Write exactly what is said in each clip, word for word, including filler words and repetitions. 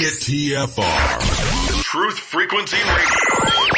T F R. Truth Frequency Radio.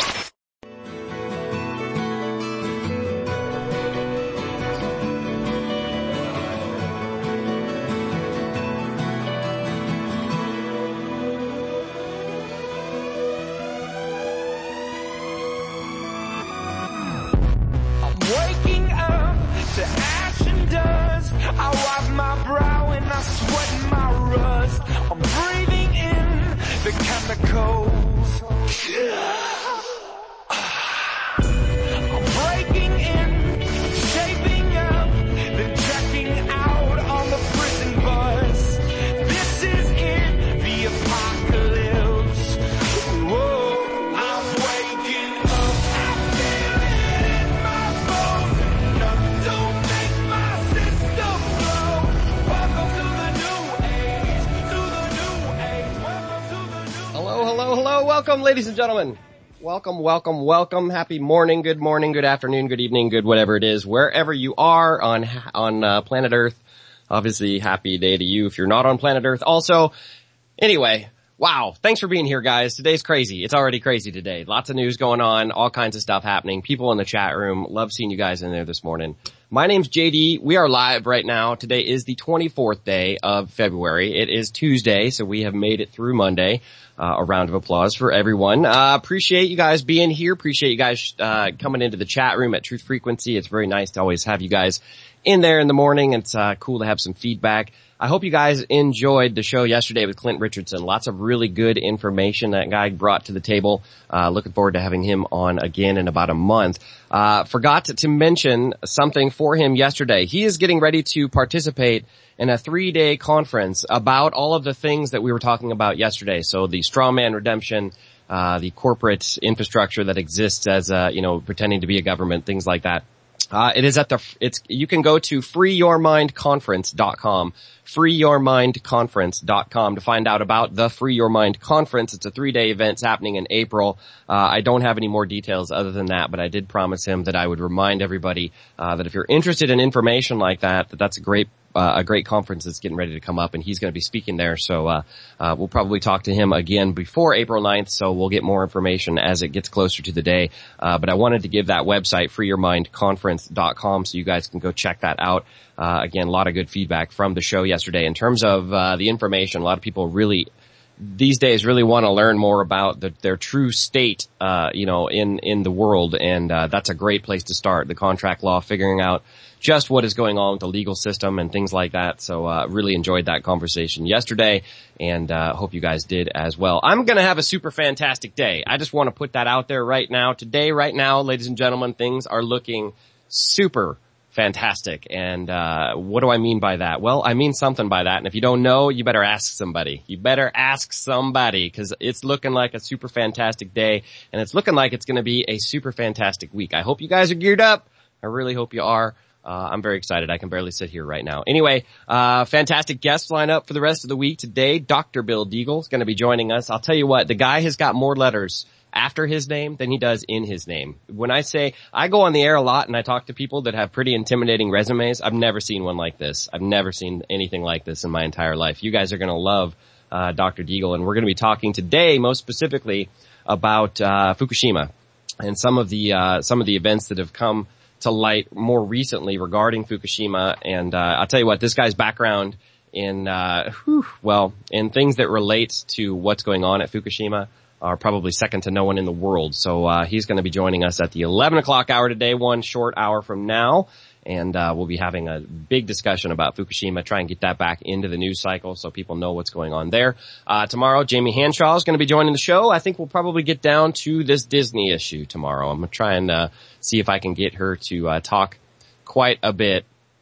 Welcome, ladies and gentlemen. Welcome, welcome, welcome. Happy morning, good morning, good afternoon, good evening, good whatever it is, wherever you are on on uh, planet Earth. Obviously, happy day to you if you're not on planet Earth. Also, anyway, wow, thanks for being here, guys. Today's crazy. It's already crazy today. Lots of news going on, all kinds of stuff happening. People in the chat room. Love seeing you guys in there this morning. My name's J D. We are live right now. Today is the twenty-fourth day of February. It is Tuesday, so we have made it through Monday. Uh, a round of applause for everyone. Uh, appreciate you guys being here. Appreciate you guys, uh, coming into the chat room at Truth Frequency. It's very nice to always have you guys in there in the morning. It's, uh, cool to have some feedback. I hope you guys enjoyed the show yesterday with Clint Richardson. Lots of really good information that guy brought to the table. Uh, looking forward to having him on again in about a month. Uh, forgot to, to mention something for him yesterday. He is getting ready to participate in a three-day conference about all of the things that we were talking about yesterday. So the strawman redemption, uh, the corporate infrastructure that exists as, uh, you know, pretending to be a government, things like that. Uh, it is at the, it's, you can go to free your mind conference dot com, free your mind conference dot com to find out about the Free Your Mind Conference. It's a three-day event. It's happening in April. Uh, I don't have any more details other than that, but I did promise him that I would remind everybody, uh, that if you're interested in information like that, that that's a great Uh, a great conference that's getting ready to come up, and he's going to be speaking there. So uh, uh we'll probably talk to him again before April ninth, so we'll get more information as it gets closer to the day. Uh But I wanted to give that website, free your mind conference dot com, so you guys can go check that out. Uh Again, a lot of good feedback from the show yesterday. In terms of uh the information, a lot of people really these days really want to learn more about the, their true state, uh, you know, in, in the world. And, uh, that's a great place to start. The contract law, figuring out just what is going on with the legal system and things like that. So, uh, really enjoyed that conversation yesterday, and, uh, hope you guys did as well. I'm gonna have a super fantastic day. I just want to put that out there right now. Today, right now, ladies and gentlemen, things are looking super fantastic. And, uh, what do I mean by that? Well, I mean something by that. And if you don't know, you better ask somebody. You better ask somebody, because it's looking like a super fantastic day, and it's looking like it's going to be a super fantastic week. I hope you guys are geared up. I really hope you are. Uh, I'm very excited. I can barely sit here right now. Anyway, uh, fantastic guests line up for the rest of the week today. Doctor Bill Deagle is going to be joining us. I'll tell you what, the guy has got more letters after his name than he does in his name. When I say, I go on the air a lot and I talk to people that have pretty intimidating resumes. I've never seen one like this. I've never seen anything like this in my entire life. You guys are going to love, uh, Doctor Deagle, and we're going to be talking today most specifically about, uh, Fukushima and some of the, uh, some of the events that have come to light more recently regarding Fukushima. And, uh, I'll tell you what, this guy's background in, uh, whew, well, in things that relate to what's going on at Fukushima are probably second to no one in the world. So, uh, he's going to be joining us at the eleven o'clock hour today, one short hour from now. And, uh, we'll be having a big discussion about Fukushima, try and get that back into the news cycle so people know what's going on there. Uh, tomorrow, Jamie Hanshaw is going to be joining the show. I think we'll probably get down to this Disney issue tomorrow. I'm going to try and, uh, see if I can get her to, uh, talk quite a bit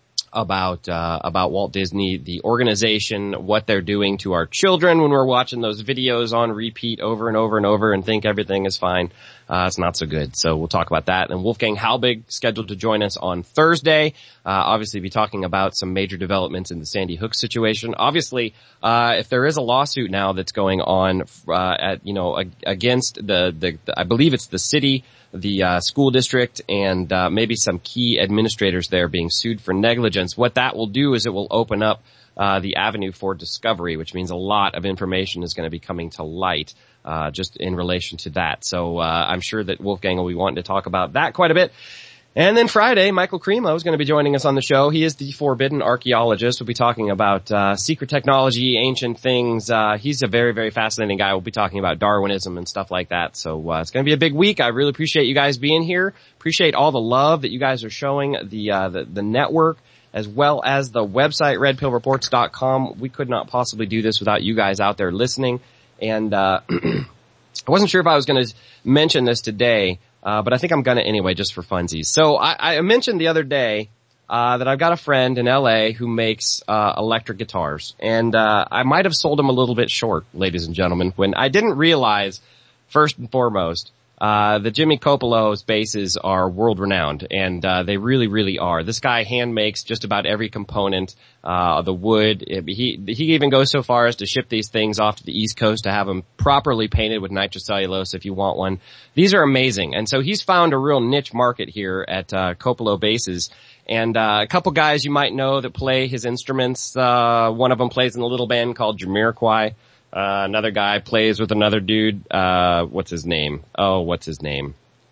about, uh, about Walt Disney, the organization, what they're doing to our children when we're watching those videos on repeat over and over and over and think everything is fine. Uh, it's not so good. So we'll talk about that. And Wolfgang Halbig scheduled to join us on Thursday. Uh, obviously be talking about some major developments in the Sandy Hook situation. Obviously, uh, if there is a lawsuit now that's going on, uh, at, you know, against the, the, the I believe it's the city, the uh, school district, and uh, maybe some key administrators there being sued for negligence. What that will do is it will open up uh, the avenue for discovery, which means a lot of information is going to be coming to light, uh, just in relation to that. So, uh, I'm sure that Wolfgang will be wanting to talk about that quite a bit. And then Friday, Michael Cremo is going to be joining us on the show. He is the forbidden archaeologist. We'll be talking about uh secret technology, ancient things. Uh He's a very, very fascinating guy. We'll be talking about Darwinism and stuff like that. So uh it's going to be a big week. I really appreciate you guys being here. Appreciate all the love that you guys are showing the uh the, the network as well as the website, red pill reports dot com. We could not possibly do this without you guys out there listening. And uh I wasn't sure if I was going to mention this today. Uh, but I think I'm gonna anyway, just for funsies. So I, I mentioned the other day, uh, that I've got a friend in L A who makes, uh, electric guitars. And, uh, I might have sold him a little bit short, ladies and gentlemen, when I didn't realize, first and foremost, uh, that Jimmy Copolo's basses are world renowned. And, uh, they really, really are. This guy hand makes just about every component, uh, the wood. He, he even goes so far as to ship these things off to the East Coast to have them properly painted with nitrocellulose if you want one. These are amazing. And so he's found a real niche market here at, uh, Copolo Basses. And, uh, a couple guys you might know that play his instruments. Uh, one of them plays in a little band called Jamiroquai. Uh, another guy plays with another dude. Uh, what's his name? Oh, what's his name?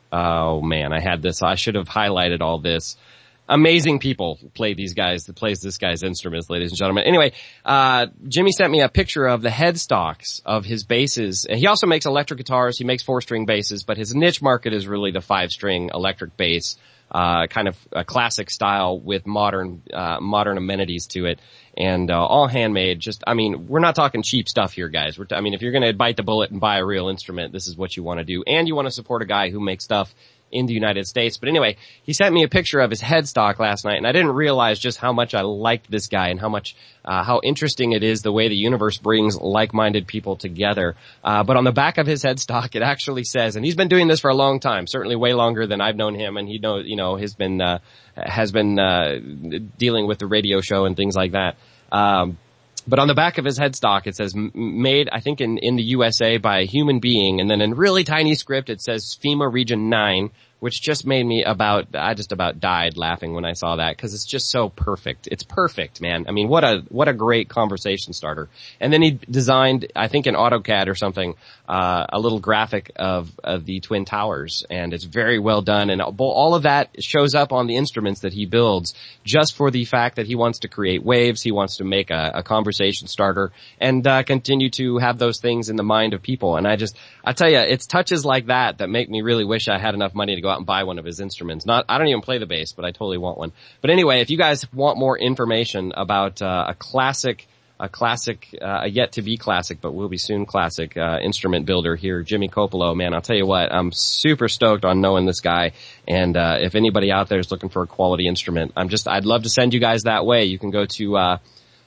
Oh man, I had this. I should have highlighted all this. Amazing people play these guys, that plays this guy's instruments, ladies and gentlemen. Anyway, uh, Jimmy sent me a picture of the headstocks of his basses. And he also makes electric guitars. He makes four string basses, but his niche market is really the five string electric bass, uh, kind of a classic style with modern, uh, modern amenities to it. And, uh, all handmade. Just, I mean, we're not talking cheap stuff here, guys. We're t- I mean, if you're gonna bite the bullet and buy a real instrument, this is what you want to do. And you want to support a guy who makes stuff in the United States. But anyway, he sent me a picture of his headstock last night, and I didn't realize just how much I liked this guy and how much, uh, how interesting it is the way the universe brings like-minded people together. Uh, but on the back of his headstock, it actually says, and he's been doing this for a long time, certainly way longer than I've known him, and he knows, you know, has been, uh, has been, uh, dealing with the radio show and things like that. Um, But on the back of his headstock, it says, made, I think, in, in the U S A by a human being. And then in really tiny script, it says FEMA Region nine, which just made me about, I just about died laughing when I saw that, because it's just so perfect. It's perfect, man. I mean, what a, what a great conversation starter. And then he designed, I think in AutoCAD or something, uh, a little graphic of, of the Twin Towers. And it's very well done. And all of that shows up on the instruments that he builds just for the fact that he wants to create waves. He wants to make a, a conversation starter and, uh, continue to have those things in the mind of people. And I just, I tell you, it's touches like that that make me really wish I had enough money to go out and buy one of his instruments. Not, I don't even play the bass, but I totally want one. But anyway, if you guys want more information about, uh, a classic, a classic, uh, a yet to be classic, but will be soon classic, uh, instrument builder here, Jimmy Copolo, man, I'll tell you what, I'm super stoked on knowing this guy. And, uh, if anybody out there is looking for a quality instrument, I'm just, I'd love to send you guys that way. You can go to, uh,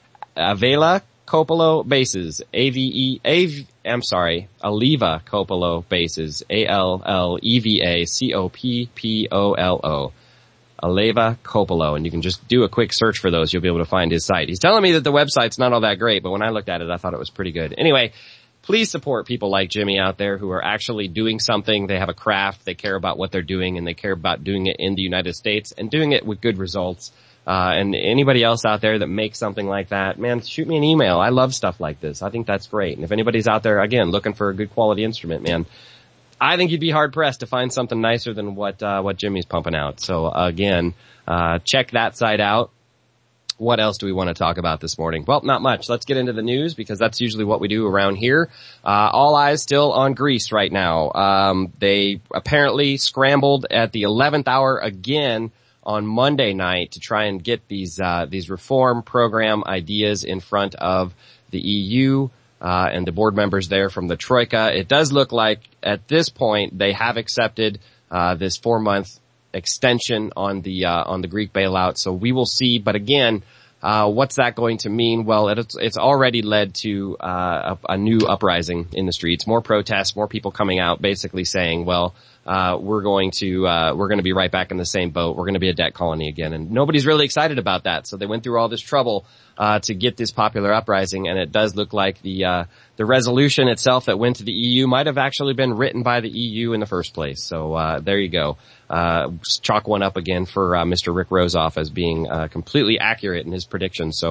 Avela Copolo Basses, A V E, A V, I'm sorry, Alleva Copolo Basses, A L L E V A C O P P O L O. Alleva Copolo, and you can just do a quick search for those. You'll be able to find his site. He's telling me that the website's not all that great, but when I looked at it, I thought it was pretty good. Anyway, please support people like Jimmy out there who are actually doing something. They have a craft, they care about what they're doing, and they care about doing it in the United States and doing it with good results. Uh, and anybody else out there that makes something like that, man, shoot me an email. I love stuff like this. I think that's great. And if anybody's out there, again, looking for a good quality instrument, man, I think you'd be hard pressed to find something nicer than what, uh, what Jimmy's pumping out. So uh, again, uh, check that site out. What else do we want to talk about this morning? Well, not much. Let's get into the news because that's usually what we do around here. Uh, all eyes still on Greece right now. Um, they apparently scrambled at the eleventh hour again on Monday night to try and get these, uh, these reform program ideas in front of the E U, uh, and the board members there from the Troika. It does look like at this point they have accepted, uh, this four month extension on the, uh, on the Greek bailout. So we will see. But again, uh, what's that going to mean? Well, it's, it's already led to, uh, a, a new uprising in the streets, more protests, more people coming out basically saying, well, Uh, we're going to, uh, we're going to be right back in the same boat. We're going to be a debt colony again. And nobody's really excited about that. So they went through all this trouble, uh, to get this popular uprising. And it does look like the, uh, the resolution itself that went to the E U might have actually been written by the E U in the first place. So, uh, there you go. Uh, chalk one up again for, uh, Mister Rick Rosoff as being, uh, completely accurate in his predictions. So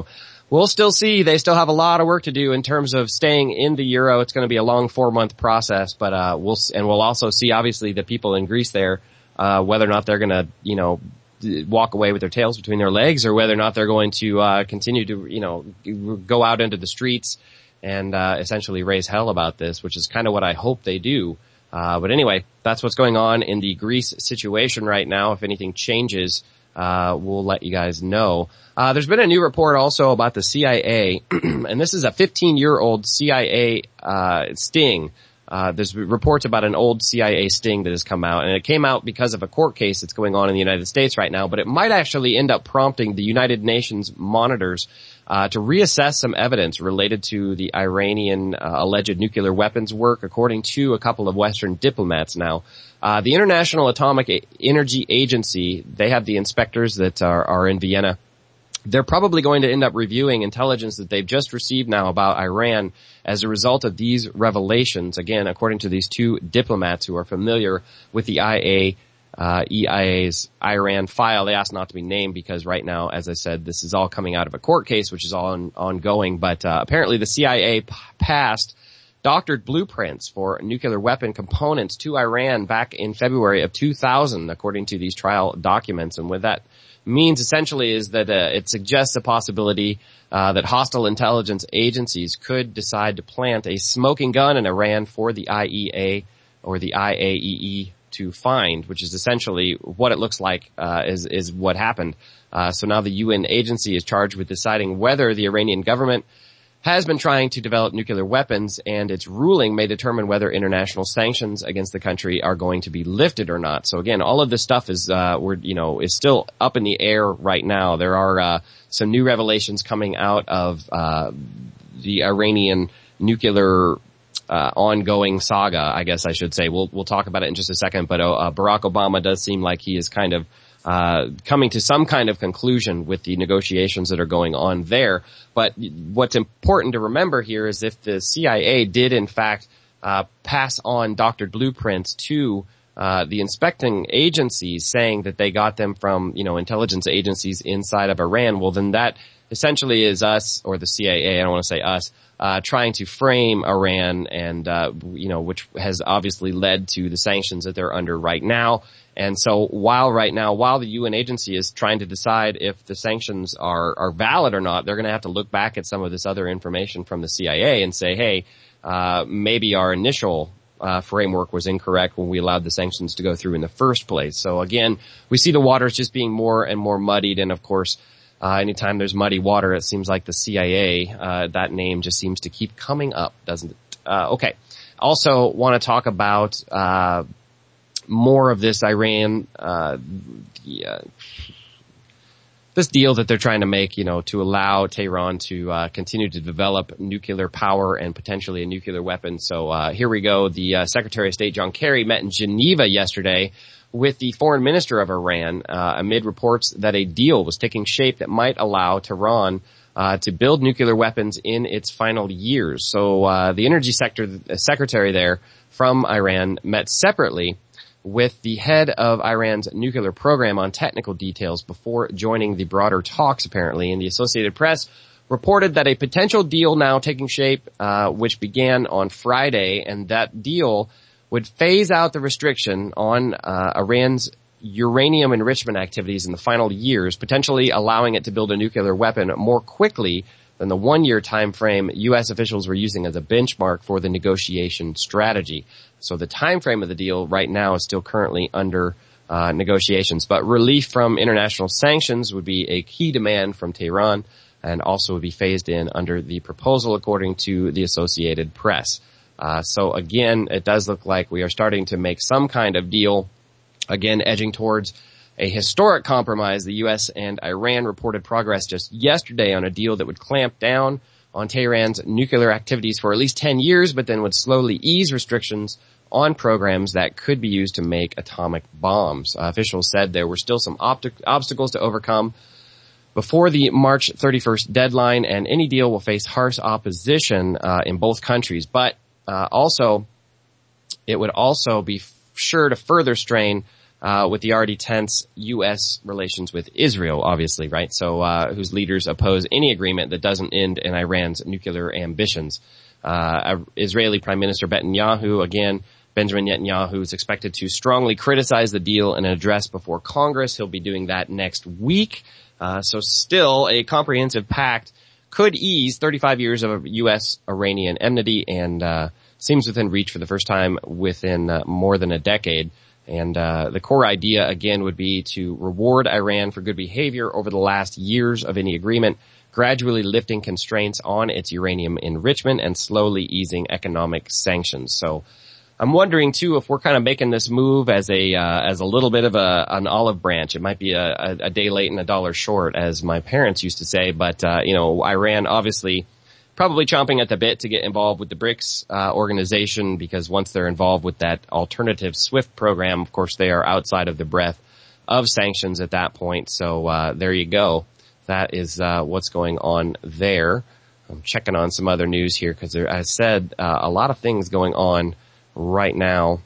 we'll still see. They still have a lot of work to do in terms of staying in the euro. It's going to be a long four month process, but, uh, we'll, and we'll also see obviously the people in Greece there, uh, whether or not they're going to, you know, walk away with their tails between their legs, or whether or not they're going to, uh, continue to, you know, go out into the streets and, uh, essentially raise hell about this, which is kind of what I hope they do. Uh, but anyway, that's what's going on in the Greece situation right now. If anything changes, uh, we'll let you guys know. Uh, there's been a new report also about the C I A, and this is a fifteen year old C I A, uh, sting. Uh, there's reports about an old C I A sting that has come out, and it came out because of a court case that's going on in the United States right now, but it might actually end up prompting the United Nations monitors uh, to reassess some evidence related to the Iranian uh, alleged nuclear weapons work, according to a couple of Western diplomats now. Uh, the International Atomic Energy Agency, they have the inspectors that are, are in Vienna. They're probably going to end up reviewing intelligence that they've just received now about Iran as a result of these revelations. Again, according to these two diplomats who are familiar with the I A, uh, E I A's Iran file. They asked not to be named because right now, as I said, this is all coming out of a court case, which is all on, ongoing. But uh, apparently the C I A p- passed doctored blueprints for nuclear weapon components to Iran back in February of two thousand, according to these trial documents. And with that means essentially is that uh, it suggests a possibility uh, that hostile intelligence agencies could decide to plant a smoking gun in Iran for the I E A or the I A E E to find, which is essentially what it looks like uh, is is what happened. Uh, so now the U N agency is charged with deciding whether the Iranian government has been trying to develop nuclear weapons, and its ruling may determine whether international sanctions against the country are going to be lifted or not. So again, all of this stuff is, uh, we're, you know, is still up in the air right now. There are, uh, some new revelations coming out of, uh, the Iranian nuclear, uh, ongoing saga, I guess I should say. We'll, we'll talk about it in just a second, but, uh, Barack Obama does seem like he is kind of, Uh, coming to some kind of conclusion with the negotiations that are going on there. But what's important to remember here is if the C I A did in fact uh, pass on doctored blueprints to uh, the inspecting agencies, saying that they got them from, you know, intelligence agencies inside of Iran, well then that essentially is us, or the C I A, I don't want to say us, uh, trying to frame Iran, and uh, you know, which has obviously led to the sanctions that they're under right now. And so while right now, while the U N agency is trying to decide if the sanctions are, are valid or not, they're going to have to look back at some of this other information from the C I A and say, hey, uh, maybe our initial uh, framework was incorrect when we allowed the sanctions to go through in the first place. So again, we see the waters just being more and more muddied. And of course, uh, anytime there's muddy water, it seems like the C I A, uh, that name just seems to keep coming up, doesn't it? Uh, okay. Also want to talk about, uh, more of this Iran, uh, yeah, this deal that they're trying to make, you know, to allow Tehran to, uh, continue to develop nuclear power and potentially a nuclear weapon. So, uh, here we go. The, uh, Secretary of State John Kerry met in Geneva yesterday with the foreign minister of Iran, uh, amid reports that a deal was taking shape that might allow Tehran Uh, to build nuclear weapons in its final years. So, uh, the energy sector, the secretary there from Iran met separately with the head of Iran's nuclear program on technical details before joining the broader talks, apparently. And the Associated Press reported that a potential deal now taking shape, uh, which began on Friday, and that deal would phase out the restriction on, uh, Iran's uranium enrichment activities in the final years, potentially allowing it to build a nuclear weapon more quickly than the one-year time frame U S officials were using as a benchmark for the negotiation strategy. So the time frame of the deal right now is still currently under uh, negotiations. But relief from international sanctions would be a key demand from Tehran, and also would be phased in under the proposal, according to the Associated Press. Uh, so again, it does look like we are starting to make some kind of deal, again edging towards a historic compromise. The U S and Iran reported progress just yesterday on a deal that would clamp down on Tehran's nuclear activities for at least ten years, but then would slowly ease restrictions on programs that could be used to make atomic bombs. Uh, officials said there were still some optic- obstacles to overcome before the March thirty-first deadline, and any deal will face harsh opposition uh, in both countries. But uh, also, it would also be f- sure to further strain uh, with the already tense U S relations with Israel, obviously, right? So, uh, whose leaders oppose any agreement that doesn't end in Iran's nuclear ambitions. Uh, Israeli Prime Minister Netanyahu, again, Benjamin Netanyahu is expected to strongly criticize the deal in an address before Congress. He'll be doing that next week. Uh, so still a comprehensive pact could ease thirty-five years of U S-Iranian enmity and, uh, seems within reach for the first time within uh, more than a decade. And uh the core idea, again, would be to reward Iran for good behavior over the last years of any agreement, gradually lifting constraints on its uranium enrichment and slowly easing economic sanctions. So I'm wondering, too, if we're kind of making this move as a uh as a little bit of a an olive branch. It might be a, a, a day late and a dollar short, as my parents used to say. But, uh you know, Iran obviously probably chomping at the bit to get involved with the BRICS uh, organization, because once they're involved with that alternative SWIFT program, of course, they are outside of the breadth of sanctions at that point. So uh there you go. That is uh what's going on there. I'm checking on some other news here because there, I said, uh, a lot of things going on right now.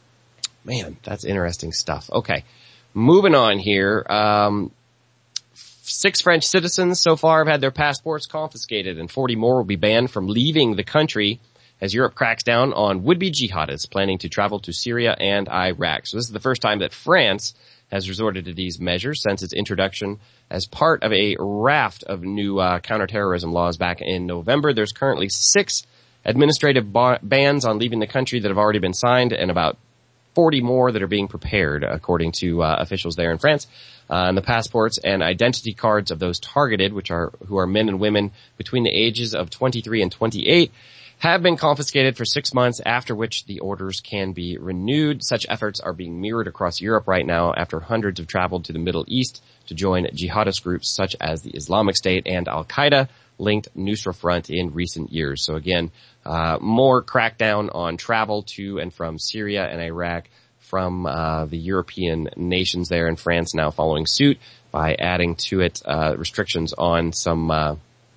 Man, that's interesting stuff. Okay, moving on here. Um Six French citizens so far have had their passports confiscated, and forty more will be banned from leaving the country as Europe cracks down on would-be jihadists planning to travel to Syria and Iraq. So this is the first time that France has resorted to these measures since its introduction as part of a raft of new uh, counterterrorism laws back in November. There's currently six administrative ba- bans on leaving the country that have already been signed, and about forty more that are being prepared, according to uh, officials there in France. Uh, and the passports and identity cards of those targeted, which are who are men and women between the ages of twenty-three and twenty-eight, have been confiscated for six months, after which the orders can be renewed. Such efforts are being mirrored across Europe right now after hundreds have traveled to the Middle East to join jihadist groups such as the Islamic State and Al-Qaeda-linked Nusra Front in recent years. So again, uh more crackdown on travel to and from Syria and Iraq from uh the European nations there, in France now following suit by adding to it uh restrictions on some uh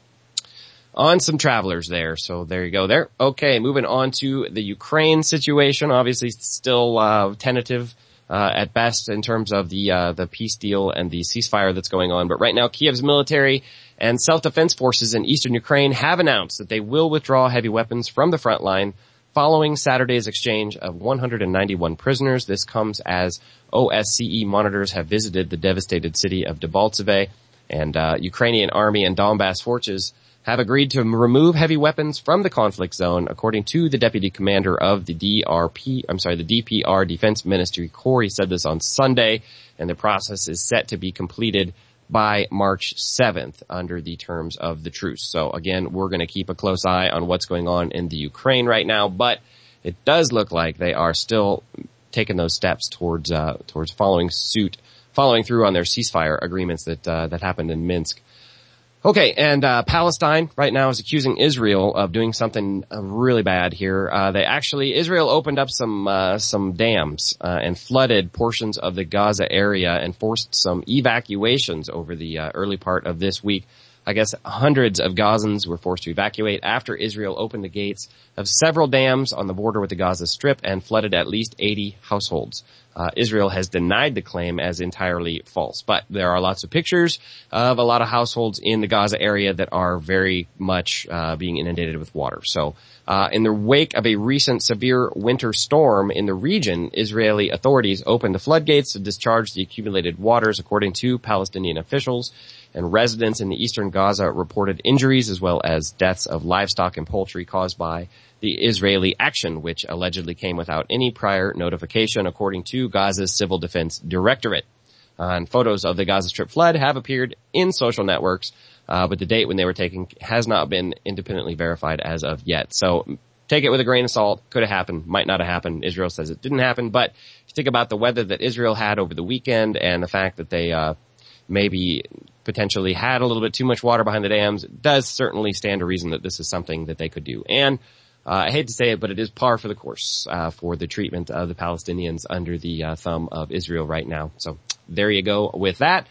on some travelers there. So there you go there. Okay, moving on to the Ukraine situation. Obviously still uh tentative uh at best in terms of the uh the peace deal and the ceasefire that's going on. But right now Kiev's military and self-defense forces in eastern Ukraine have announced that they will withdraw heavy weapons from the front line following Saturday's exchange of one hundred ninety-one prisoners. This comes as O S C E monitors have visited the devastated city of Debaltseve, and uh Ukrainian army and Donbass forces have agreed to remove heavy weapons from the conflict zone, according to the deputy commander of the D R P, I'm sorry, the D P R Defense Ministry Corps. He said this on Sunday, and the process is set to be completed by March seventh under the terms of the truce. So again, we're going to keep a close eye on what's going on in the Ukraine right now, but it does look like they are still taking those steps towards uh towards following suit, following through on their ceasefire agreements that uh that happened in Minsk. Okay, and uh Palestine right now is accusing Israel of doing something uh, really bad here. Uh they actually Israel opened up some uh some dams uh, and flooded portions of the Gaza area and forced some evacuations over the uh, early part of this week. I guess hundreds of Gazans were forced to evacuate after Israel opened the gates of several dams on the border with the Gaza Strip and flooded at least eighty households. Uh, Israel has denied the claim as entirely false, but there are lots of pictures of a lot of households in the Gaza area that are very much uh, being inundated with water. So uh in the wake of a recent severe winter storm in the region, Israeli authorities opened the floodgates to discharge the accumulated waters, according to Palestinian officials. And residents in the eastern Gaza reported injuries as well as deaths of livestock and poultry caused by the Israeli action, which allegedly came without any prior notification, according to Gaza's Civil Defense Directorate. Uh, and photos of the Gaza Strip flood have appeared in social networks, uh, but the date when they were taken has not been independently verified as of yet. So take it with a grain of salt. Could have happened, might not have happened. Israel says it didn't happen, but if you think about the weather that Israel had over the weekend and the fact that they uh maybe potentially had a little bit too much water behind the dams, it does certainly stand to reason that this is something that they could do. And uh, I hate to say it, but it is par for the course uh for the treatment of the Palestinians under the uh, thumb of Israel right now. So there you go with that.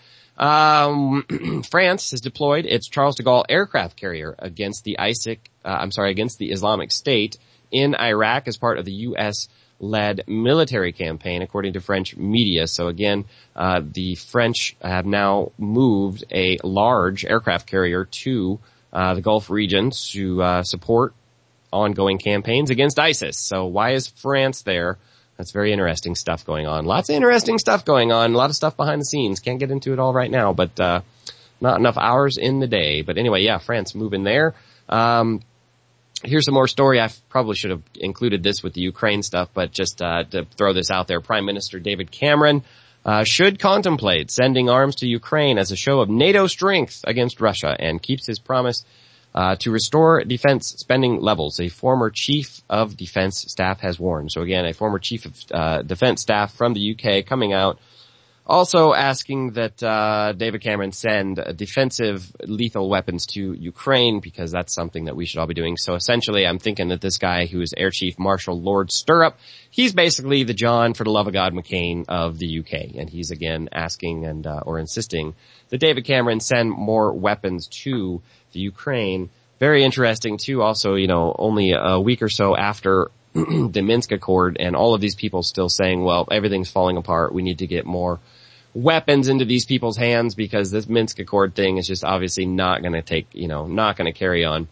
Um France has deployed its Charles de Gaulle aircraft carrier against the ISIC, uh, I'm sorry, against the Islamic State in Iraq as part of the U S led military campaign, according to French media. So again, uh, the French have now moved a large aircraft carrier to uh, the Gulf region to uh, support ongoing campaigns against ISIS. So why is France there? That's very interesting stuff going on. Lots of interesting stuff going on. A lot of stuff behind the scenes. Can't get into it all right now, but uh not enough hours in the day. But anyway, yeah, France moving there. Um Here's some more story. I probably should have included this with the Ukraine stuff, but just uh, to throw this out there, Prime Minister David Cameron uh, should contemplate sending arms to Ukraine as a show of NATO strength against Russia and keeps his promise uh, to restore defense spending levels. A former chief of defense staff has warned. So again, a former chief of uh, defense staff from the U K coming out, also asking that uh David Cameron send defensive lethal weapons to Ukraine, because that's something that we should all be doing. So essentially, I'm thinking that this guy who is Air Chief Marshal Lord Stirrup, he's basically the John, for the love of God, McCain of the U K. And he's again asking and uh, or insisting that David Cameron send more weapons to the Ukraine. Very interesting too. Also, you know, only a week or so after the Minsk Accord, and all of these people still saying, well, everything's falling apart. We need to get more weapons into these people's hands, because this Minsk Accord thing is just obviously not going to take, you know, not going to carry on.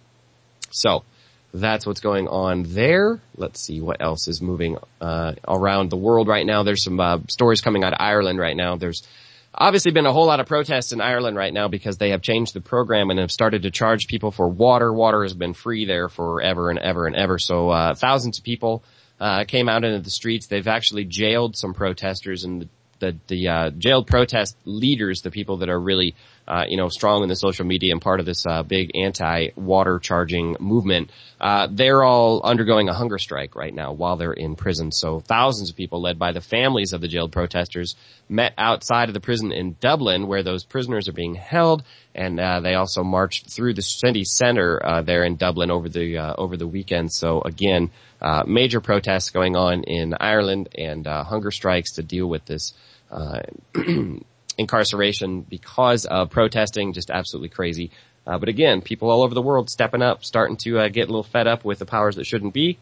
So that's what's going on there. Let's see what else is moving uh around the world right now. There's some uh, stories coming out of Ireland right now. There's obviously been a whole lot of protests in Ireland right now because they have changed the program and have started to charge people for water. Water has been free there forever and ever and ever. So uh thousands of people uh came out into the streets. They've actually jailed some protesters, and the the, the uh jailed protest leaders, the people that are really uh you know strong in the social media and part of this uh big anti-water charging movement, uh they're all undergoing a hunger strike right now while they're in prison. So thousands of people, led by the families of the jailed protesters, met outside of the prison in Dublin where those prisoners are being held, and uh they also marched through the city center uh there in Dublin over the uh over the weekend. So again, uh major protests going on in Ireland, and uh hunger strikes to deal with this uh incarceration because of protesting. Just absolutely crazy. Uh, but again, people all over the world stepping up, starting to uh, get a little fed up with the powers that shouldn't be.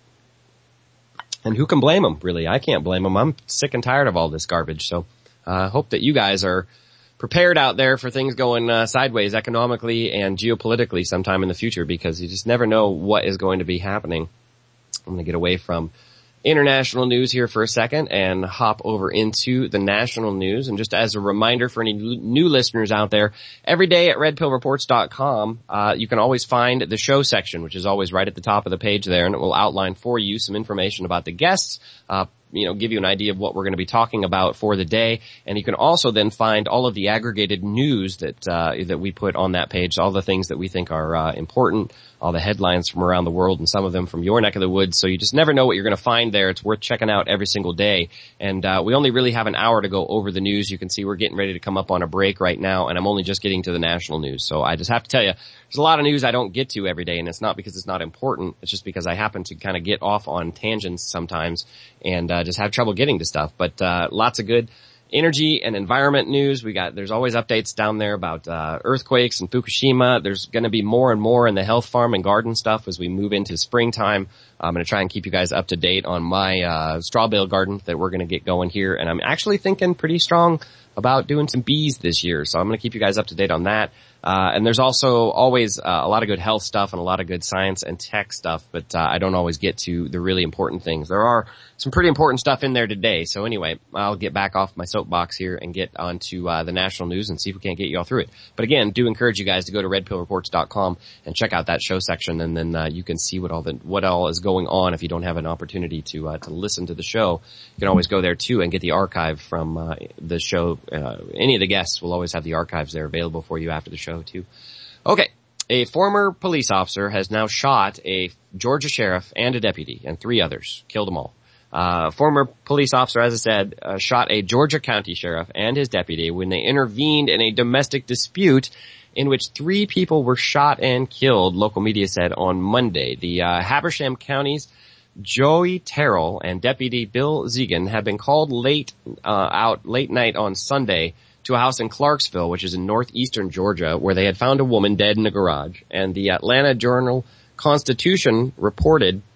And who can blame them, really? I can't blame them. I'm sick and tired of all this garbage. So I uh, hope that you guys are prepared out there for things going uh, sideways economically and geopolitically sometime in the future, because you just never know what is going to be happening. I'm going to get away from international news here for a second and hop over into the national news. And just as a reminder for any new listeners out there, every day at red pill reports dot com, uh, you can always find the show section, which is always right at the top of the page there, and it will outline for you some information about the guests, uh, you know, give you an idea of what we're going to be talking about for the day. And you can also then find all of the aggregated news that, uh, that we put on that page, all the things that we think are, uh, important, all the headlines from around the world, and some of them from your neck of the woods. So you just never know what you're going to find there. It's worth checking out every single day. And, uh, we only really have an hour to go over the news. You can see we're getting ready to come up on a break right now, and I'm only just getting to the national news. So I just have to tell you, there's a lot of news I don't get to every day, and it's not because it's not important. It's just because I happen to kind of get off on tangents sometimes and, uh, just have trouble getting to stuff. But, uh, lots of good energy and environment news. We got, there's always updates down there about, uh, earthquakes in Fukushima. There's going to be more and more in the health farm and garden stuff as we move into springtime. I'm going to try and keep you guys up to date on my, uh, straw bale garden that we're going to get going here. And I'm actually thinking pretty strong about doing some bees this year. So I'm going to keep you guys up to date on that. Uh, and there's also always uh, a lot of good health stuff and a lot of good science and tech stuff, but uh, I don't always get to the really important things. There are some pretty important stuff in there today. So anyway, I'll get back off my soapbox here and get onto uh, the national news and see if we can't get you all through it. But again, do encourage you guys to go to red pill reports dot com and check out that show section, and then uh, you can see what all the what all is going on. If you don't have an opportunity to uh, to listen to the show, you can always go there too and get the archive from uh, the show. Uh, any of the guests will always have the archives there available for you after the show too. Okay. A former police officer has now shot a Georgia sheriff and a deputy and three others, killed them all. Uh, former police officer, as I said, uh, shot a Georgia county sheriff and his deputy when they intervened in a domestic dispute in which three people were shot and killed, local media said on Monday. The uh, Habersham County's Joey Terrell and Deputy Bill Zegan have been called late uh, out late night on Sunday to a house in Clarksville, which is in northeastern Georgia, where they had found a woman dead in a garage. And the Atlanta Journal-Constitution reported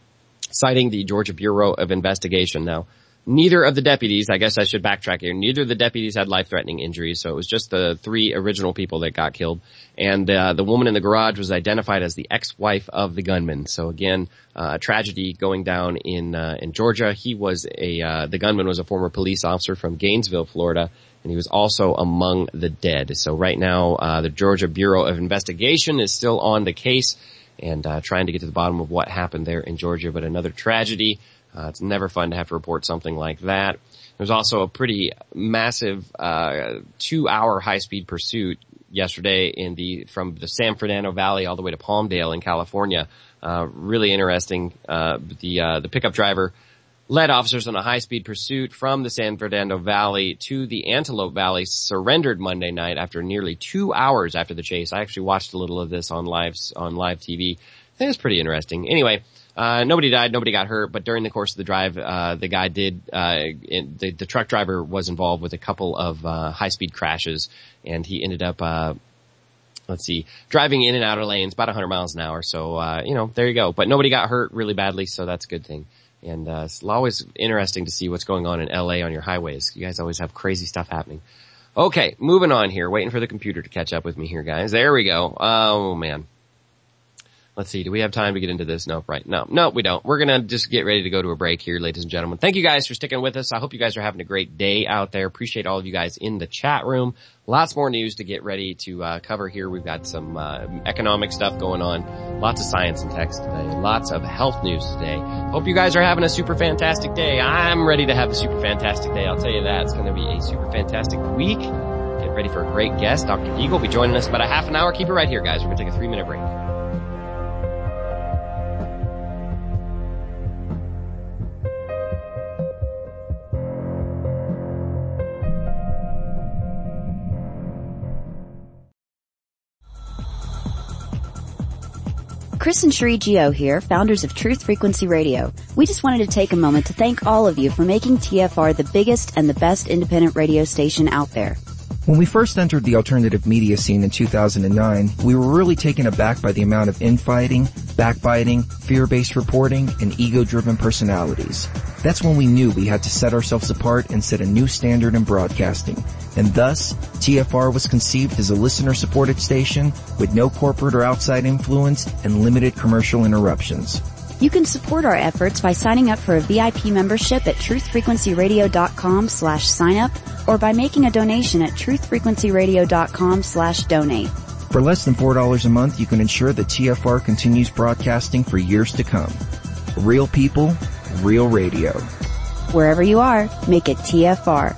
citing the Georgia Bureau of Investigation. Now, neither of the deputies, I guess I should backtrack here, neither of the deputies had life-threatening injuries, so it was just the three original people that got killed. And uh, the woman in the garage was identified as the ex-wife of the gunman. So again, uh, a tragedy going down in uh, in Georgia. He was a, uh, the gunman was a former police officer from Gainesville, Florida, and he was also among the dead. So right now, uh, the Georgia Bureau of Investigation is still on the case and uh, trying to get to the bottom of what happened there in Georgia, but another tragedy. Uh, it's never fun to have to report something like that. There's also a pretty massive, uh, two hour high speed pursuit yesterday in the, from the San Fernando Valley all the way to Palmdale in California. Uh, really interesting. Uh, the, uh, the pickup driver led officers on a high speed pursuit from the San Fernando Valley to the Antelope Valley, surrendered Monday night after nearly two hours after the chase. I actually watched a little of this on live, on live T V. I think it's pretty interesting. Anyway, Uh, nobody died, nobody got hurt, but during the course of the drive, uh, the guy did, uh, in, the, the truck driver was involved with a couple of, uh, high-speed crashes, and he ended up, uh, let's see, driving in and out of lanes about one hundred miles an hour, so, uh, you know, there you go. But nobody got hurt really badly, so that's a good thing. And, uh, it's always interesting to see what's going on in L A on your highways. You guys always have crazy stuff happening. Okay, moving on here, waiting for the computer to catch up with me here, guys. There we go. Oh, man. Let's see, do we have time to get into this? No, right. No, no, we don't. We're gonna just get ready to go to a break here, ladies and gentlemen. Thank you guys for sticking with us. I hope you guys are having a great day out there. Appreciate all of you guys in the chat room. Lots more news to get ready to uh cover here. We've got some uh economic stuff going on. Lots of science and tech today. Lots of health news today. Hope you guys are having a super fantastic day. I'm ready to have a super fantastic day. I'll tell you that. It's gonna be a super fantastic week. Get ready for a great guest. Doctor Deagle will be joining us about a half an hour. Keep it right here, guys. We're gonna take a three minute break. Chris and Sheree Gio here, founders of Truth Frequency Radio. We just wanted to take a moment to thank all of you for making T F R the biggest and the best independent radio station out there. When we first entered the alternative media scene in two thousand nine, we were really taken aback by the amount of infighting, backbiting, fear-based reporting, and ego-driven personalities. That's when we knew we had to set ourselves apart and set a new standard in broadcasting. And thus, T F R was conceived as a listener-supported station with no corporate or outside influence and limited commercial interruptions. You can support our efforts by signing up for a V I P membership at truthfrequencyradio.com slash sign up or by making a donation at truthfrequencyradio.com slash donate. For less than four dollars a month, you can ensure that T F R continues broadcasting for years to come. Real people, real radio. Wherever you are, make it T F R.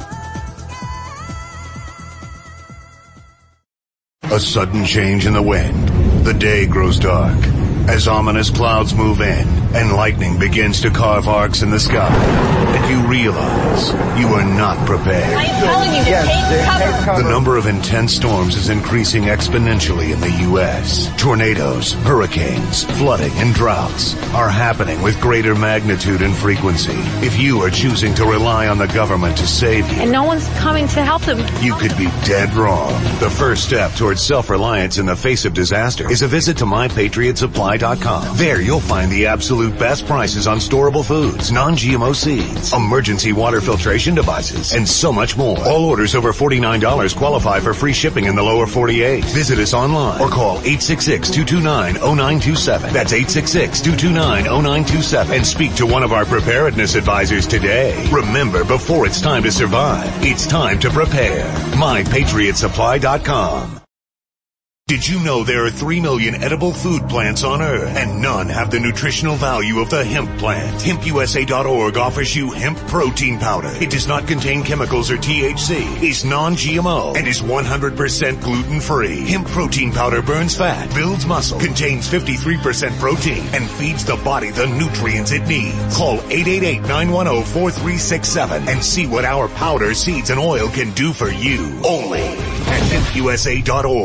A sudden change in the wind. The day grows dark as ominous clouds move in and lightning begins to carve arcs in the sky. And you realize you are not prepared. I am telling you to yes, take cover. The number of intense storms is increasing exponentially in the U S Tornadoes, hurricanes, flooding, and droughts are happening with greater magnitude and frequency. If you are choosing to rely on the government to save you, and no one's coming to help them, you could be dead wrong. The first step towards self-reliance in the face of disaster is a visit to my patriot supply dot com. There you'll find the absolute best prices on storable foods, non-G M O seeds, emergency water filtration devices, and so much more. All orders over forty-nine dollars qualify for free shipping in the lower forty-eight. Visit us online or call eight six six, two two nine, zero nine two seven. That's eight six six, two two nine, zero nine two seven. And speak to one of our preparedness advisors today. Remember, before it's time to survive, it's time to prepare. my patriot supply dot com. Did you know there are three million edible food plants on Earth, and none have the nutritional value of the hemp plant? hemp U S A dot org offers you hemp protein powder. It does not contain chemicals or T H C, is non-G M O, and is one hundred percent gluten-free. Hemp protein powder burns fat, builds muscle, contains fifty-three percent protein, and feeds the body the nutrients it needs. Call eight eight eight, nine one zero, four three six seven and see what our powder, seeds, and oil can do for you. Only at hemp U S A dot org.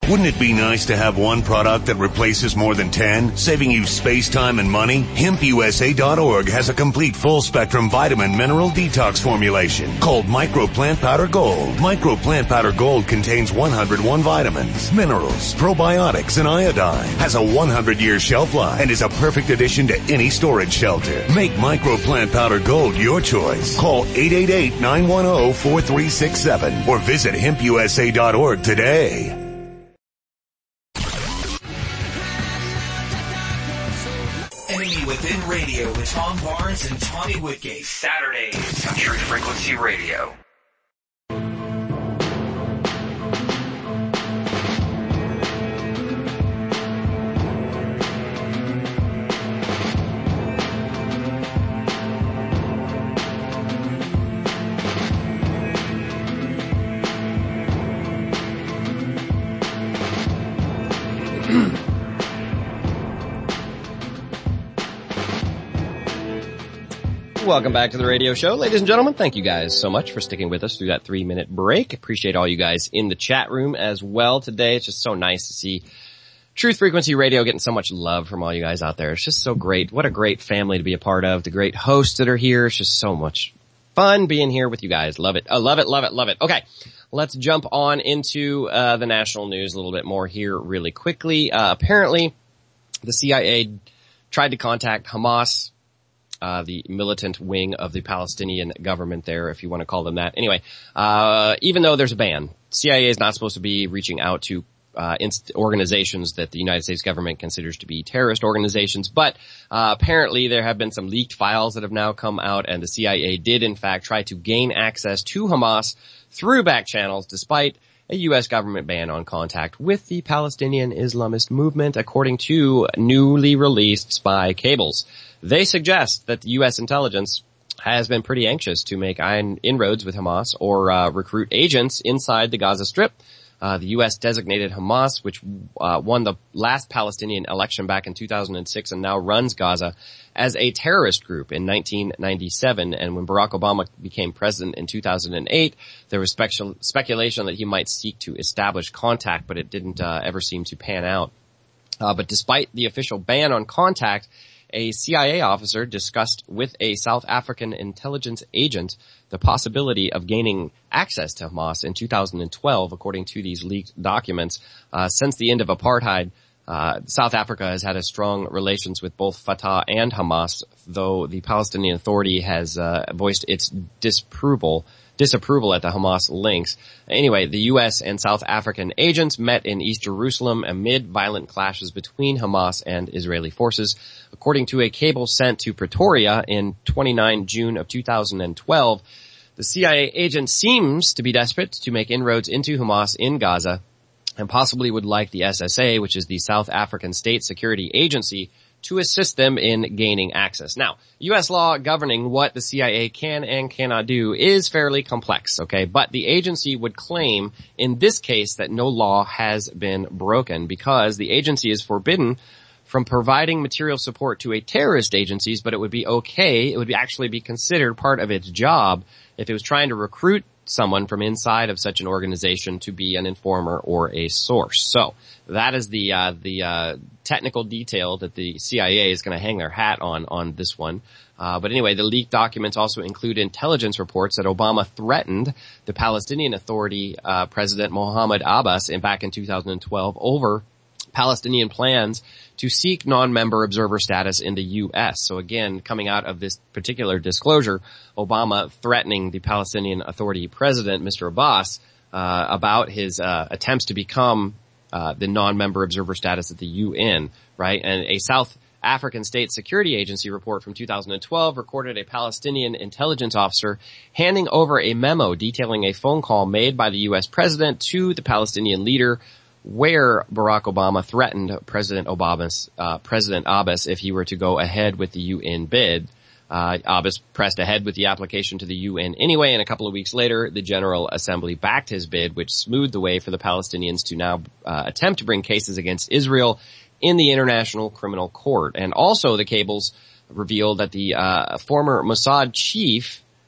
Wouldn't it be nice to have one product that replaces more than ten, saving you space, time, and money? Hemp U S A dot org has a complete full-spectrum vitamin mineral detox formulation called Micro Plant Powder Gold. Micro Plant Powder Gold contains one hundred one vitamins, minerals, probiotics, and iodine. Has a one hundred year shelf life and is a perfect addition to any storage shelter. Make Micro Plant Powder Gold your choice. Call eight eight eight, nine one zero, four three six seven or visit hemp U S A dot org today. Enemy Within Radio with Tom Barnes and Tommy Woodgate. Saturdays on Truth Frequency Radio. Welcome back to the radio show. Ladies and gentlemen, thank you guys so much for sticking with us through that three minute break. Appreciate all you guys in the chat room as well today. It's just so nice to see Truth Frequency Radio getting so much love from all you guys out there. It's just so great. What a great family to be a part of. The great hosts that are here. It's just so much fun being here with you guys. Love it. I love it, love it, love it. Okay. Let's jump on into uh the national news a little bit more here really quickly. Uh apparently the C I A tried to contact Hamas, Uh, the militant wing of the Palestinian government there, if you want to call them that. Anyway, uh, even though there's a ban, C I A is not supposed to be reaching out to uh, inst- organizations that the United States government considers to be terrorist organizations. But uh, apparently there have been some leaked files that have now come out, and the C I A did in fact try to gain access to Hamas through back channels, despite a U S government ban on contact with the Palestinian Islamist movement, according to newly released spy cables. They suggest that the U S intelligence has been pretty anxious to make inroads with Hamas or uh, recruit agents inside the Gaza Strip. Uh, the U S designated Hamas, which uh, won the last Palestinian election back in two thousand six and now runs Gaza, as a terrorist group in nineteen ninety-seven. And when Barack Obama became president in two thousand eight, there was specul- speculation that he might seek to establish contact, but it didn't uh, ever seem to pan out. Uh, but despite the official ban on contact, a C I A officer discussed with a South African intelligence agent the possibility of gaining access to Hamas in two thousand twelve, according to these leaked documents. Uh, since the end of apartheid, uh, South Africa has had a strong relations with both Fatah and Hamas, though the Palestinian Authority has uh, voiced its disapproval disapproval at the Hamas links. Anyway, the U S and South African agents met in East Jerusalem amid violent clashes between Hamas and Israeli forces. According to a cable sent to Pretoria in the twenty-ninth of June of two thousand twelve, the C I A agent seems to be desperate to make inroads into Hamas in Gaza and possibly would like the S S A, which is the South African State Security Agency, to assist them in gaining access. Now, U S law governing what the C I A can and cannot do is fairly complex, okay? But the agency would claim in this case that no law has been broken because the agency is forbidden from providing material support to a terrorist agencies, but it would be okay, it would be actually be considered part of its job if it was trying to recruit someone from inside of such an organization to be an informer or a source. So that is the uh the uh technical detail that the C I A is going to hang their hat on on this one. Uh but anyway, the leaked documents also include intelligence reports that Obama threatened the Palestinian Authority uh President Mohammed Abbas in back in two thousand twelve over Palestinian plans to seek non-member observer status in the U S. So again, coming out of this particular disclosure, Obama threatening the Palestinian Authority president, Mister Abbas, uh, about his uh, attempts to become uh, the non-member observer status at the U N, right? And a South African State Security Agency report from two thousand twelve recorded a Palestinian intelligence officer handing over a memo detailing a phone call made by the U S president to the Palestinian leader, where Barack Obama threatened President Obama's, uh, President Abbas if he were to go ahead with the U N bid. Uh, Abbas pressed ahead with the application to the U N anyway, and a couple of weeks later, the General Assembly backed his bid, which smoothed the way for the Palestinians to now, uh, attempt to bring cases against Israel in the International Criminal Court. And also the cables revealed that the, uh, former Mossad chief,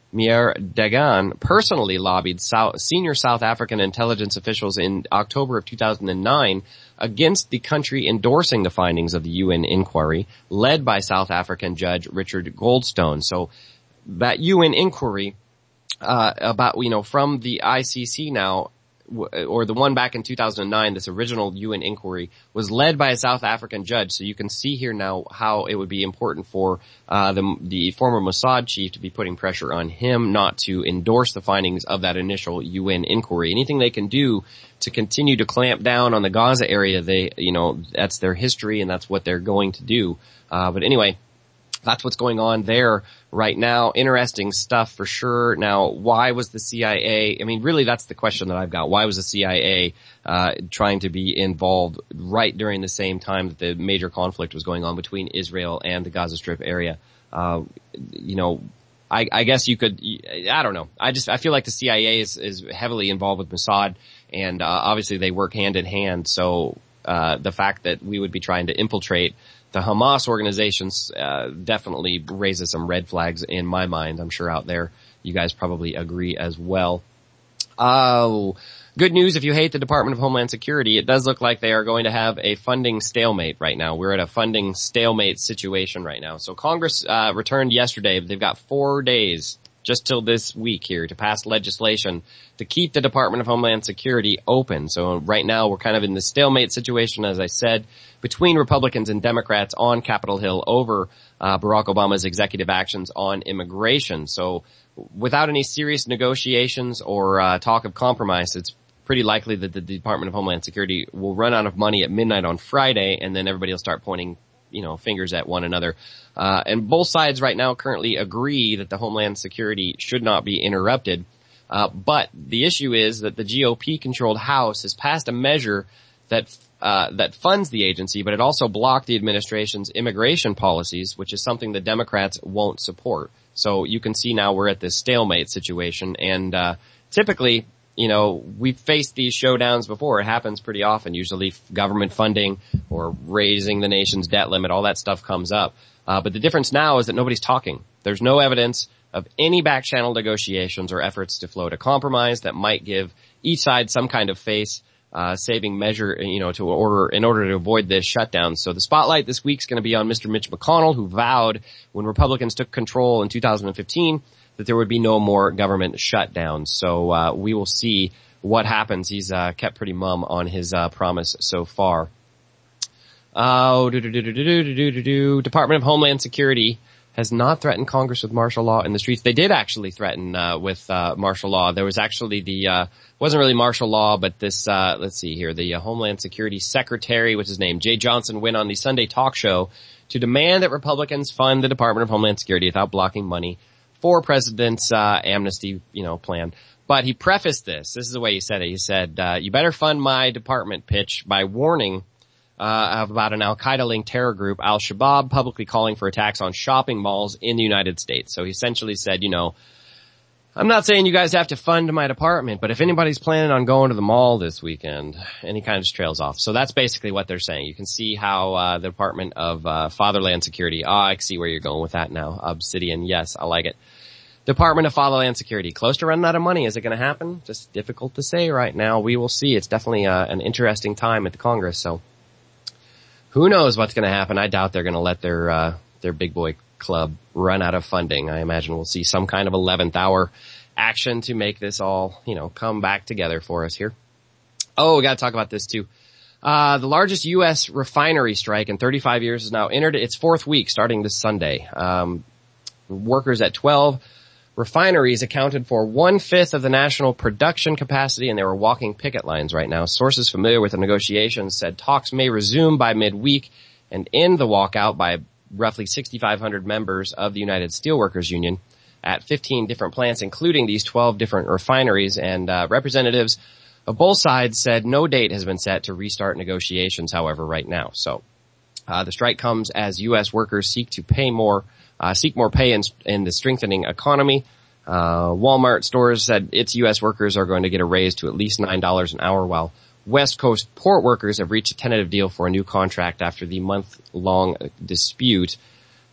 Meir Dagan personally lobbied South, senior South African intelligence officials in October of two thousand nine against the country endorsing the findings of the U N inquiry led by South African Judge Richard Goldstone. So that U N inquiry uh about, you know, from the I C C now, or the one back in two thousand nine, this original U N inquiry was led by a South African judge. So you can see here now how it would be important for uh the the former Mossad chief to be putting pressure on him not to endorse the findings of that initial U N inquiry. Anything they can do to continue to clamp down on the Gaza area, they, you know, that's their history and that's what they're going to do. Uh but anyway, that's what's going on there right now. Interesting stuff for sure. Now, why was the C I A, I mean, really that's the question that I've got. Why was the C I A uh trying to be involved right during the same time that the major conflict was going on between Israel and the Gaza Strip area? Uh, you know, I, I guess you could, I don't know. I just, I feel like the C I A is, is heavily involved with Mossad, and uh, obviously they work hand in hand. So, uh, the fact that we would be trying to infiltrate the Hamas organizations uh, definitely raises some red flags in my mind. I'm sure out there you guys probably agree as well. Oh, good news if you hate the Department of Homeland Security. It does look like they are going to have a funding stalemate right now. We're at a funding stalemate situation right now. So Congress uh, returned yesterday. They've got four days just till this week here to pass legislation to keep the Department of Homeland Security open. So right now we're kind of in the stalemate situation, as I said, between Republicans and Democrats on Capitol Hill over uh, Barack Obama's executive actions on immigration. So without any serious negotiations or uh, talk of compromise, it's pretty likely that the Department of Homeland Security will run out of money at midnight on Friday, and then everybody will start pointing, you know, fingers at one another. Uh, and both sides right now currently agree that the Homeland Security should not be interrupted. Uh, but the issue is that the G O P-controlled House has passed a measure that uh, that funds the agency, but it also blocked the administration's immigration policies, which is something the Democrats won't support. So you can see now we're at this stalemate situation, and uh typically, you know, we've faced these showdowns before. It happens pretty often. Usually government funding or raising the nation's debt limit, all that stuff comes up. Uh, but the difference now is that nobody's talking. There's no evidence of any back-channel negotiations or efforts to float a compromise that might give each side some kind of face, uh, saving measure, you know, to order, in order to avoid this shutdown. So the spotlight this week's going to be on Mister Mitch McConnell, who vowed when Republicans took control in two thousand fifteen that there would be no more government shutdowns. So, uh, we will see what happens. He's, uh, kept pretty mum on his, uh, promise so far. Oh, do do do do do do do do do. Department of Homeland Security has not threatened Congress with martial law in the streets. They did actually threaten uh, with uh, martial law. There was actually the uh wasn't really martial law, but this uh let's see here, the uh, Homeland Security Secretary, what's his name, Jay Johnson, went on the Sunday talk show to demand that Republicans fund the Department of Homeland Security without blocking money for President's uh amnesty, you know, plan. But he prefaced this. This is the way he said it. He said, uh, "You better fund my department," pitch by warning Uh, about an Al-Qaeda-linked terror group, Al-Shabaab, publicly calling for attacks on shopping malls in the United States. So he essentially said, you know, I'm not saying you guys have to fund my department, but if anybody's planning on going to the mall this weekend, any kind of trails off. So that's basically what they're saying. You can see how uh the Department of uh Fatherland Security, ah, I see where you're going with that now. Obsidian, yes, I like it. Department of Fatherland Security, close to running out of money. Is it going to happen? Just difficult to say right now. We will see. It's definitely uh, an interesting time at the Congress, so who knows what's going to happen. I doubt they're going to let their uh their big boy club run out of funding. I imagine we'll see some kind of eleventh hour action to make this all, you know, come back together for us here. Oh, we got to talk about this too. Uh the largest U S refinery strike in thirty-five years has now entered its fourth week starting this Sunday. Um workers at twelve refineries accounted for one-fifth of the national production capacity, and they were walking picket lines right now. Sources familiar with the negotiations said talks may resume by midweek and end the walkout by roughly sixty-five hundred members of the United Steelworkers Union at fifteen different plants, including these twelve different refineries. And uh, representatives of both sides said no date has been set to restart negotiations, however, right now. So uh, the strike comes as U S workers seek to pay more Uh, seek more pay in, in the strengthening economy. Uh, Walmart stores said its U S workers are going to get a raise to at least nine dollars an hour, while West Coast port workers have reached a tentative deal for a new contract after the month-long dispute.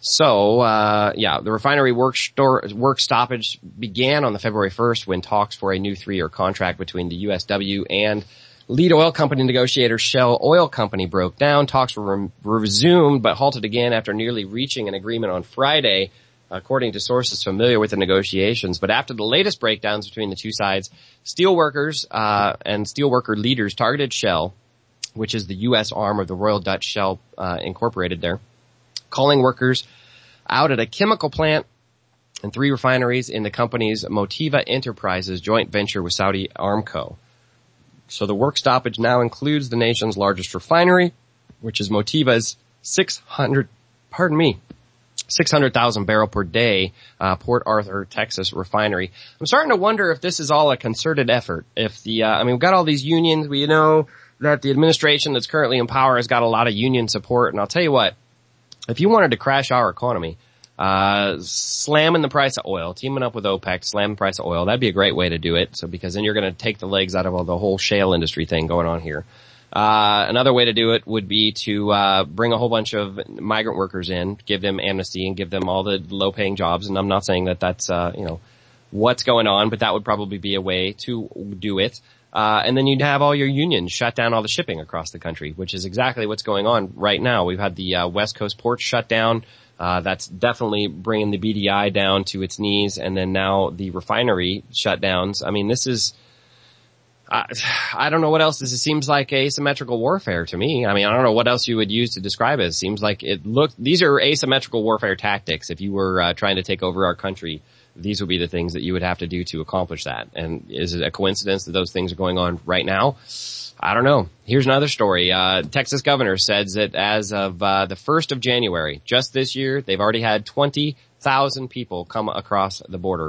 So, uh, yeah, the refinery work, store, work stoppage began on the February first when talks for a new three-year contract between the U S W and lead oil company negotiator Shell Oil Company broke down. Talks were re- resumed but halted again after nearly reaching an agreement on Friday, according to sources familiar with the negotiations. But after the latest breakdowns between the two sides, steelworkers uh, and steelworker leaders targeted Shell, which is the U S arm of the Royal Dutch Shell uh, Incorporated there, calling workers out at a chemical plant and three refineries in the company's Motiva Enterprises joint venture with Saudi Aramco. So the work stoppage now includes the nation's largest refinery, which is Motiva's six hundred, pardon me, six hundred thousand barrel per day, uh, Port Arthur, Texas refinery. I'm starting to wonder if this is all a concerted effort. If the, uh, I mean, we've got all these unions. We know that the administration that's currently in power has got a lot of union support. And I'll tell you what, if you wanted to crash our economy, uh, slamming the price of oil, teaming up with OPEC, slam the price of oil, that'd be a great way to do it. So because then you're going to take the legs out of all the whole shale industry thing going on here. Uh, another way to do it would be to, uh, bring a whole bunch of migrant workers in, give them amnesty and give them all the low paying jobs. And I'm not saying that that's, uh, you know, what's going on, but that would probably be a way to do it. Uh, and then you'd have all your unions shut down all the shipping across the country, which is exactly what's going on right now. We've had the, uh, West Coast ports shut down. Uh, that's definitely bringing the B D I down to its knees. And then now the refinery shutdowns. I mean, this is, I, I don't know what else. This is, seems like asymmetrical warfare to me. I mean, I don't know what else you would use to describe it. It seems like it look, these are asymmetrical warfare tactics. If you were, uh, trying to take over our country, these would be the things that you would have to do to accomplish that. And is it a coincidence that those things are going on right now? I don't know. Here's another story. Uh, Texas governor says that as of, uh, the first of January, just this year, they've already had twenty thousand people come across the border.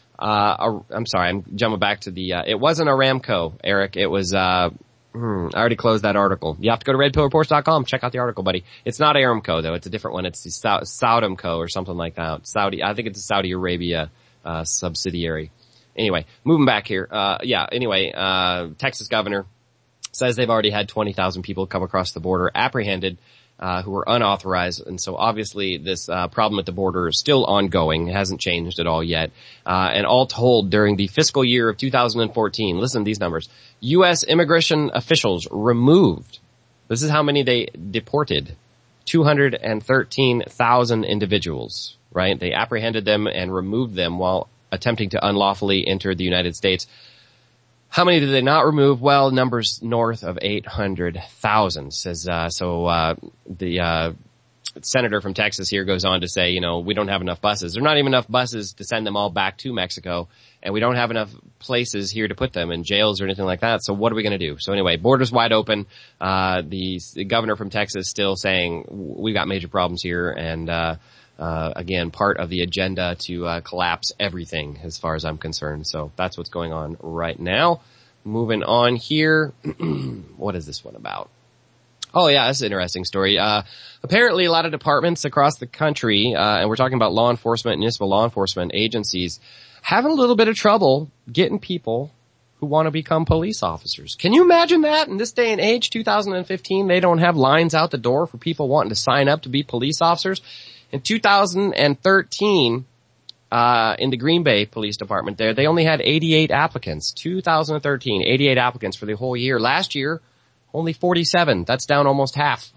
Uh, I'm sorry, I'm jumping back to the, uh, it wasn't Aramco, Eric. It was, uh, hmm, I already closed that article. You have to go to red pill reports dot com. Check out the article, buddy. It's not Aramco though. It's a different one. It's the Sa- Saudamco or something like that. Saudi, I think it's a Saudi Arabia, uh, subsidiary. Anyway, moving back here. Uh, yeah, anyway, uh, Texas governor says they've already had twenty thousand people come across the border apprehended, uh, who were unauthorized. And so obviously this, uh, problem at the border is still ongoing. It hasn't changed at all yet. Uh, and all told during the fiscal year of two thousand fourteen, listen to these numbers, U S immigration officials removed, this is how many they deported, two hundred thirteen thousand individuals, right? They apprehended them and removed them while attempting to unlawfully enter the United States. How many did they not remove? Well, numbers north of eight hundred thousand says, uh, so, uh, the, uh, senator from Texas here goes on to say, you know, we don't have enough buses. There are not even enough buses to send them all back to Mexico, and we don't have enough places here to put them in jails or anything like that. So what are we going to do? So anyway, borders wide open. Uh, the, the governor from Texas still saying we've got major problems here, and, uh, Uh, again, part of the agenda to, uh, collapse everything as far as I'm concerned. So that's what's going on right now. Moving on here. What is this one about? Oh yeah, that's an interesting story. Uh, apparently a lot of departments across the country, uh, and we're talking about law enforcement, municipal law enforcement agencies, having a little bit of trouble getting people who want to become police officers. Can you imagine that in this day and age, two thousand fifteen, they don't have lines out the door for people wanting to sign up to be police officers? In two thousand thirteen, uh, in the Green Bay Police Department there, they only had eighty-eight applicants. two thousand thirteen, eighty-eight applicants for the whole year. Last year, only forty-seven. That's down almost half.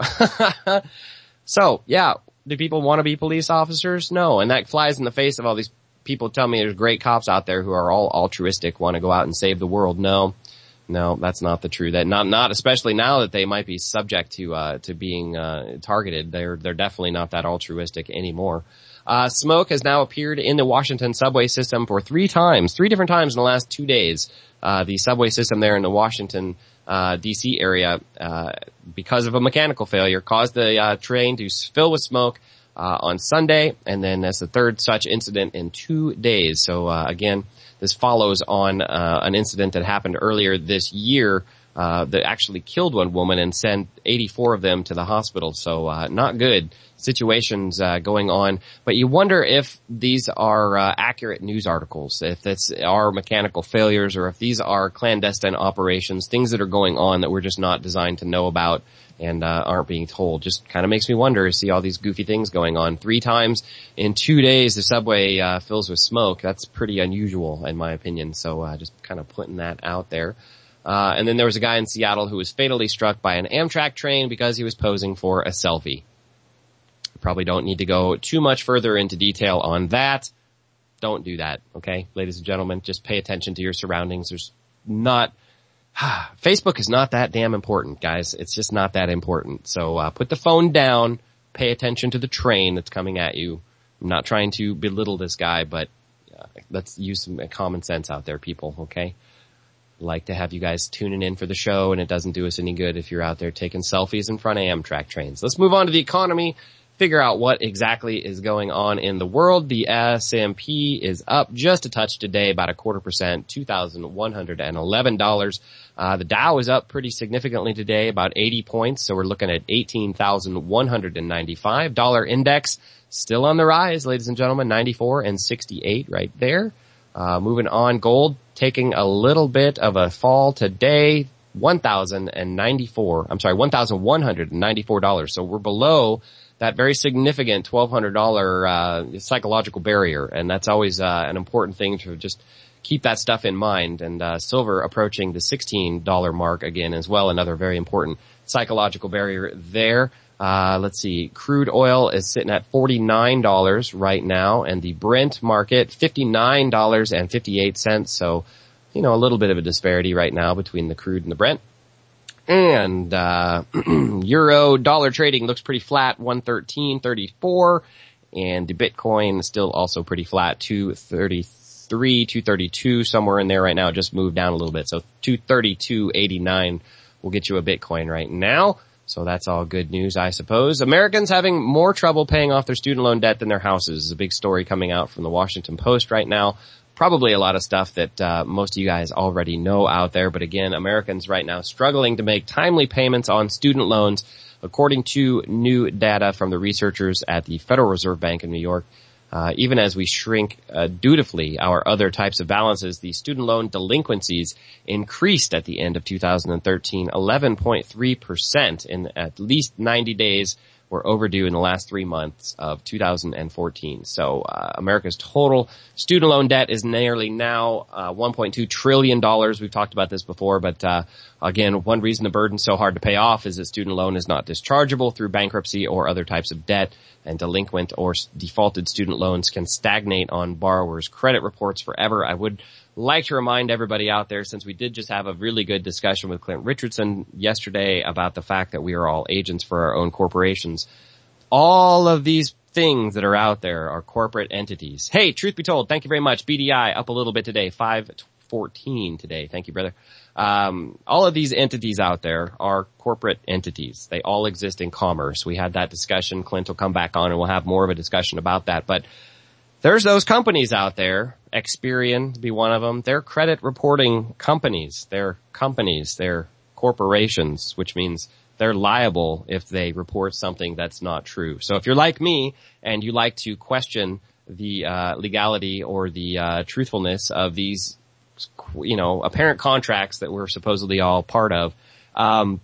So, yeah, do people want to be police officers? No. And that flies in the face of all these people telling me there's great cops out there who are all altruistic, want to go out and save the world. No. No, that's not the truth. That not, not especially now that they might be subject to, uh, to being, uh, targeted. They're, they're definitely not that altruistic anymore. Uh, smoke has now appeared in the Washington subway system for three times, three different times in the last two days. Uh, the subway system there in the Washington, uh, D C area, uh, because of a mechanical failure caused the, uh, train to fill with smoke, uh, on Sunday. And then that's the third such incident in two days. So, uh, again, this follows on uh, an incident that happened earlier this year uh, that actually killed one woman and sent eighty-four of them to the hospital. So, uh, not good situations, uh, going on. But you wonder if these are, uh, accurate news articles, if that's are mechanical failures, or if these are clandestine operations, things that are going on that we're just not designed to know about and, uh, aren't being told. Just kind of makes me wonder to see all these goofy things going on. Three times in two days the subway, uh, fills with smoke. That's pretty unusual in my opinion. So, uh, just kind of putting that out there. Uh, and then there was a guy in Seattle who was fatally struck by an Amtrak train because he was posing for a selfie. Probably don't need to go too much further into detail on that. Don't do that, okay? Ladies and gentlemen, just pay attention to your surroundings. There's not, Facebook is not that damn important, guys. It's just not that important. So, uh, put the phone down, pay attention to the train that's coming at you. I'm not trying to belittle this guy, but uh, let's use some common sense out there, people, okay? Like to have you guys tuning in for the show, and it doesn't do us any good if you're out there taking selfies in front of Amtrak trains. Let's move on to the economy, figure out what exactly is going on in the world. The S and P is up just a touch today, about a quarter percent, two thousand one hundred eleven dollars. Uh, the Dow is up pretty significantly today, about eighty points, so we're looking at eighteen thousand one hundred ninety-five. Dollar index still on the rise, ladies and gentlemen, ninety-four and sixty-eight right there. Uh, moving on, gold taking a little bit of a fall today, one thousand ninety-four, I'm sorry, one thousand one hundred ninety-four dollars. So we're below that very significant twelve hundred dollars, uh, psychological barrier. And that's always, uh, an important thing to just keep that stuff in mind. And, uh, silver approaching the sixteen dollars mark again as well. Another very important psychological barrier there. Uh, let's see, crude oil is sitting at forty-nine dollars right now, and the Brent market, fifty-nine dollars and fifty-eight cents. So, you know, a little bit of a disparity right now between the crude and the Brent. And, uh, euro dollar trading looks pretty flat, one thirteen thirty-four, and the Bitcoin is still also pretty flat, two thirty-three, two thirty-two, somewhere in there right now. It just moved down a little bit. So two thirty-two eighty-nine will get you a Bitcoin right now. So that's all good news, I suppose. Americans having more trouble paying off their student loan debt than their houses is a big story coming out from the Washington Post right now. Probably a lot of stuff that uh, most of you guys already know out there. But again, Americans right now struggling to make timely payments on student loans, according to new data from the researchers at the Federal Reserve Bank of New York. Uh, even as we shrink uh, dutifully our other types of balances, the student loan delinquencies increased at the end of two thousand thirteen, eleven point three percent in at least ninety days were overdue in the last three months of two thousand fourteen. So uh, America's total student loan debt is nearly now uh, one point two trillion dollars. We've talked about this before, but uh, again, one reason the burden's so hard to pay off is that student loan is not dischargeable through bankruptcy or other types of debt, and delinquent or defaulted student loans can stagnate on borrowers' credit reports forever. I would like to remind everybody out there, since we did just have a really good discussion with Clint Richardson yesterday about the fact that we are all agents for our own corporations. All of these things that are out there are corporate entities. Hey, truth be told, thank you very much. B D I up a little bit today, five fourteen today. Thank you, brother. Um, all of these entities out there are corporate entities. They all exist in commerce. We had that discussion. Clint will come back on and we'll have more of a discussion about that. But there's those companies out there, Experian to be one of them. They're credit reporting companies. They're companies. They're corporations, which means they're liable if they report something that's not true. So if you're like me and you like to question the uh, legality or the uh, truthfulness of these, you know, apparent contracts that we're supposedly all part of, um,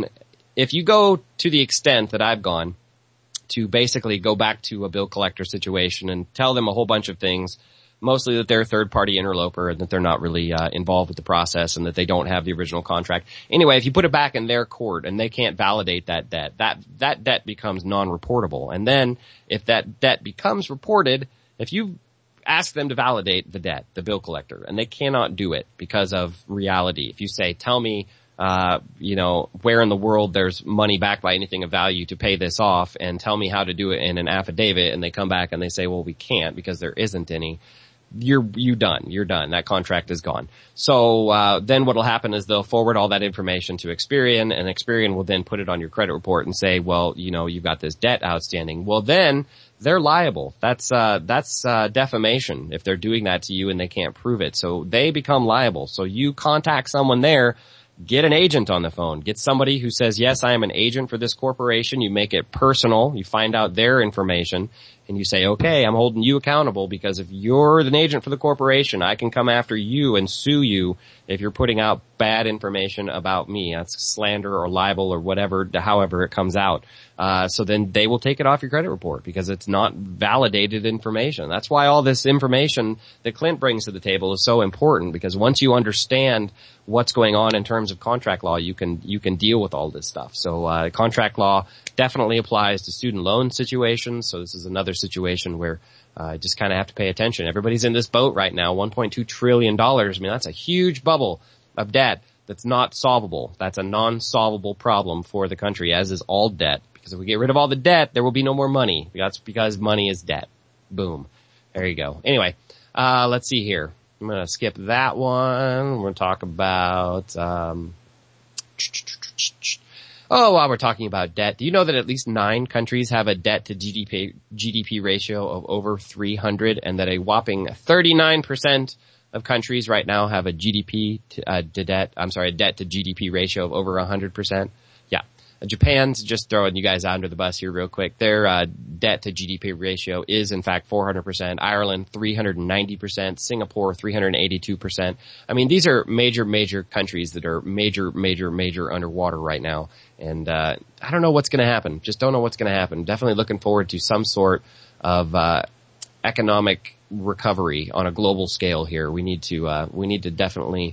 if you go to the extent that I've gone to basically go back to a bill collector situation and tell them a whole bunch of things, mostly that they're a third-party interloper and that they're not really uh, involved with the process and that they don't have the original contract. Anyway, if you put it back in their court and they can't validate that debt, that that debt becomes non-reportable. And then if that debt becomes reported, if you ask them to validate the debt, the bill collector, and they cannot do it because of reality. If you say, tell me, uh, you know, where in the world there's money backed by anything of value to pay this off, and tell me how to do it in an affidavit, and they come back and they say, well, we can't because there isn't any. You're, you done. You're done. That contract is gone. So, uh, then what'll happen is they'll forward all that information to Experian, and Experian will then put it on your credit report and say, well, you know, you've got this debt outstanding. Well, then they're liable. That's, uh, that's, uh, defamation if they're doing that to you and they can't prove it. So they become liable. So you contact someone there Get an agent on the phone. Get somebody who says, yes, I am an agent for this corporation. You make it personal. You find out their information and you say, okay, I'm holding you accountable because if you're an agent for the corporation, I can come after you and sue you if you're putting out bad information about me. That's slander or libel or whatever, however it comes out. Uh, so then they will take it off your credit report because it's not validated information. That's why all this information that Clint brings to the table is so important, because once you understand what's going on in terms of contract law, you can, you can deal with all this stuff. So, uh, contract law definitely applies to student loan situations. So this is another situation where, uh, just kind of have to pay attention. Everybody's in this boat right now, one point two trillion dollars. I mean, that's a huge bubble of debt that's not solvable. That's a non-solvable problem for the country, as is all debt. Because if we get rid of all the debt, there will be no more money. That's because money is debt. Boom. There you go. Anyway, uh, let's see here. I'm going to skip that one. We're going to talk about, um, oh, while we're talking about debt, do you know that at least nine countries have a debt to G D P, G D P ratio of over three hundred, and that a whopping thirty-nine percent of countries right now have a G D P to, uh, to debt, I'm sorry, a debt to G D P ratio of over one hundred percent? Yeah. Japan's, just throwing you guys under the bus here real quick, their uh, debt to G D P ratio is in fact four hundred percent. Ireland, three hundred ninety percent. Singapore, three hundred eighty-two percent. I mean, these are major, major countries that are major, major, major underwater right now. And uh I don't know what's going to happen. Just don't know what's going to happen. Definitely looking forward to some sort of uh economic recovery on a global scale here. We need to uh we need to definitely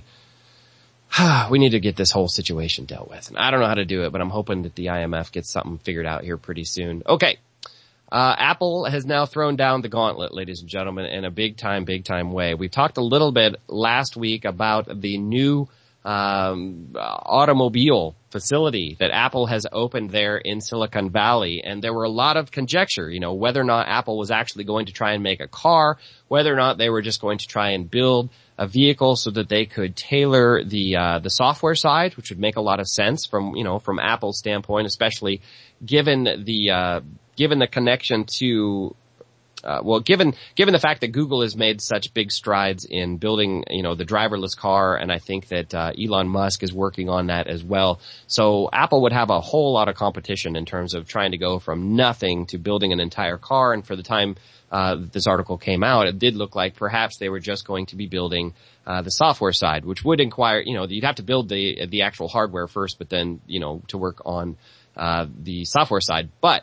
we need to get this whole situation dealt with. And I don't know how to do it, but I'm hoping that the I M F gets something figured out here pretty soon. Okay. Uh, Apple has now thrown down the gauntlet, ladies and gentlemen, in a big time, big time way. We talked a little bit last week about the new, um, automobile facility that Apple has opened there in Silicon Valley. And there were a lot of conjecture, you know, whether or not Apple was actually going to try and make a car, whether or not they were just going to try and build a vehicle so that they could tailor the, uh, the software side, which would make a lot of sense from, you know, from Apple's standpoint, especially given the, uh, given the connection to, uh, well, given, given the fact that Google has made such big strides in building, you know, the driverless car, and I think that, uh, Elon Musk is working on that as well. So Apple would have a whole lot of competition in terms of trying to go from nothing to building an entire car. And for the time, uh, this article came out, it did look like perhaps they were just going to be building, uh, the software side, which would inquire, you know, you'd have to build the, the actual hardware first, but then, you know, to work on, uh, the software side. But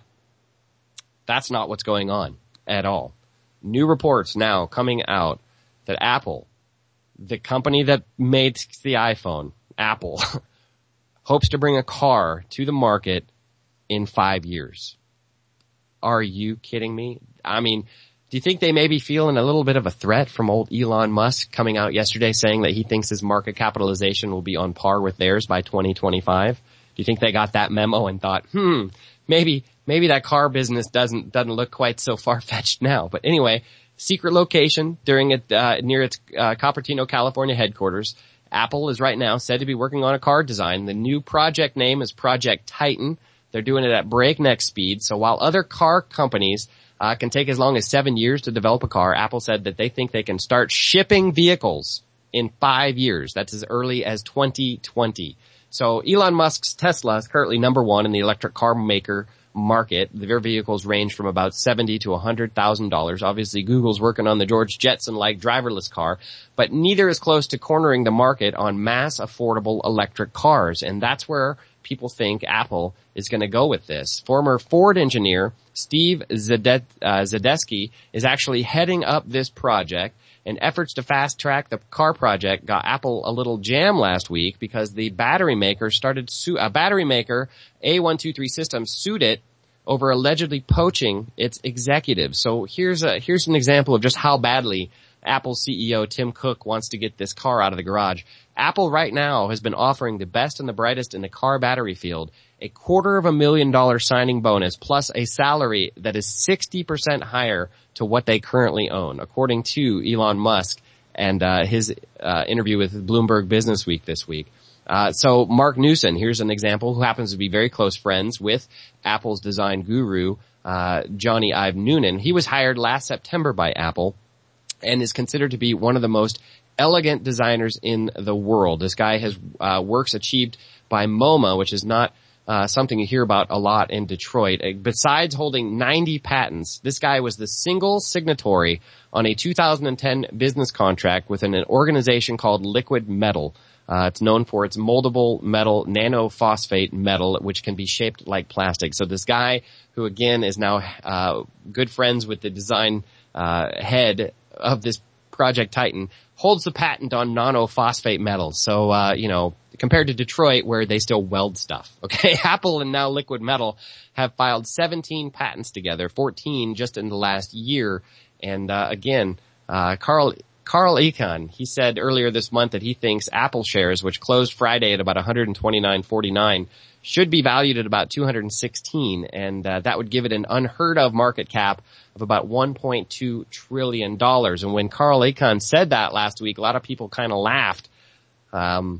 that's not what's going on at all. New reports now coming out that Apple, the company that made the iPhone, Apple, hopes to bring a car to the market in five years. Are you kidding me? I mean, do you think they may be feeling a little bit of a threat from old Elon Musk coming out yesterday saying that he thinks his market capitalization will be on par with theirs by twenty twenty-five? Do you think they got that memo and thought, hmm, maybe Maybe that car business doesn't doesn't look quite so far-fetched now. But anyway, secret location during it uh, near its uh, Cupertino, California headquarters. Apple is right now said to be working on a car design. The new project name is Project Titan. They're doing it at breakneck speed. So while other car companies uh, can take as long as seven years to develop a car, Apple said that they think they can start shipping vehicles in five years. That's as early as twenty twenty. So Elon Musk's Tesla is currently number one in the electric car maker market. Their vehicles range from about seventy to one hundred thousand dollars. Obviously, Google's working on the George Jetson-like driverless car, but neither is close to cornering the market on mass affordable electric cars. And that's where people think Apple is going to go with this. Former Ford engineer Steve Zadet, uh, Zadesky is actually heading up this project. And efforts to fast-track the car project got Apple a little jam last week because the battery maker started su- a battery maker, A one two three Systems, sued it over allegedly poaching its executives. So here's a here's an example of just how badly Apple C E O Tim Cook wants to get this car out of the garage. Apple right now has been offering the best and the brightest in the car battery field a quarter of a million dollar signing bonus plus a salary that is sixty percent higher to what they currently own, according to Elon Musk and uh his uh interview with Bloomberg Businessweek this week. Uh so Mark Newson, here's an example, who happens to be very close friends with Apple's design guru, uh Johnny Ive Noonan. He was hired last September by Apple and is considered to be one of the most elegant designers in the world. This guy has uh, works achieved by MoMA, which is not uh, something you hear about a lot in Detroit. Uh, besides holding ninety patents, this guy was the single signatory on a two thousand ten business contract with an, an organization called Liquid Metal. Uh, it's known for its moldable metal, nanophosphate metal, which can be shaped like plastic. So this guy, who again is now uh, good friends with the design uh, head of this Project Titan, holds the patent on nanophosphate metals. So, uh, you know, compared to Detroit, where they still weld stuff, okay? Apple and now Liquid Metal have filed seventeen patents together, fourteen just in the last year. And uh, again, uh, Carl... Carl Icahn, he said earlier this month that he thinks Apple shares, which closed Friday at about one hundred twenty-nine forty-nine, should be valued at about two hundred sixteen, and uh, that would give it an unheard of market cap of about one point two trillion dollars. And when Carl Icahn said that last week, a lot of people kind of laughed. Um,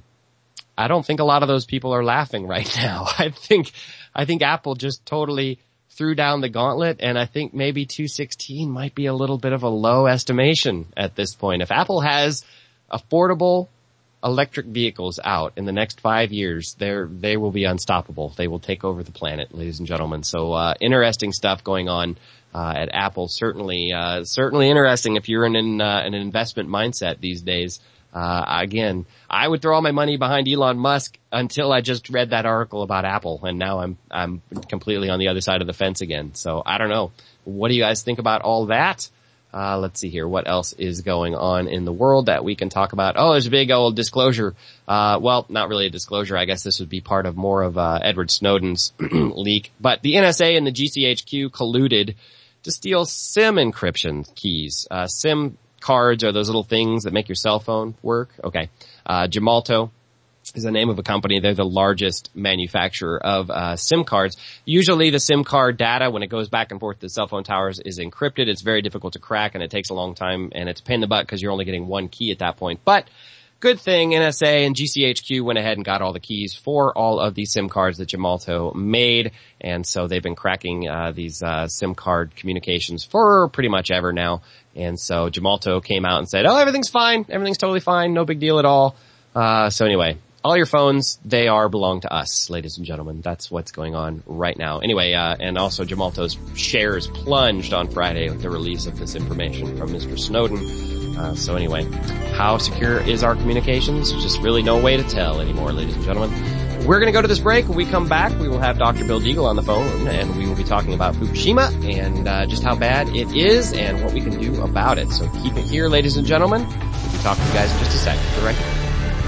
I don't think a lot of those people are laughing right now. I think, I think Apple just totally threw down the gauntlet, and I think maybe two sixteen might be a little bit of a low estimation at this point. If Apple has affordable electric vehicles out in the next five years, they're, they will be unstoppable. They will take over the planet, ladies and gentlemen. So, uh, interesting stuff going on, uh, at Apple. Certainly, uh, certainly interesting if you're in an, uh, an investment mindset these days. Uh, again, I would throw all my money behind Elon Musk until I just read that article about Apple, and now I'm, I'm completely on the other side of the fence again. So I don't know. What do you guys think about all that? Uh, let's see here. What else is going on in the world that we can talk about? Oh, there's a big old disclosure. Uh, well, not really a disclosure. I guess this would be part of more of, uh, Edward Snowden's leak. But the N S A and the G C H Q colluded to steal SIM encryption keys. Uh, SIM cards are those little things that make your cell phone work. Okay. Uh, Gemalto is the name of a company. They're the largest manufacturer of uh SIM cards. Usually the SIM card data, when it goes back and forth to the cell phone towers, is encrypted. It's very difficult to crack, and it takes a long time, and it's a pain in the butt because you're only getting one key at that point. But good thing N S A and G C H Q went ahead and got all the keys for all of these SIM cards that Gemalto made, and so they've been cracking uh these uh SIM card communications for pretty much ever now. And so Gemalto came out and said, oh, everything's fine. Everything's totally fine. No big deal at all. Uh, so anyway, all your phones, they are belong to us, ladies and gentlemen. That's what's going on right now. Anyway, uh, and also Gemalto's shares plunged on Friday with the release of this information from Mister Snowden. Uh, so anyway, how secure is our communications? Just really no way to tell anymore, ladies and gentlemen. We're going to go to this break. When we come back, we will have Doctor Bill Deagle on the phone, and we will be talking about Fukushima and uh, just how bad it is and what we can do about it. So keep it here, ladies and gentlemen. We'll be talking to you guys in just a second. For right here.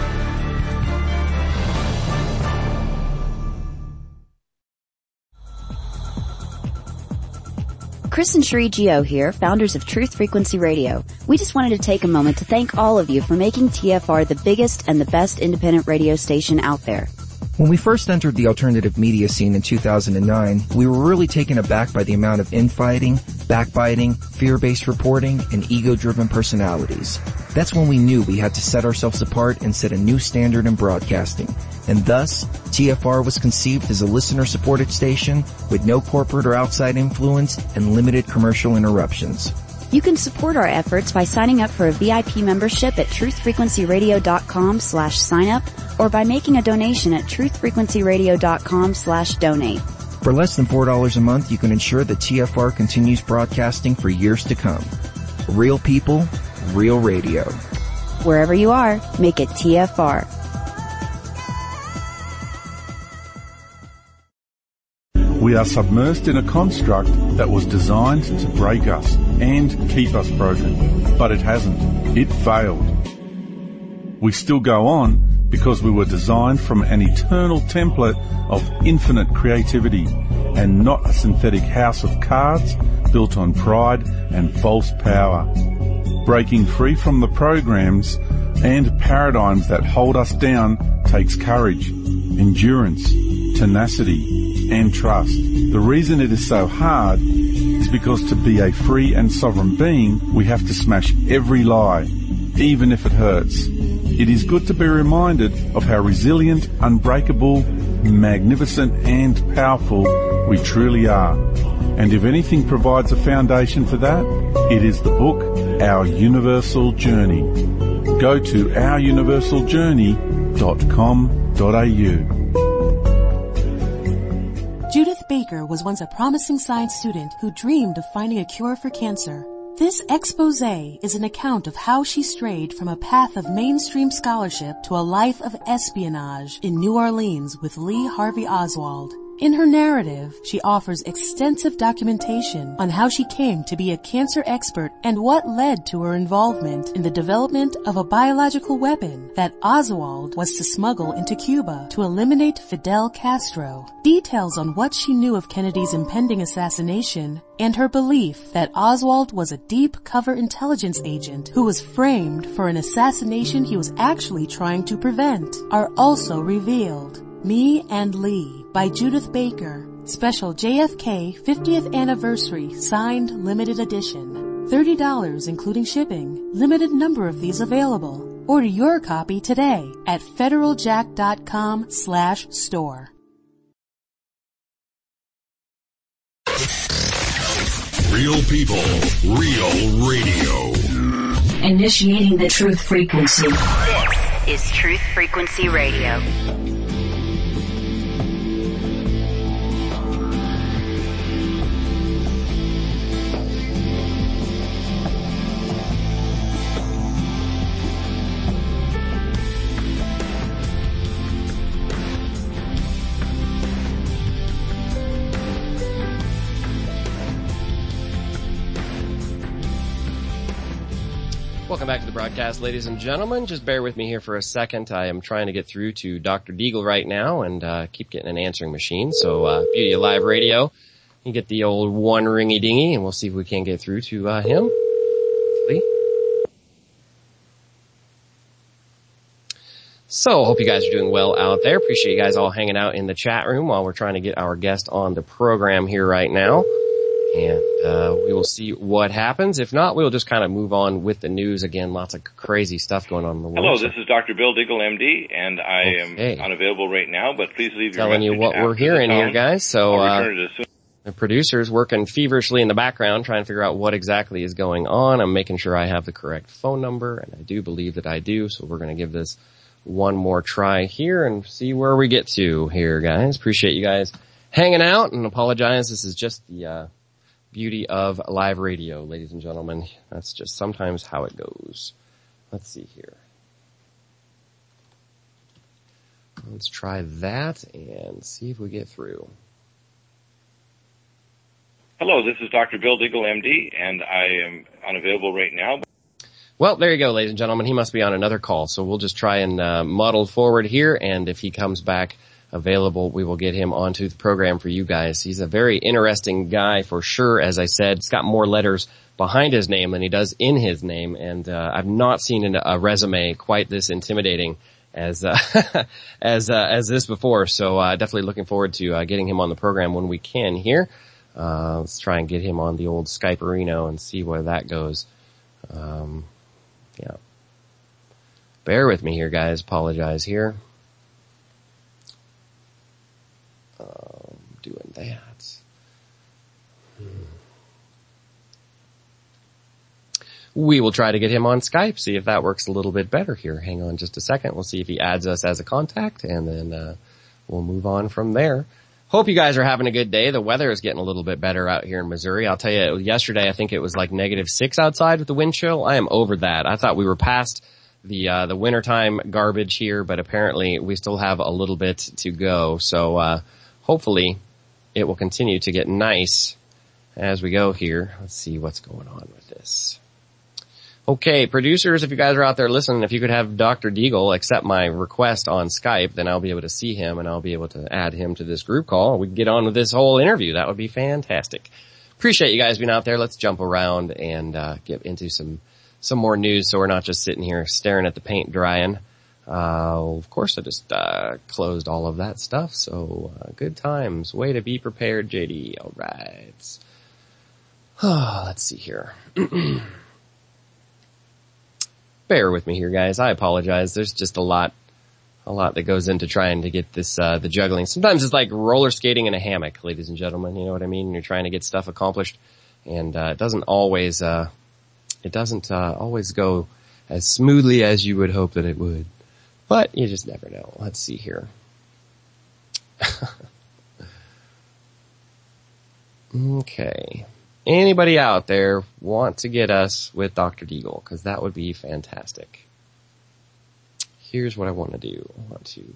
Chris and Sheree Gio here, founders of Truth Frequency Radio. We just wanted to take a moment to thank all of you for making T F R the biggest and the best independent radio station out there. When we first entered the alternative media scene in two thousand nine, we were really taken aback by the amount of infighting, backbiting, fear-based reporting, and ego-driven personalities. That's when we knew we had to set ourselves apart and set a new standard in broadcasting. And thus, T F R was conceived as a listener-supported station with no corporate or outside influence and limited commercial interruptions. You can support our efforts by signing up for a V I P membership at truthfrequencyradio.com slash sign up or by making a donation at truthfrequencyradio.com slash donate. For less than four dollars a month, you can ensure that T F R continues broadcasting for years to come. Real people, real radio. Wherever you are, make it T F R. We are submersed in a construct that was designed to break us and keep us broken. But it hasn't. It failed. We still go on because we were designed from an eternal template of infinite creativity and not a synthetic house of cards built on pride and false power. Breaking free from the programs and paradigms that hold us down takes courage, endurance, tenacity, and trust. The reason it is so hard is because to be a free and sovereign being, we have to smash every lie, even if it hurts. It is good to be reminded of how resilient, unbreakable, magnificent, and powerful we truly are. And if anything provides a foundation for that, it is the book, Our Universal Journey. go to our universal journey dot com dot a u. Judith Baker was once a promising science student who dreamed of finding a cure for cancer. This expose is an account of how she strayed from a path of mainstream scholarship to a life of espionage in New Orleans with Lee Harvey Oswald. In her narrative, she offers extensive documentation on how she came to be a cancer expert and what led to her involvement in the development of a biological weapon that Oswald was to smuggle into Cuba to eliminate Fidel Castro. Details on what she knew of Kennedy's impending assassination and her belief that Oswald was a deep cover intelligence agent who was framed for an assassination he was actually trying to prevent are also revealed. Me and Lee by Judith Baker. Special J F K fiftieth Anniversary Signed Limited Edition. thirty dollars including shipping. Limited number of these available. Order your copy today at federaljack.com slash store. Real people, real radio. Initiating the truth frequency. This is Truth Frequency Radio. Welcome back to the broadcast, ladies and gentlemen. Just bear with me here for a second. I am trying to get through to Doctor Deagle right now and uh keep getting an answering machine. So uh Beauty of Live Radio, you get the old one ringy dingy, and we'll see if we can get through to uh him. Hopefully. So, hope you guys are doing well out there. Appreciate you guys all hanging out in the chat room while we're trying to get our guest on the program here right now. And uh we will see what happens. If not, we'll just kind of move on with the news again. Lots of crazy stuff going on in the world. Hello, this is Doctor Bill Diggle, M D, and I okay. am unavailable right now, but please leave your Telling message you what we're hearing here, guys. So uh soon. The producer's working feverishly in the background trying to figure out what exactly is going on. I'm making sure I have the correct phone number, and I do believe that I do. So we're going to give this one more try here and see where we get to here, guys. Appreciate you guys hanging out, and apologize. This is just the uh beauty of live radio, ladies and gentlemen. That's just sometimes how it goes. Let's see here. Let's try that and see if we get through. Hello, this is Doctor Bill Diggle, M D, and I am unavailable right now. Well, there you go, ladies and gentlemen. He must be on another call, so we'll just try and uh, muddle forward here, and if he comes back available, we will get him onto the program for you guys. He's a very interesting guy for sure. As I said, he's got more letters behind his name than he does in his name, and uh, I've not seen a resume quite this intimidating as uh, as uh, as this before. So uh, definitely looking forward to uh, getting him on the program when we can here. Uh, let's try and get him on the old Skype-erino and see where that goes. Um, yeah. Bear with me here, guys. Apologize here. Um, doing that. Hmm. We will try to get him on Skype, see if that works a little bit better here. Hang on just a second. We'll see if he adds us as a contact, and then uh we'll move on from there. Hope you guys are having a good day. The weather is getting a little bit better out here in Missouri. I'll tell you, yesterday I think it was like negative six outside with the wind chill. I am over that. I thought we were past the uh the wintertime garbage here, but apparently we still have a little bit to go. So uh hopefully it will continue to get nice as we go here. Let's see what's going on with this. Okay, producers, if you guys are out there listening, if you could have Doctor Deagle accept my request on Skype, then I'll be able to see him and I'll be able to add him to this group call. We can get on with this whole interview. That would be fantastic. Appreciate you guys being out there. Let's jump around and uh get into some some more news so we're not just sitting here staring at the paint drying. Uh of course I just uh closed all of that stuff, so uh, good times. Way to be prepared, J D. All right. Oh, let's see here. Bear with me here, guys. I apologize. There's just a lot, a lot that goes into trying to get this, uh, the juggling. Sometimes it's like roller skating in a hammock, ladies and gentlemen. You know what I mean? You're trying to get stuff accomplished, and, uh, it doesn't always, uh, it doesn't, uh, always go as smoothly as you would hope that it would. But you just never know. Let's see here. Okay. Anybody out there want to get us with Doctor Deagle? Because that would be fantastic. Here's what I want to do. I want to...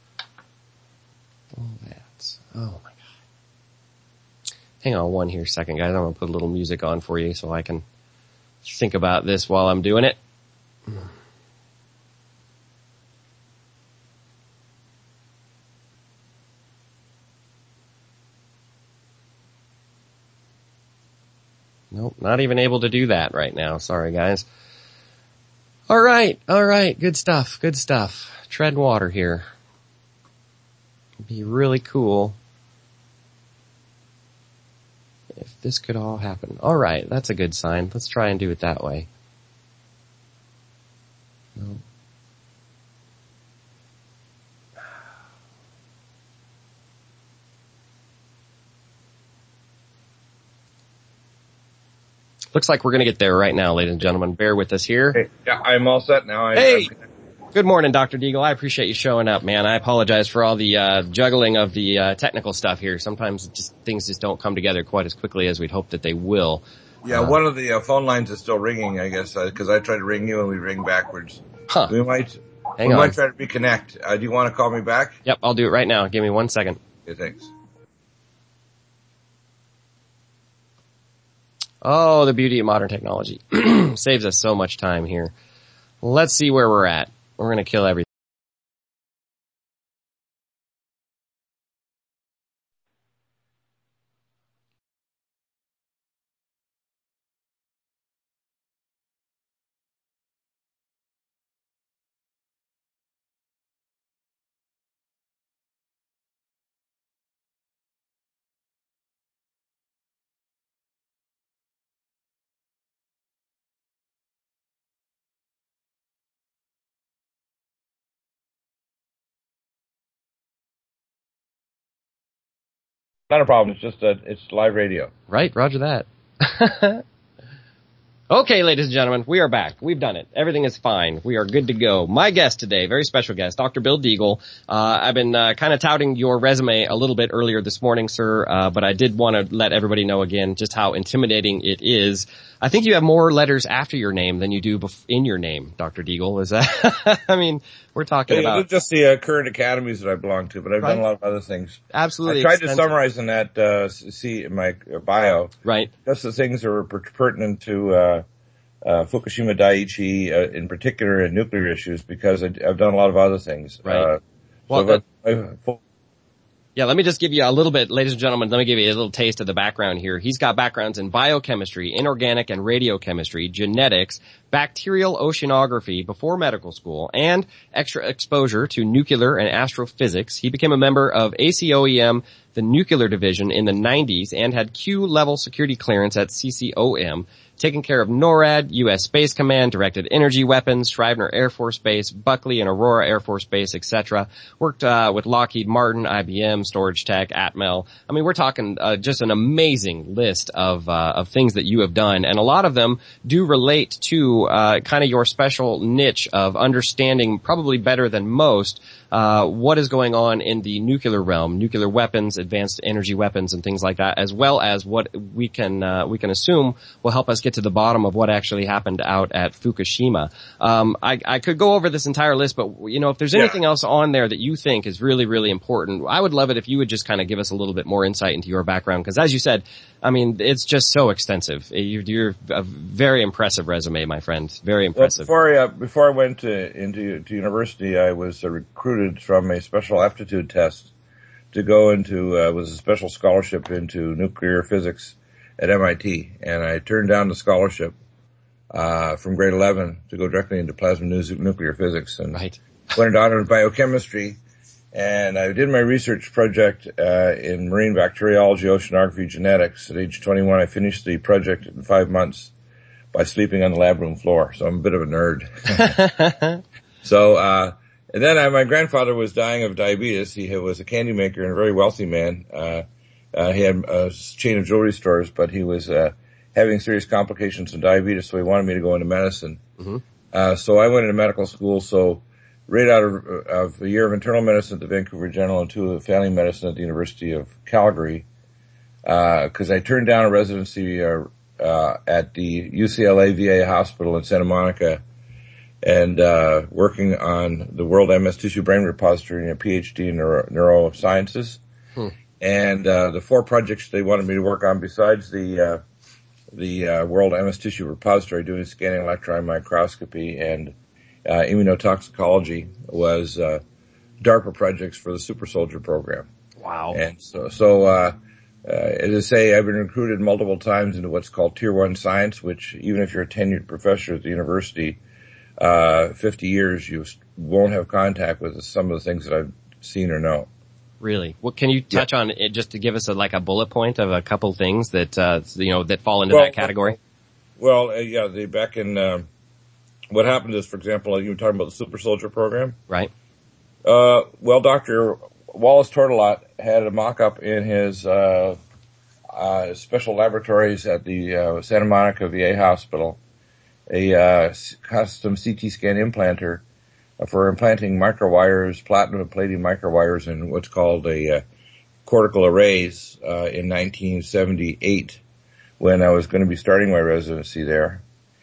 All that. Oh my god. Hang on one here second, guys. I'm going to put a little music on for you so I can think about this while I'm doing it. Nope, not even able to do that right now. Sorry, guys. All right, all right. Good stuff, good stuff. Tread water here. It'd be really cool if this could all happen. All right, that's a good sign. Let's try and do it that way. No. Looks like we're going to get there right now, ladies and gentlemen. Bear with us here. Hey, yeah, I'm all set now. I, hey! I'm... Good morning, Doctor Deagle. I appreciate you showing up, man. I apologize for all the uh juggling of the uh technical stuff here. Sometimes just things just don't come together quite as quickly as we'd hope that they will. Yeah, uh, one of the uh, phone lines is still ringing, I guess, because uh, I tried to ring you and we ring backwards. Huh. We might, Hang we on. might try to reconnect. Uh, do you want to call me back? Yep, I'll do it right now. Give me one second. Okay, thanks. Oh, the beauty of modern technology. Saves us so much time here. Let's see where we're at. We're going to kill everything. Not a problem. It's just uh, it's live radio. Right, roger that. Okay, ladies and gentlemen, we are back. We've done it. Everything is fine. We are good to go. My guest today, very special guest, Doctor Bill Deagle. Uh, I've been uh, kind of touting your resume a little bit earlier this morning, sir, uh, but I did want to let everybody know again just how intimidating it is. I think you have more letters after your name than you do bef- in your name, Doctor Deagle. Is that? I mean, we're talking yeah, about just the uh, current academies that I belong to, but I've right. done a lot of other things. Absolutely, I tried extensive. to summarize in that uh, see in my bio, right? Just the things that were per- pertinent to uh, uh, Fukushima Daiichi, uh, in particular, and nuclear issues, because I, I've done a lot of other things. Right. Uh, well, so that- Yeah, let me just give you a little bit, ladies and gentlemen, let me give you a little taste of the background here. He's got backgrounds in biochemistry, inorganic and radiochemistry, genetics, bacterial oceanography before medical school, and extra exposure to nuclear and astrophysics. He became a member of A C O E M, the nuclear division, in the nineties and had Q-level security clearance at C C O M, taking care of NORAD, U S Space Command, directed energy weapons, Shrivner Air Force Base, Buckley and Aurora Air Force Base, et cetera. Worked uh, with Lockheed Martin, I B M, Storage Tech, Atmel. I mean, we're talking uh, just an amazing list of uh, of things that you have done, and a lot of them do relate to uh, kind of your special niche of understanding, probably better than most, uh, what is going on in the nuclear realm, nuclear weapons, advanced energy weapons, and things like that, as well as what we can uh, we can assume will help us get to the bottom of what actually happened out at Fukushima. Um, I, I could go over this entire list, but you know, if there's anything yeah. else on there that you think is really, really important, I would love it if you would just kind of give us a little bit more insight into your background, because as you said, I mean, it's just so extensive. You're, you're a very impressive resume, my friend. Very impressive. Well, before I, uh, before I went to, into to university, I was uh, recruited from a special aptitude test to go into, uh, was a special scholarship into nuclear physics at M I T, and I turned down the scholarship uh from grade eleven to go directly into plasma nuclear physics, and right. went on to biochemistry, and I did my research project uh in marine bacteriology, oceanography, genetics. At age twenty-one, I finished the project in five months by sleeping on the lab room floor, so I'm a bit of a nerd. so uh and then I, my grandfather was dying of diabetes. He was a candy maker and a very wealthy man. uh Uh, he had a chain of jewelry stores, but he was uh, having serious complications from diabetes, so he wanted me to go into medicine. Mm-hmm. Uh, so I went into medical school. So right out of, of a year of internal medicine at the Vancouver General and two of family medicine at the University of Calgary, uh, cause I turned down a residency, uh, uh, at the U C L A V A hospital in Santa Monica and, uh, working on the World M S Tissue Brain Repository and a PhD in neuro, neurosciences. Hmm. And, uh, the four projects they wanted me to work on besides the, uh, the, uh, World M S Tissue Repository doing scanning electron microscopy and, uh, immunotoxicology was, uh, DARPA projects for the Super Soldier program. Wow. And so, so, uh, Uh, as I say, I've been recruited multiple times into what's called Tier one Science, which even if you're a tenured professor at the university, uh, fifty years, you won't have contact with some of the things that I've seen or know. Really? Well, can you touch yeah. on it just to give us a, like a bullet point of a couple things that, uh, you know, that fall into well, that category? Well, uh, yeah, the, back in, um, what happened is, for example, you were talking about the Super Soldier program. Right. Uh, well, Doctor Wallace Tortolot had a mock-up in his, uh, uh, special laboratories at the, uh, Santa Monica V A hospital, a, uh, custom C T scan implanter for implanting microwires, platinum and palladium microwires in what's called a, uh, cortical arrays, uh, in nineteen seventy-eight when I was going to be starting my residency there.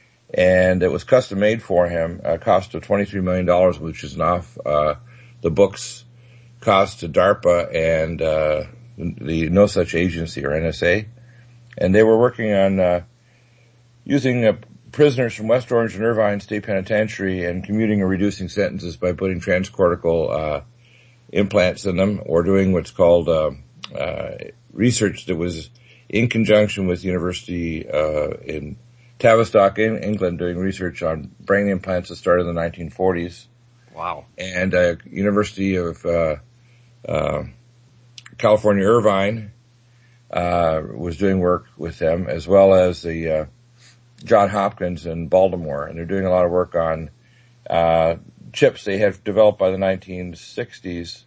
And it was custom made for him, a cost of twenty-three million dollars, which is off, uh, the books cost to DARPA and, uh, the No Such Agency or N S A. And they were working on, uh, using uh, prisoners from West Orange and Irvine State Penitentiary and commuting or reducing sentences by putting transcortical, uh, implants in them or doing what's called, uh, uh, research that was in conjunction with University, uh, in Tavistock in England doing research on brain implants that started in the nineteen forties. Wow. And, uh, University of, uh, uh, California, Irvine, uh, was doing work with them as well as the, uh, John Hopkins in Baltimore. And they're doing a lot of work on, uh, chips they have developed by the nineteen sixties,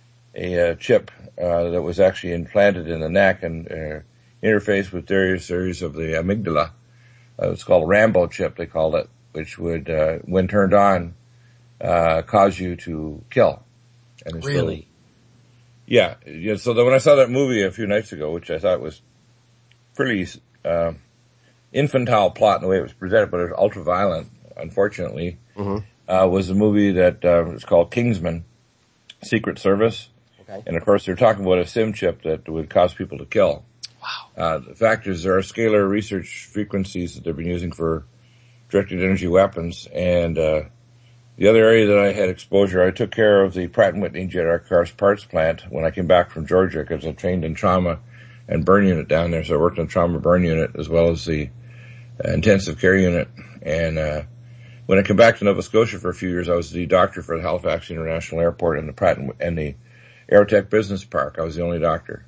a, uh, chip, uh, that was actually implanted in the neck and, uh, interfaced with various areas of the amygdala. Uh, it's called a Rambo chip, they called it, which would, uh, when turned on, uh, cause you to kill. And really? So, yeah. Yeah. So that when I saw that movie a few nights ago, which I thought was pretty, uh, infantile plot in the way it was presented, but it was ultra violent, unfortunately, mm-hmm. uh, was a movie that, uh, was called Kingsman, Secret Service. Okay. And of course they're talking about a SIM chip that would cause people to kill. Wow. Uh, the fact is there are scalar research frequencies that they've been using for directed energy weapons. And, uh, the other area that I had exposure, I took care of the Pratt and Whitney Jet Aircraft parts plant when I came back from Georgia because I trained in trauma and burn unit down there. So I worked in the trauma burn unit as well as the uh, intensive care unit. And, uh, when I came back to Nova Scotia for a few years, I was the doctor for the Halifax International Airport and the Pratt and, and the Aerotech Business Park. I was the only doctor.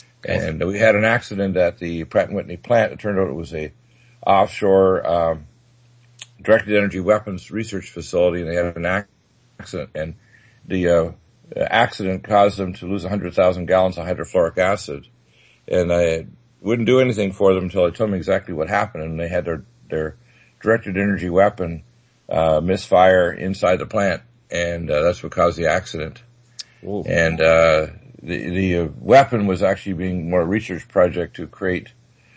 And we had an accident at the Pratt and Whitney plant. It turned out it was a offshore, um, directed energy weapons research facility, and they had an accident. And the, uh, accident caused them to lose one hundred thousand gallons of hydrofluoric acid. And I wouldn't do anything for them until they told me exactly what happened. And they had their, their directed energy weapon, uh, misfire inside the plant. And, uh, that's what caused the accident. Whoa. And, uh, The, the uh, weapon was actually being more a research project to create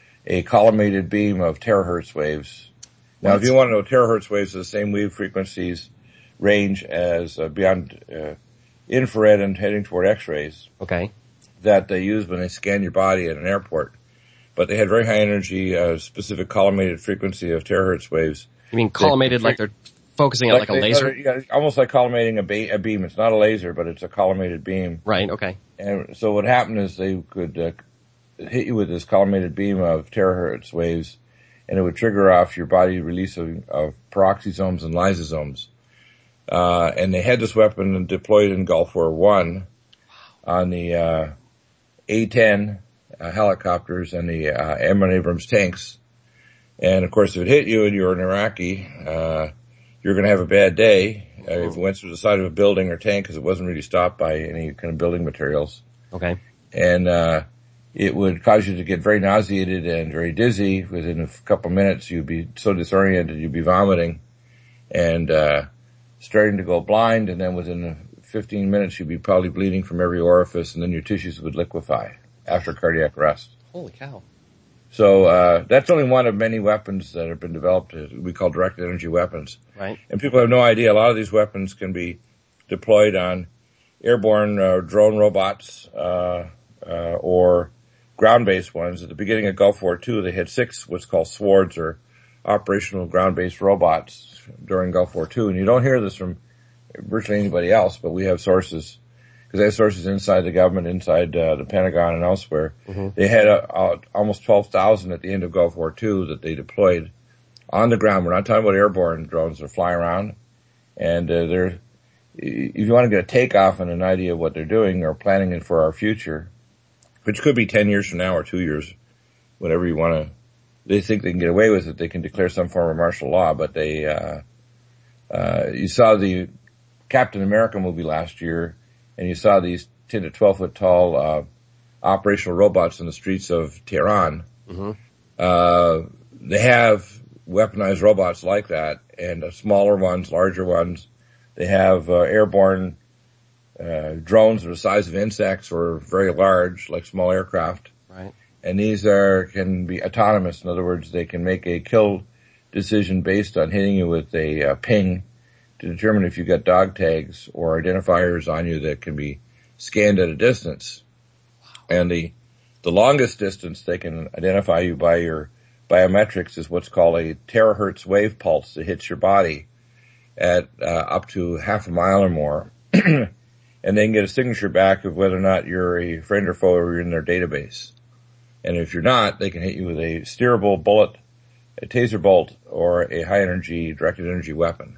a collimated beam of terahertz waves. Now, what? If you want to know, terahertz waves are the same wave frequencies range as uh, beyond uh, infrared and heading toward X-rays. Okay. That they use when they scan your body at an airport. But they had very high energy, uh, specific collimated frequency of terahertz waves. You mean collimated, like they're focusing it like, like a laser? Uh, yeah, almost like collimating a, ba- a beam. It's not a laser, but it's a collimated beam. Right, okay. And so what happened is they could uh, hit you with this collimated beam of terahertz waves, and it would trigger off your body release of, of peroxisomes and lysosomes. Uh, and they had this weapon deployed in Gulf War One on the uh, A ten uh, helicopters and the uh, M one Abrams tanks. And of course, if it hit you and you're an Iraqi, uh, you're going to have a bad day. Uh, if it went through the side of a building or tank, because it wasn't really stopped by any kind of building materials. Okay. And uh it would cause you to get very nauseated and very dizzy. Within a couple minutes, you'd be so disoriented, you'd be vomiting. and uh, starting to go blind, and then within fifteen minutes you'd be probably bleeding from every orifice, and then your tissues would liquefy after cardiac arrest. Holy cow. So uh that's only one of many weapons that have been developed. We call directed energy weapons. Right. And people have no idea. A lot of these weapons can be deployed on airborne uh, drone robots uh, uh or ground-based ones. At the beginning of Gulf War Two, they had six what's called SWORDs, or operational ground-based robots, during Gulf War Two. And you don't hear this from virtually anybody else, but we have sources, because they have sources inside the government, inside uh, the Pentagon and elsewhere. Mm-hmm. They had uh, uh, almost twelve thousand at the end of Gulf War Two that they deployed on the ground. We're not talking about airborne drones that fly around. And uh, they're, if you want to get a takeoff and an idea of what they're doing or planning it for our future, which could be ten years from now or two years, whatever you want to, they think they can get away with it. They can declare some form of martial law, but they, uh, uh, you saw the Captain America movie last year, and you saw these ten to twelve foot tall, uh, operational robots in the streets of Tehran. Mm-hmm. Uh, they have weaponized robots like that, and uh, smaller ones, larger ones. They have, uh, airborne, uh, drones that are the size of insects or very large, like small aircraft. Right. And these are, can be autonomous. In other words, they can make a kill decision based on hitting you with a uh, ping to determine if you've got dog tags or identifiers on you that can be scanned at a distance. Wow. And the, the longest distance they can identify you by your biometrics is what's called a terahertz wave pulse that hits your body at uh, up to half a mile or more. And they can get a signature back of whether or not you're a friend or foe or you're in their database. And if you're not, they can hit you with a steerable bullet, a taser bolt, or a high energy, directed energy weapon.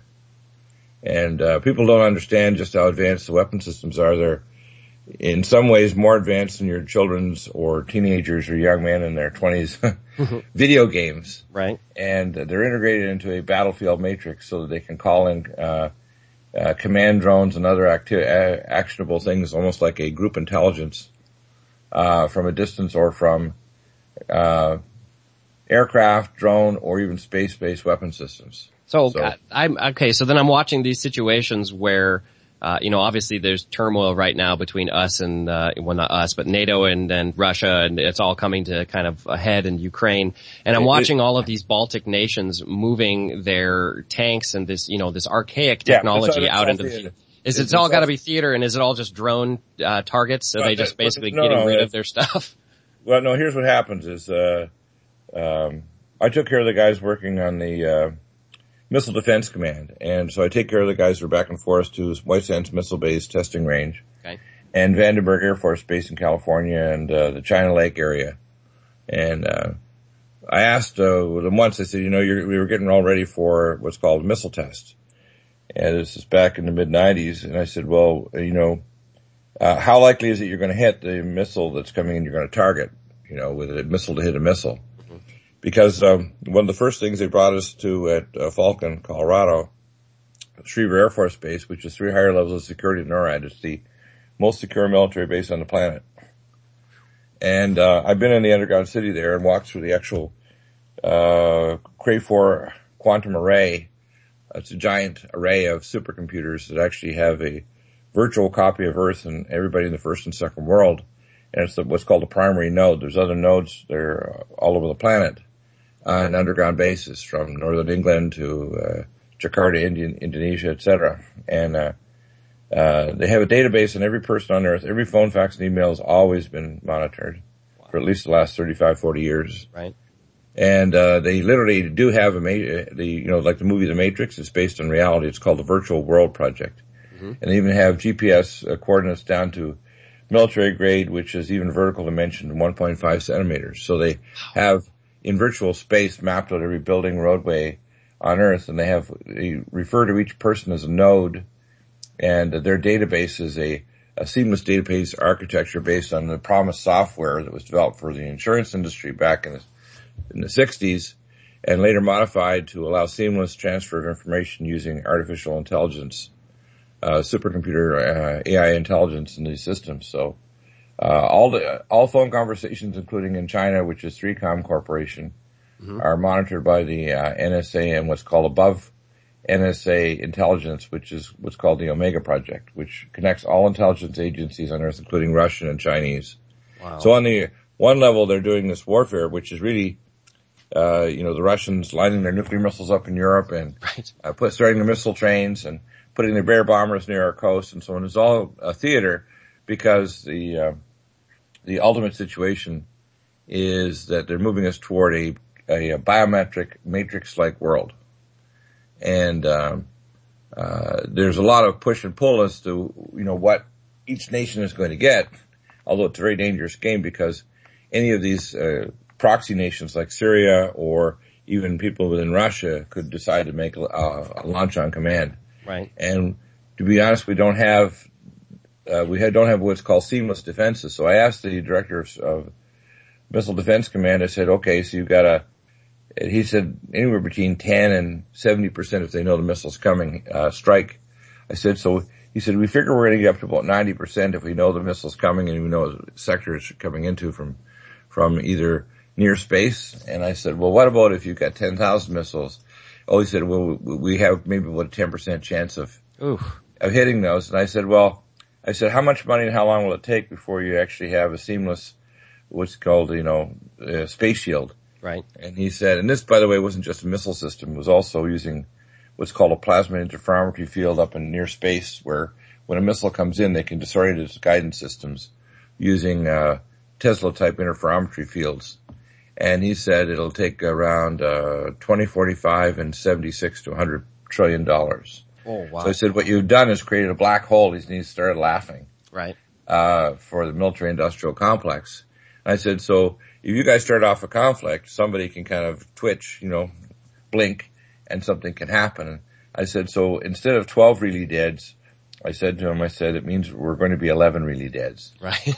And, uh, people don't understand just how advanced the weapon systems are. They're in some ways more advanced than your children's or teenagers or young men in their twenties video games. Right. And they're integrated into a battlefield matrix so that they can call in, uh, uh, command drones and other acti- uh, actionable things, almost like a group intelligence. Uh, from a distance or from, uh, aircraft, drone, or even space-based weapon systems. So, so I, I'm, okay, so then I'm watching these situations where, uh, you know, obviously there's turmoil right now between us and, uh, well not us, but NATO and, and Russia, and it's all coming to kind of a head in Ukraine. And I'm watching all of these Baltic nations moving their tanks and this, you know, this archaic technology yeah, out into the Is it, it's all got to be theater, and is it all just drone uh, targets? So uh, they just basically no, getting no, rid of their stuff? Well, no. Here's what happens: is uh, um, I took care of the guys working on the uh, Missile Defense Command, and so I take care of the guys who are back and forth to White Sands Missile Base testing range, okay, and Vandenberg Air Force Base in California, and uh, the China Lake area. And uh, I asked uh, them once. I said, you know, you're, we were getting all ready for what's called a missile test. And this is back in the mid nineties. And I said, well, you know, uh, how likely is it you're going to hit the missile that's coming in you're going to target, you know, with a missile to hit a missile? Mm-hmm. Because, um, one of the first things they brought us to at uh, Falcon, Colorado, Schriever Air Force Base, which is three higher levels of security in NORAD. It's the most secure military base on the planet. And, uh, I've been in the underground city there and walked through the actual, uh, Cray four quantum array. It's a giant array of supercomputers that actually have a virtual copy of Earth and everybody in the first and second world. And it's the, what's called a primary node. There's other nodes that are all over the planet on an underground basis, from northern England to uh, Jakarta, Indian, Indonesia, et cetera. And uh, uh, they have a database on every person on Earth. Every phone, fax, and email has always been monitored wow. for at least the last thirty-five, forty years. Right. And, uh, they literally do have a, ma- the, you know, like the movie The Matrix, it's based on reality. It's called the Virtual World Project. Mm-hmm. And they even have G P S uh, coordinates down to military grade, which is even vertical dimension, one point five centimeters. So they have in virtual space mapped out every building, roadway on Earth, and they have, they refer to each person as a node, and uh, their database is a, a seamless database architecture based on the Promise software that was developed for the insurance industry back in the in the sixties, and later modified to allow seamless transfer of information using artificial intelligence, uh, supercomputer, uh, A I intelligence in these systems. So, uh, all the, all phone conversations, including in China, which is three com Corporation, mm-hmm. are monitored by the, uh, N S A and what's called above N S A intelligence, which is what's called the Omega Project, which connects all intelligence agencies on Earth, including Russian and Chinese. Wow. So on the one level, they're doing this warfare, which is really, uh, you know, the Russians lining their nuclear missiles up in Europe and right. uh, put, starting the missile trains and putting their Bear bombers near our coast and so on. It's all a theater because the, uh, the ultimate situation is that they're moving us toward a, a, a biometric matrix-like world. And, um, uh, there's a lot of push and pull as to, you know, what each nation is going to get, although it's a very dangerous game because any of these, uh, proxy nations like Syria or even people within Russia could decide to make a, a launch on command. Right. And to be honest, we don't have, uh, we don't have what's called seamless defenses. So I asked the director of, of Missile Defense Command, I said, okay, so you've got a, he said anywhere between ten and seventy percent if they know the missile's coming, uh, strike. I said, so he said, we figure we're going to get up to about ninety percent if we know the missile's coming and we know the sector it's coming into from, from either near space. And I said, well, what about if you've got ten thousand missiles? Oh, he said, well, we have maybe about a ten percent chance of, Oof. of hitting those. And I said, well, I said, how much money and how long will it take before you actually have a seamless, what's called, you know, uh, space shield? Right. And he said, and this, by the way, wasn't just a missile system, it was also using what's called a plasma interferometry field up in near space where when a missile comes in, they can disorient its guidance systems using, uh, Tesla-type interferometry fields. And he said it'll take around, uh, twenty forty-five and seventy-six to one hundred trillion dollars. Oh, wow. So I said, what you've done is created a black hole. He started laughing. Right. Uh, for the military industrial complex. And I said, so if you guys start off a conflict, somebody can kind of twitch, you know, blink, and something can happen. I said, so instead of twelve really deads, I said to him, I said, it means we're going to be eleven really deads. Right.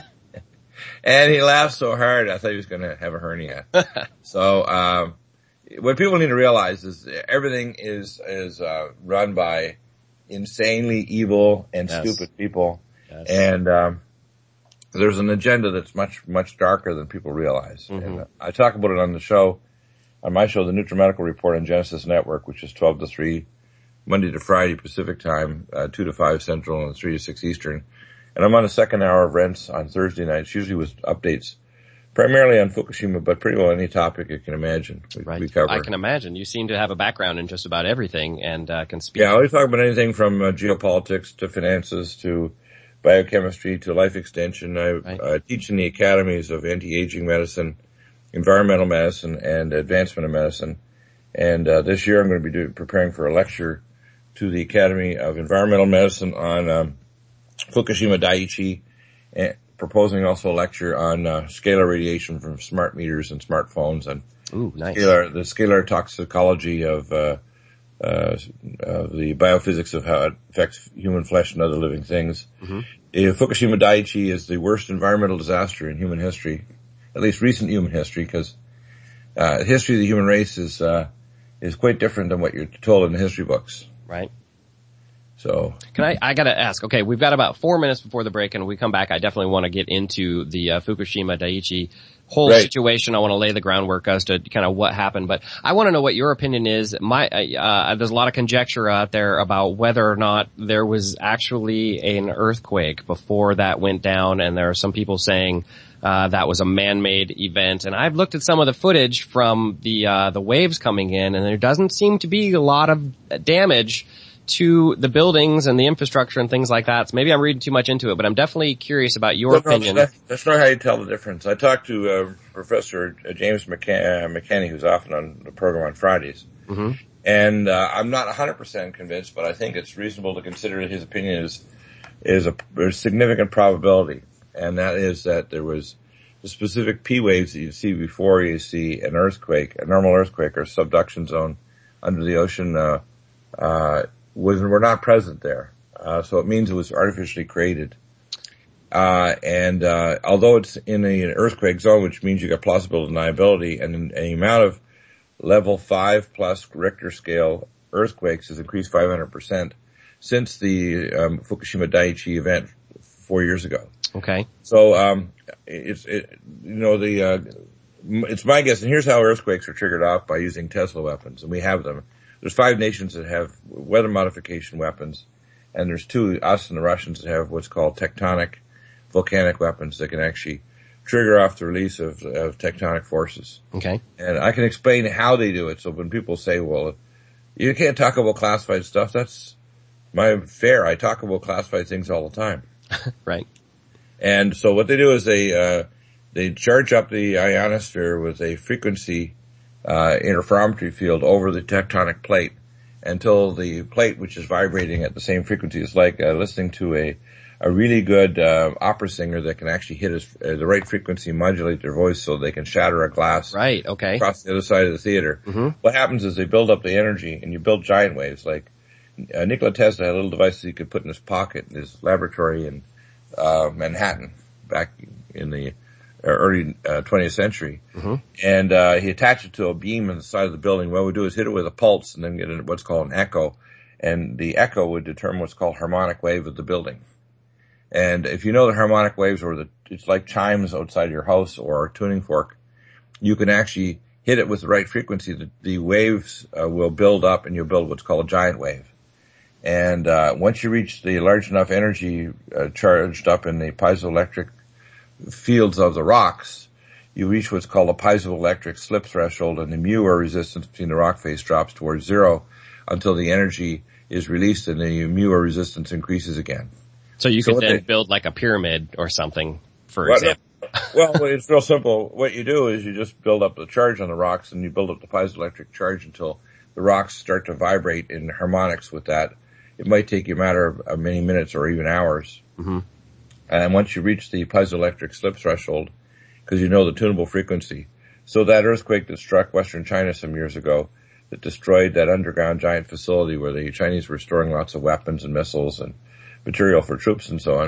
And he laughed so hard, I thought he was going to have a hernia. So, um, what people need to realize is everything is, is, uh, run by insanely evil and yes. stupid people. Yes. And, um, there's an agenda that's much, much darker than people realize. Mm-hmm. And I talk about it on the show, on my show, the NutriMedical Report on Genesis Network, which is twelve to three, Monday to Friday Pacific time, uh, two to five Central and three to six Eastern. And I'm on a second hour of Rents on Thursday nights, usually with updates primarily on Fukushima, but pretty well any topic you can imagine. We, right. we cover. I can imagine. You seem to have a background in just about everything and, uh, can speak. Yeah, I always talk about anything from uh, geopolitics to finances to biochemistry to life extension. I right. uh, teach in the academies of anti-aging medicine, environmental medicine, and advancement of medicine. And uh, this year I'm going to be do, preparing for a lecture to the Academy of Environmental Medicine on um, Fukushima Daiichi, and proposing also a lecture on uh, scalar radiation from smart meters and smartphones and Ooh, nice. scalar, the scalar toxicology of uh, uh, of the biophysics of how it affects human flesh and other living things. Mm-hmm. Uh, Fukushima Daiichi is the worst environmental disaster in human history, at least recent human history, because uh, the history of the human race is uh, is quite different than what you're told in the history books. Right. So, can I, I gotta ask, okay, we've got about four minutes before the break and when we come back, I definitely want to get into the uh, Fukushima Daiichi whole right. situation. I want to lay the groundwork as to kind of what happened, but I want to know what your opinion is. My, uh, there's a lot of conjecture out there about whether or not there was actually an earthquake before that went down, and there are some people saying Uh, that was a man-made event, and I've looked at some of the footage from the, uh, the waves coming in, and there doesn't seem to be a lot of damage to the buildings and the infrastructure and things like that. So maybe I'm reading too much into it, but I'm definitely curious about your no, opinion. No, that's, that's not how you tell the difference. I talked to, uh, Professor James McCann, uh, McKinney, who's often on the program on Fridays. Mm-hmm. And, uh, I'm not one hundred percent convinced, but I think it's reasonable to consider his opinion is, is a, a significant probability. And that is that there was the specific P waves that you see before you see an earthquake, a normal earthquake or subduction zone under the ocean, uh, uh, was, were not present there. Uh, so it means it was artificially created. Uh, and, uh, although it's in a, an earthquake zone, which means you got plausible deniability, and the amount of level five plus Richter scale earthquakes has increased five hundred percent since the, um, Fukushima Daiichi event four years ago. Okay. So, um, it's, it, you know, the, uh, it's my guess, and here's how earthquakes are triggered off by using Tesla weapons, and we have them. there's five nations that have weather modification weapons, and there's two, us and the Russians, that have what's called tectonic volcanic weapons that can actually trigger off the release of, of tectonic forces. Okay. And I can explain how they do it. So when people say, well, you can't talk about classified stuff, that's my fair. I talk about classified things all the time. Right. And so what they do is they, uh, they charge up the ionosphere with a frequency, uh, interferometry field over the tectonic plate until the plate, which is vibrating at the same frequency, is like uh, listening to a, a really good, uh, opera singer that can actually hit his, uh, the right frequency, modulate their voice so they can shatter a glass. Right, okay. Across the other side of the theater. Mm-hmm. What happens is they build up the energy and you build giant waves. Like, uh, Nikola Tesla had a little device that he could put in his pocket in his laboratory in, uh, Manhattan back in the early uh, twentieth century. Mm-hmm. And, uh, he attached it to a beam on the side of the building. What we do is hit it with a pulse and then get what's called an echo. And the echo would determine what's called harmonic wave of the building. And if you know the harmonic waves, or the, it's like chimes outside your house or a tuning fork, you can actually hit it with the right frequency. The, the waves uh, will build up and you'll build what's called a giant wave. And, uh, once you reach the large enough energy, uh, charged up in the piezoelectric fields of the rocks, you reach what's called a piezoelectric slip threshold, and the mu, or resistance between the rock face, drops towards zero until the energy is released and the mu, or resistance, increases again. So you so could then they, build like a pyramid or something, for what, example. Well, it's real simple. What you do is you just build up the charge on the rocks, and you build up the piezoelectric charge until the rocks start to vibrate in harmonics with that. It might take you a matter of, of many minutes or even hours. Mm-hmm. And once you reach the piezoelectric slip threshold, because you know the tunable frequency. So that earthquake that struck Western China some years ago, that destroyed that underground giant facility where the Chinese were storing lots of weapons and missiles and material for troops and so on,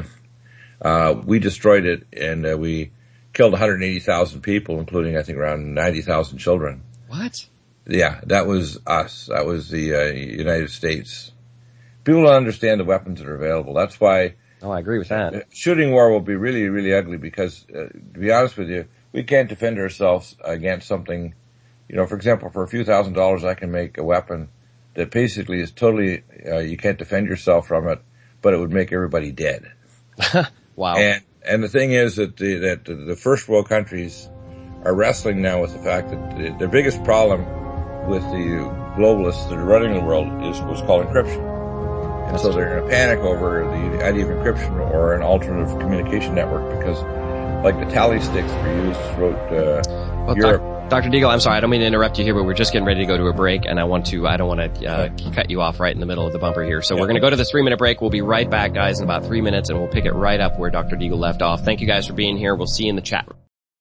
uh, we destroyed it, and uh, we killed one hundred eighty thousand people, including I think around ninety thousand children. What? Yeah, that was us. That was the uh, United States. People don't understand the weapons that are available. That's why. Oh, I agree with that. Shooting war will be really, really ugly because, uh, to be honest with you, we can't defend ourselves against something. You know, for example, for a few thousand dollars, I can make a weapon that basically is totally, uh, you can't defend yourself from it, but it would make everybody dead. Wow. And, and the thing is that the, that the first world countries are wrestling now with the fact that the, their biggest problem with the globalists that are running the world is what's called encryption. And That's so true. They're in a panic over the idea of encryption or an alternative communication network because, like the tally sticks that were used throughout uh, well, Europe. Doc- Doctor Deagle, I'm sorry, I don't mean to interrupt you here, but we're just getting ready to go to a break, and I want to, I don't want to uh, okay. cut you off right in the middle of the bumper here. So yeah. We're going to go to this three-minute break. We'll be right back, guys, in about three minutes, and we'll pick it right up where Doctor Deagle left off. Thank you guys for being here. We'll see you in the chat room.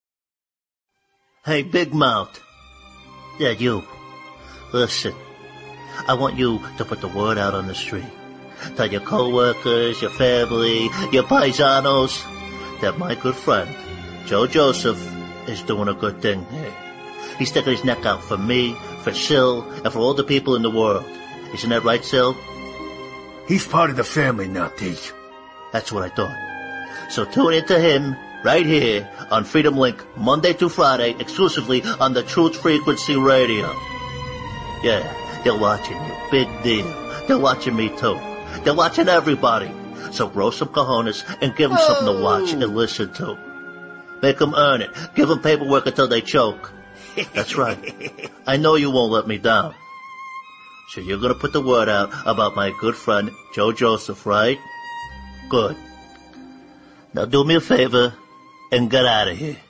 Hey, Big Mouth. Yeah, you. Listen, I want you to put the word out on the street. Tell your coworkers, your family, your paisanos that my good friend, Joe Joseph, is doing a good thing here. He's sticking his neck out for me, for Sil, and for all the people in the world. Isn't that right, Sil? He's part of the family now, Teach. That's what I thought. So tune into him right here on Freedom Link, Monday through Friday, exclusively on the Truth Frequency Radio. Yeah, they're watching you. Big deal. They're watching me too. They're watching everybody. So grow some cojones and give them oh. something to watch and listen to. Make them earn it. Give them paperwork until they choke. That's right. I know you won't let me down. So you're gonna put the word out about my good friend, Joe Joseph, right? Good. Now do me a favor and get out of here.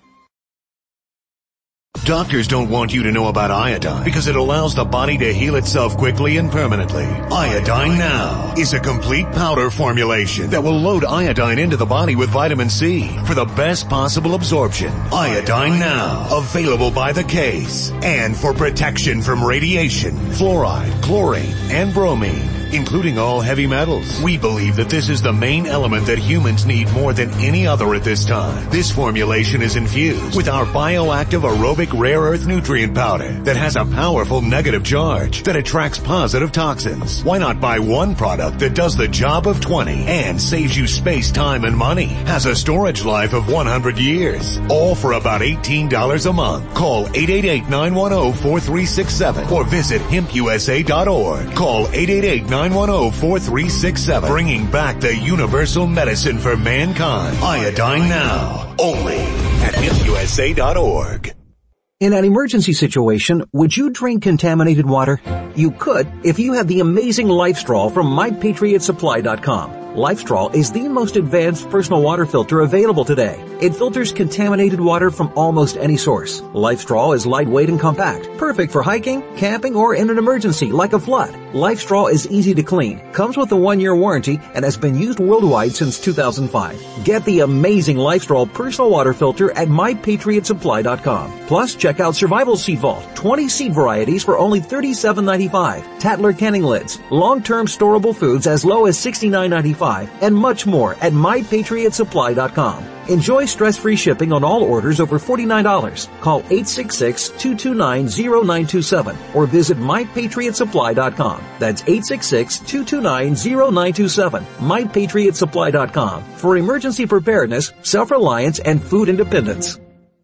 Doctors don't want you to know about iodine because it allows the body to heal itself quickly and permanently. Iodine Now is a complete powder formulation that will load iodine into the body with vitamin C for the best possible absorption. Iodine Now, available by the case and for protection from radiation, fluoride, chlorine, and bromine. including all heavy metals. We believe that this is the main element that humans need more than any other at this time. This formulation is infused with our bioactive aerobic rare earth nutrient powder that has a powerful negative charge that attracts positive toxins. Why not buy one product that does the job of twenty and saves you space, time, and money? Has a storage life of one hundred years. All for about eighteen dollars a month. Call eight eight eight, nine one zero, four three six seven or visit hemp u s a dot org. Call eight eight eight, nine one zero, four three six seven. Bringing back the universal medicine for mankind. Iodine Now. Only at hemp u s a dot org. In an emergency situation, would you drink contaminated water? You could if you had the amazing LifeStraw from my patriot supply dot com. LifeStraw is the most advanced personal water filter available today. It filters contaminated water from almost any source. LifeStraw is lightweight and compact, perfect for hiking, camping, or in an emergency like a flood. LifeStraw is easy to clean, comes with a one-year warranty, and has been used worldwide since two thousand five. Get the amazing LifeStraw personal water filter at my patriot supply dot com. Plus, check out Survival Seed Vault, twenty seed varieties for only thirty-seven ninety-five, Tatler canning lids, long-term storable foods as low as sixty-nine ninety-five, and much more at my patriot supply dot com. Enjoy stress-free shipping on all orders over forty-nine dollars. Call eight six six, two two nine, zero nine two seven or visit my patriot supply dot com. That's eight six six, two two nine, zero nine two seven. my patriot supply dot com for emergency preparedness, self-reliance, and food independence.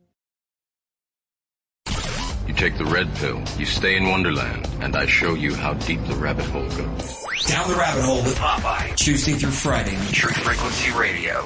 You take the red pill, you stay in Wonderland, and I show you how deep the rabbit hole goes. Down the Rabbit Hole with Popeye, Tuesday through Friday on Truth Frequency Radio.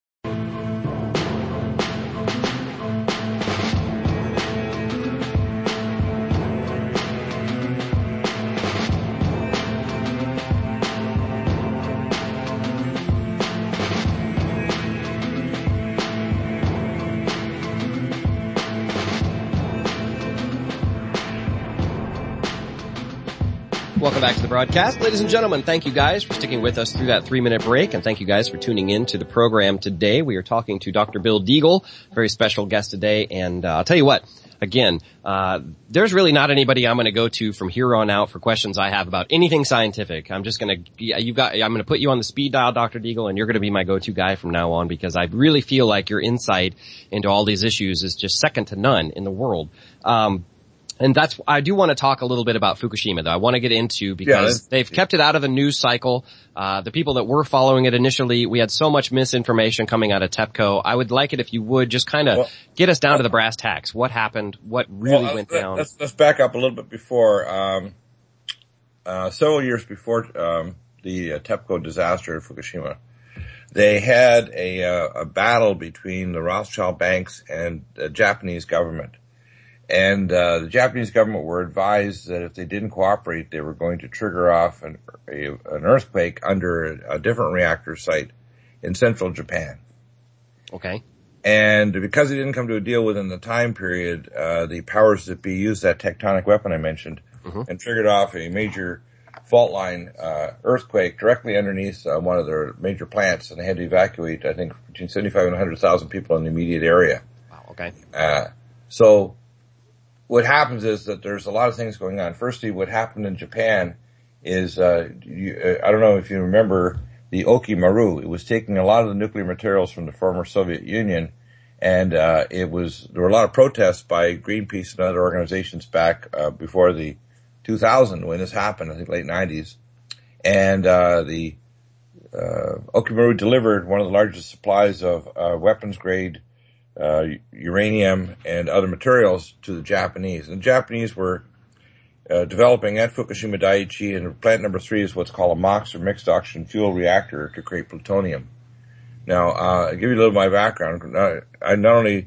Welcome back to the broadcast. Ladies and gentlemen, thank you guys for sticking with us through that three-minute break, and thank you guys for tuning in to the program today. We are talking to Doctor Bill Deagle, very special guest today, and uh, I'll tell you what, again, uh there's really not anybody I'm going to go to from here on out for questions I have about anything scientific. I'm just going to, you've got, I'm going to put you on the speed dial, Doctor Deagle, and you're going to be my go-to guy from now on because I really feel like your insight into all these issues is just second to none in the world. Um And that's, I do want to talk a little bit about Fukushima though. I want to get into because yeah, they've kept it out of the news cycle. Uh, the people that were following it initially, we had so much misinformation coming out of TEPCO. I would like it if you would just kind of well, get us down to the brass tacks. What happened? What really well, went let's, down? Let's, let's back up a little bit before, um, uh, several years before, um, the uh, TEPCO disaster at Fukushima. They had a, uh, a battle between the Rothschild banks and the Japanese government. And uh the Japanese government were advised that if they didn't cooperate, they were going to trigger off an, a, an earthquake under a, a different reactor site in central Japan. Okay. And because they didn't come to a deal within the time period, uh the powers that be used that tectonic weapon I mentioned mm-hmm. and triggered off a major fault line uh earthquake directly underneath uh, one of their major plants, and they had to evacuate, I think, between seventy-five and one hundred thousand people in the immediate area. Wow, okay. Uh so what happens is that there's a lot of things going on. Firstly, what happened in Japan is, uh, you, uh, I don't know if you remember the Okimaru. It was taking a lot of the nuclear materials from the former Soviet Union, and uh, it was, there were a lot of protests by Greenpeace and other organizations back uh, before the two thousand when this happened, I think late nineties. And uh, the uh, Okimaru delivered one of the largest supplies of uh, weapons grade Uh, uranium and other materials to the Japanese. And the Japanese were uh, developing at Fukushima Daiichi, and plant number three is what's called a MOX, or mixed oxygen fuel reactor, to create plutonium. Now, uh, I'll give you a little of my background. I not only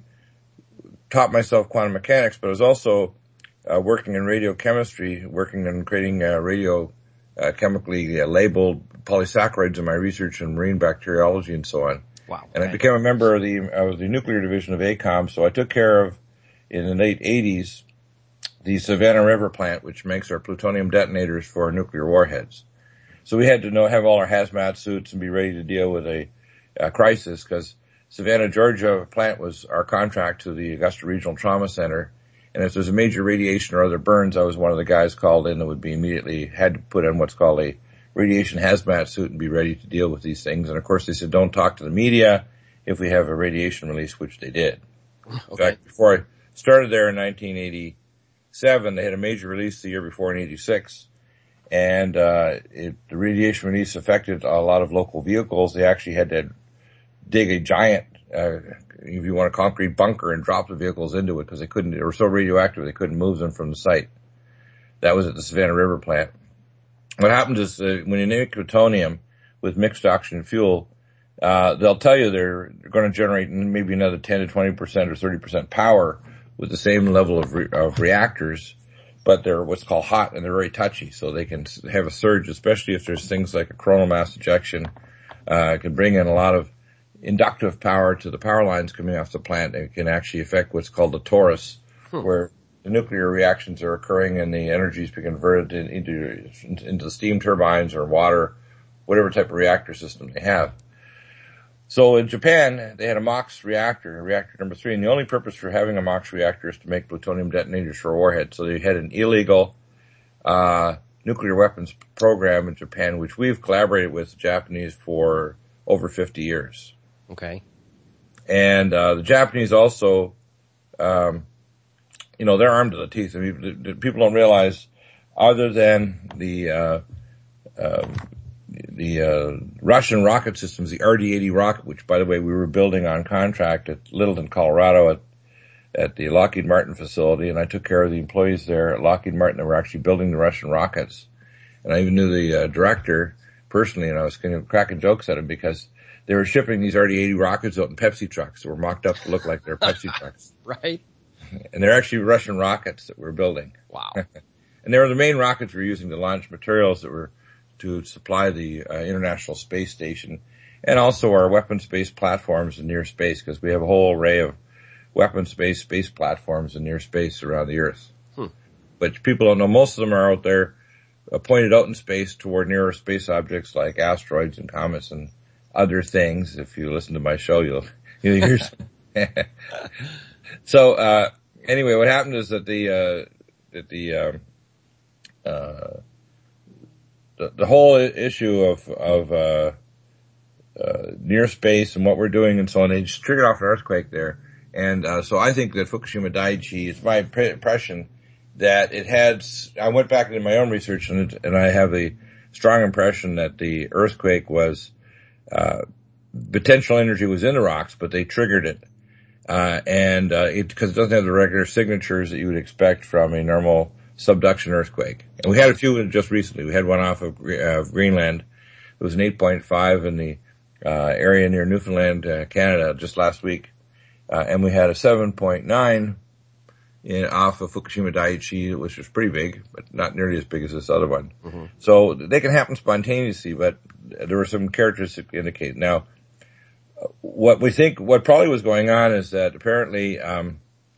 taught myself quantum mechanics, but I was also uh, working in radiochemistry, working on creating uh, radio uh, chemically uh, labeled polysaccharides in my research in marine bacteriology and so on. Wow. And I became a member of the, of the nuclear division of A COM, so I took care of, in the late eighties, the Savannah River plant, which makes our plutonium detonators for our nuclear warheads. So we had to know, have all our hazmat suits and be ready to deal with a, a crisis, because Savannah, Georgia plant was our contract to the Augusta Regional Trauma Center. And if there's a major radiation or other burns, I was one of the guys called in that would be immediately, had to put in what's called a radiation hazmat suit and be ready to deal with these things. And of course they said, don't talk to the media if we have a radiation release, which they did. Okay. In fact, before I started there in nineteen eighty-seven, they had a major release the year before in eighty-six. And, uh, it, the radiation release affected a lot of local vehicles. They actually had to dig a giant, uh, if you want a concrete bunker and drop the vehicles into it because they couldn't, they were so radioactive they couldn't move them from the site. That was at the Savannah River plant. What happens is uh, when you make plutonium with mixed oxygen fuel, uh, they'll tell you they're going to generate maybe another ten to twenty percent or thirty percent power with the same level of, re- of reactors, but they're what's called hot and they're very touchy, so they can have a surge, especially if there's things like a coronal mass ejection, uh, can bring in a lot of inductive power to the power lines coming off the plant. It can actually affect what's called the torus, hmm. where the nuclear reactions are occurring and the energy is being converted in, into, into the steam turbines or water, whatever type of reactor system they have. So in Japan, they had a MOX reactor, reactor number three, and the only purpose for having a MOX reactor is to make plutonium detonators for warheads. So they had an illegal, uh, nuclear weapons program in Japan, which we've collaborated with the Japanese for over fifty years. Okay. And, uh, the Japanese also, um, you know, they're armed to the teeth. I mean, the, the people don't realize, other than the, uh, uh, the, uh, Russian rocket systems, the R D eighty rocket, which by the way, we were building on contract at Littleton, Colorado at, at the Lockheed Martin facility. And I took care of the employees there at Lockheed Martin that were actually building the Russian rockets. And I even knew the, uh, director personally, and I was kind of cracking jokes at him because they were shipping these R D eighty rockets out in Pepsi trucks that were mocked up to look like they're Pepsi trucks. Right. And they're actually Russian rockets that we're building. Wow. And they were the main rockets we were using to launch materials that were to supply the uh, International Space Station and also our weapons-based platforms in near space, because we have a whole array of weapons-based space platforms in near space around the Earth. Hmm. But people don't know, most of them are out there uh, pointed out in space toward nearer space objects like asteroids and comets and other things. If you listen to my show, you'll, you'll hear some. So, uh, anyway, what happened is that the, uh, that the, um, uh, the, the whole issue of, of, uh, uh, near space and what we're doing and so on, it just triggered off an earthquake there. And, uh, so I think that Fukushima Daiichi, it's my impression that it had, I went back into my own research and, it, and I have a strong impression that the earthquake was, uh, potential energy was in the rocks, but they triggered it. Uh, and, uh, it, cause it doesn't have the regular signatures that you would expect from a normal subduction earthquake. And we had a few just recently. We had one off of, uh, Greenland. It was an eight point five in the, uh, area near Newfoundland, uh, Canada just last week. Uh, and we had a seven point nine in off of Fukushima Daiichi, which was pretty big, but not nearly as big as this other one. Mm-hmm. So they can happen spontaneously, but there were some characteristics that indicate. Now, what we think, what probably was going on is that apparently, um,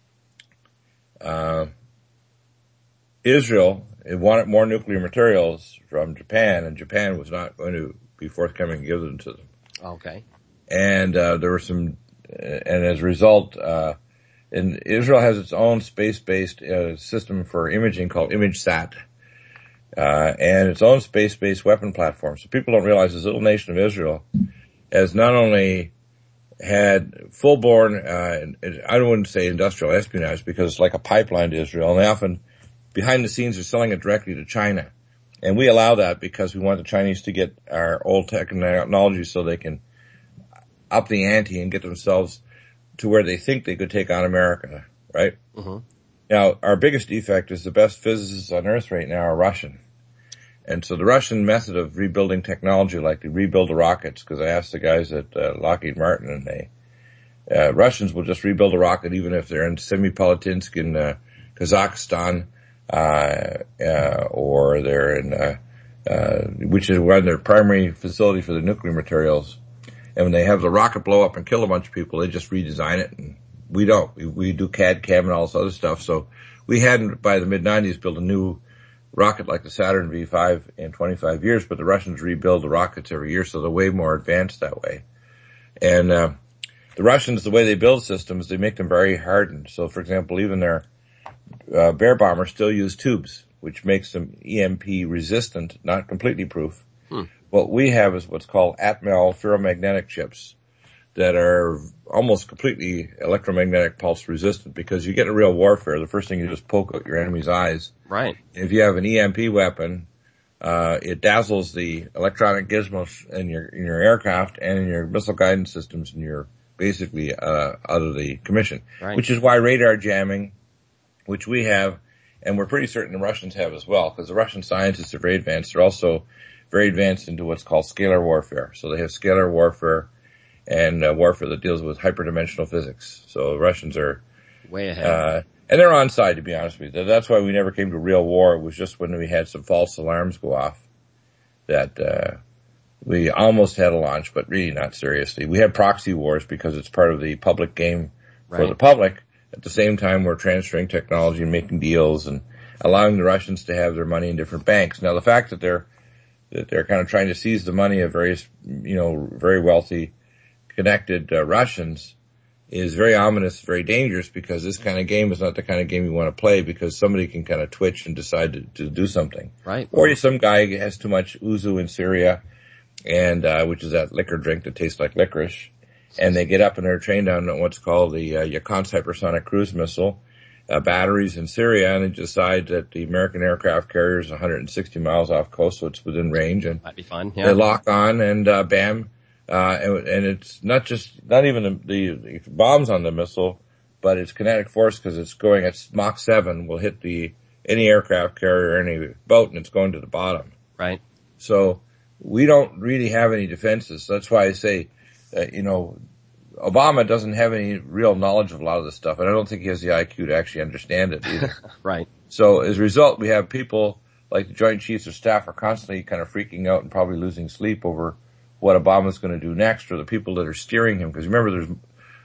uh, Israel wanted more nuclear materials from Japan, and Japan was not going to be forthcoming to give them to them. Okay. And, uh, there were some, and as a result, uh, and Israel has its own space-based, uh, system for imaging called ImageSat, uh, and its own space-based weapon platform. So people don't realize this little nation of Israel has not only had full-born, uh, I wouldn't say industrial espionage because it's like a pipeline to Israel, and they often, behind the scenes, are selling it directly to China. And we allow that because we want the Chinese to get our old technology so they can up the ante and get themselves to where they think they could take on America, right? Mm-hmm. Now, our biggest defect is the best physicists on Earth right now are Russian. And so the Russian method of rebuilding technology, like they rebuild the rockets, because I asked the guys at uh, Lockheed Martin, and they, uh, Russians will just rebuild a rocket even if they're in Semipalatinsk in uh, Kazakhstan, uh, uh, or they're in, uh, uh, which is one of their primary facility for the nuclear materials. And when they have the rocket blow up and kill a bunch of people, they just redesign it. And we don't. We, we do C A D, C A M, and all this other stuff. So we hadn't, by the mid nineties, built a new rocket like the Saturn V five in twenty-five years, but the Russians rebuild the rockets every year, so they're way more advanced that way. And, uh, the Russians, the way they build systems, they make them very hardened. So, for example, even their, uh, Bear bombers still use tubes, which makes them E M P resistant, not completely proof. Hmm. What we have is what's called Atmel ferromagnetic chips that are almost completely electromagnetic pulse resistant, because you get in real warfare, the first thing you do is poke out your enemy's eyes. Right. If you have an E M P weapon, uh, it dazzles the electronic gizmos in your, in your aircraft and in your missile guidance systems, and you're basically, uh, out of the commission. Right. Which is why radar jamming, which we have, and we're pretty certain the Russians have as well, because the Russian scientists are very advanced. They're also very advanced into what's called scalar warfare. So they have scalar warfare and uh, warfare that deals with hyperdimensional physics. So the Russians are way ahead. Uh, and they're on side, to be honest with you. That's why we never came to real war. It was just when we had some false alarms go off that, uh, we almost had a launch, but really not seriously. We had proxy wars because it's part of the public game for Right. the public. At the same time, we're transferring technology and making deals and allowing the Russians to have their money in different banks. Now, the fact that they're, that they're kind of trying to seize the money of various, you know, very wealthy, connected uh, Russians is very ominous, very dangerous, because this kind of game is not the kind of game you want to play, because somebody can kind of twitch and decide to, to do something. Right. Or some guy has too much ouzo in Syria, and, uh, which is that liquor drink that tastes like licorice, and they get up and they're trained on what's called the, uh, Yakontz hypersonic cruise missile, uh, batteries in Syria, and they decide that the American aircraft carrier is one hundred sixty miles off coast, so it's within range, and Might be fun. Yeah. they lock on, and, uh, bam, Uh, and, and it's not just, not even the, the, the bombs on the missile, but its kinetic force, because it's going at Mach seven, will hit the, any aircraft carrier, any boat, and it's going to the bottom. Right. So, we don't really have any defenses. That's why I say, uh, you know, Obama doesn't have any real knowledge of a lot of this stuff, and I don't think he has the I Q to actually understand it either. Right. So, as a result, we have people like the Joint Chiefs of Staff are constantly kind of freaking out and probably losing sleep over what Obama's going to do next, or the people that are steering him. Because remember, there's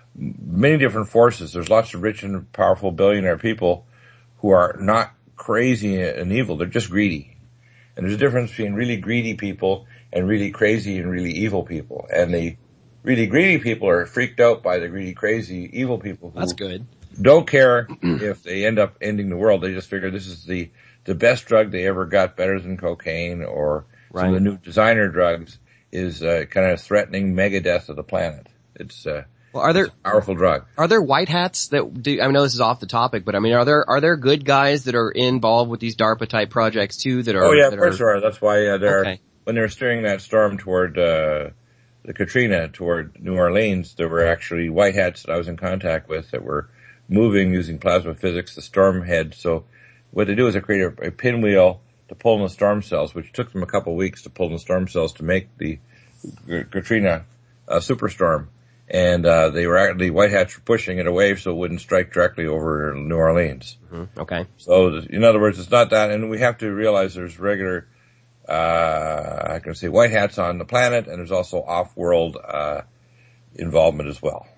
many different forces. There's lots of rich and powerful billionaire people who are not crazy and evil. They're just greedy. And there's a difference between really greedy people and really crazy and really evil people. And the really greedy people are freaked out by the greedy, crazy, evil people who That's good. don't care if they end up ending the world. They just figure this is the, the best drug they ever got, better than cocaine or Right. some of the new designer drugs. Is uh, kind of threatening mega death of the planet. It's, uh, well, are there it's a powerful drug. Are there white hats that do? I know this is off the topic, but I mean, are there are there good guys that are involved with these DARPA type projects too? That are Oh yeah, that of course are, there are. That's why uh, they're Okay. when they were steering that storm toward uh, the Katrina toward New Orleans, there were actually white hats that I was in contact with that were moving using plasma physics, the storm head. So what they do is they create a, a pinwheel to pull in the storm cells, which took them a couple of weeks to pull in the storm cells to make the Katrina uh, superstorm, and uh, they were actually white hats were pushing it away so it wouldn't strike directly over New Orleans. Mm-hmm. Okay. So in other words, it's not that, and we have to realize there's regular, uh, I can say white hats on the planet, and there's also off-world uh, involvement as well.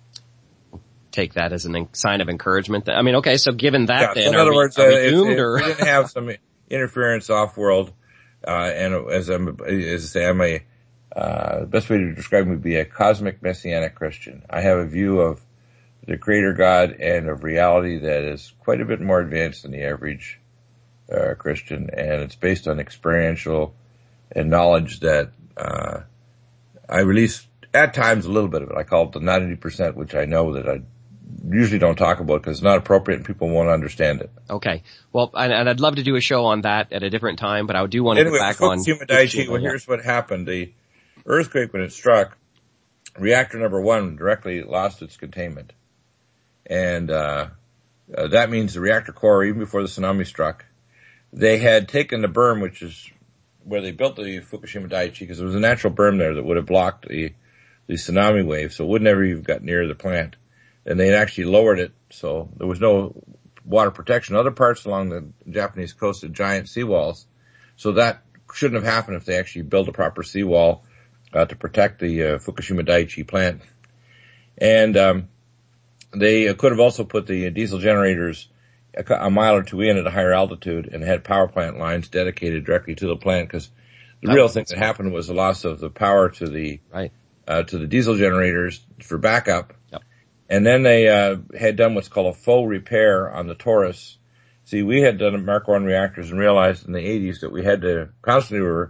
Take that as a en- sign of encouragement. That, I mean, okay, so given that, Yeah, then so in are other we, words, are uh, we if, doomed if or we didn't have some interference off-world, uh, and as I'm, as I say, I'm a Uh, the best way to describe me would be a cosmic messianic Christian. I have a view of the creator God and of reality that is quite a bit more advanced than the average uh, Christian, and it's based on experiential and knowledge that uh, I release at times a little bit of it. I call it the ninety percent, which I know that I usually don't talk about because it's not appropriate and people won't understand it. Okay. Well, and, and I'd love to do a show on that at a different time, but I do want to anyway, get back on Fukushima Daiichi, well, here's what happened. The earthquake, when it struck, reactor number one directly lost its containment. And, uh, uh, that means the reactor core, even before the tsunami struck, they had taken the berm, which is where they built the Fukushima Daiichi, because there was a natural berm there that would have blocked the, the tsunami wave, so it would never even got near the plant. And they had actually lowered it, so there was no water protection. Other parts along the Japanese coast had giant seawalls, so that shouldn't have happened if they actually built a proper seawall Uh, to protect the uh, Fukushima Daiichi plant. And um, they uh, could have also put the diesel generators a, a mile or two in at a higher altitude and had power plant lines dedicated directly to the plant, because the that real thing that happened was the loss of the power to the right. uh, to the diesel generators for backup. Yep. And then they uh, had done what's called a faux repair on the Taurus. See, we had done Mark one reactors and realized in the eighties that we had to constantly were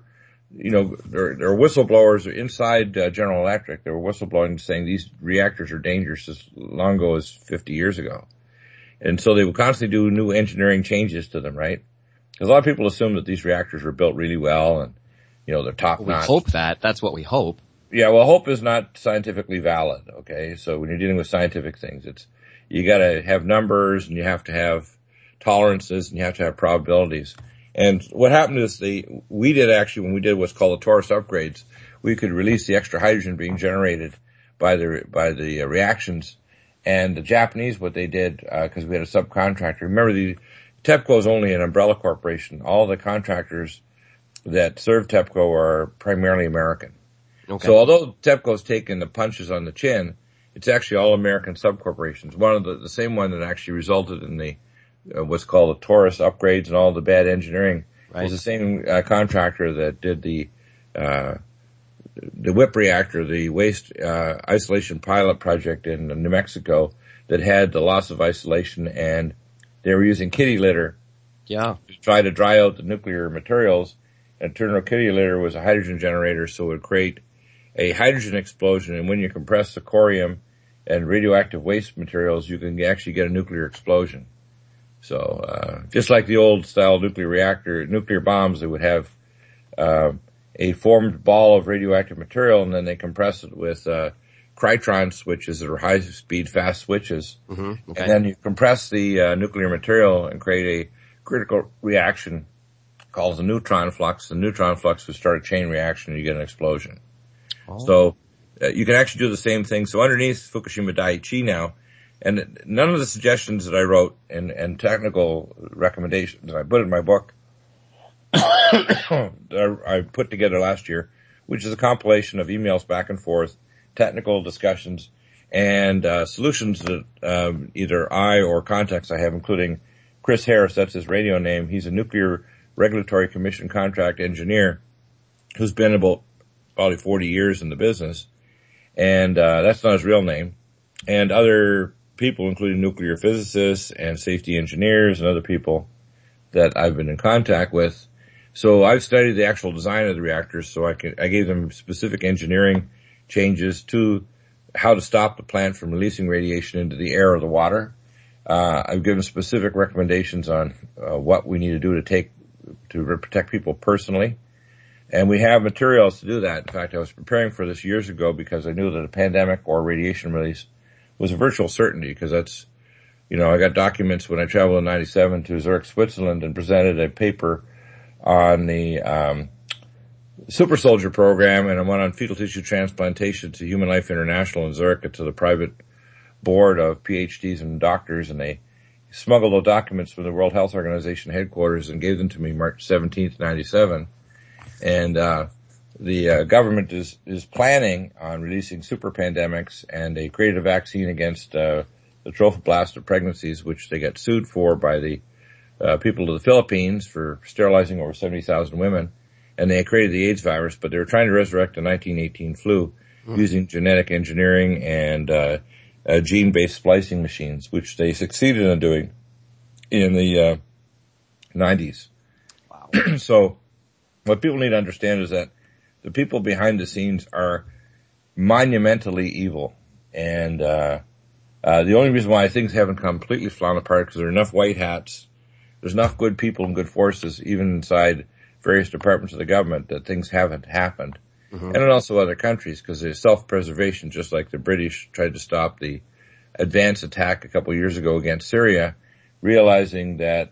you know, there, there are whistleblowers inside uh, General Electric. They were whistleblowing saying these reactors are dangerous as long ago as fifty years ago. And so they would constantly do new engineering changes to them, right? Because a lot of people assume that these reactors were built really well and, you know, they're top notch. We hope that. That's what we hope. Yeah, well, hope is not scientifically valid, okay? So when you're dealing with scientific things, it's, you gotta have numbers and you have to have tolerances and you have to have probabilities. And what happened is the, we did actually, when we did what's called the torus upgrades, we could release the extra hydrogen being generated by the, by the uh, reactions. And the Japanese, what they did, uh, cause we had a subcontractor, remember the, TEPCO is only an umbrella corporation. All the contractors that serve TEPCO are primarily American. Okay. So although TEPCO's taken the punches on the chin, it's actually all American subcorporations. One of the, the same one that actually resulted in the, uh, what's called the torus upgrades and all the bad engineering right. was the same uh, contractor that did the, uh, the WHIP reactor, the waste, uh, isolation pilot project in New Mexico that had the loss of isolation, and they were using kitty litter. Yeah. To try to dry out the nuclear materials. And turned out kitty litter was a hydrogen generator, so it would create a hydrogen explosion, and when you compress the corium and radioactive waste materials, you can actually get a nuclear explosion. So, uh, just like the old style nuclear reactor, nuclear bombs, they would have, uh, a formed ball of radioactive material, and then they compress it with, uh, Krytron switches that are high speed, fast switches. Mm-hmm. Okay. And then you compress the, uh, nuclear material and create a critical reaction called the neutron flux. The neutron flux would start a chain reaction and you get an explosion. Oh. So uh, you can actually do the same thing. So underneath Fukushima Daiichi now, and none of the suggestions that I wrote and, and technical recommendations that I put in my book that I, I put together last year, which is a compilation of emails back and forth, technical discussions, and uh, solutions that um, either I or contacts I have, including Chris Harris, that's his radio name. He's a nuclear regulatory commission contract engineer who's been about probably forty years in the business. And, uh, that's not his real name. And other people, including nuclear physicists and safety engineers and other people that I've been in contact with. So I've studied the actual design of the reactors, so I can, I gave them specific engineering changes to how to stop the plant from releasing radiation into the air or the water. Uh, I've given specific recommendations on uh, what we need to do to take to protect people personally. And we have materials to do that. In fact, I was preparing for this years ago because I knew that a pandemic or radiation release was a virtual certainty, because that's, you know, I got documents when I traveled in ninety-seven to Zurich, Switzerland, and presented a paper on the um Super Soldier program, and I went on fetal tissue transplantation to Human Life International in Zurich, to the private board of PhDs and doctors, and they smuggled the documents from the World Health Organization headquarters and gave them to me March seventeenth, ninety-seven. And, uh, the uh, government is, is planning on releasing super pandemics, and they created a vaccine against, uh, the trophoblast of pregnancies, which they got sued for by the, uh, people of the Philippines for sterilizing over seventy thousand women. And they created the AIDS virus, but they were trying to resurrect the nineteen eighteen flu mm. using genetic engineering and, uh, Uh, gene-based splicing machines, which they succeeded in doing in the uh, nineties. Wow. So what people need to understand is that the people behind the scenes are monumentally evil. And uh, uh the only reason why things haven't completely flown apart because there are enough white hats, there's enough good people and good forces, even inside various departments of the government, that things haven't happened. Mm-hmm. And in also other countries, because there's self-preservation, just like the British tried to stop the advance attack a couple of years ago against Syria, realizing that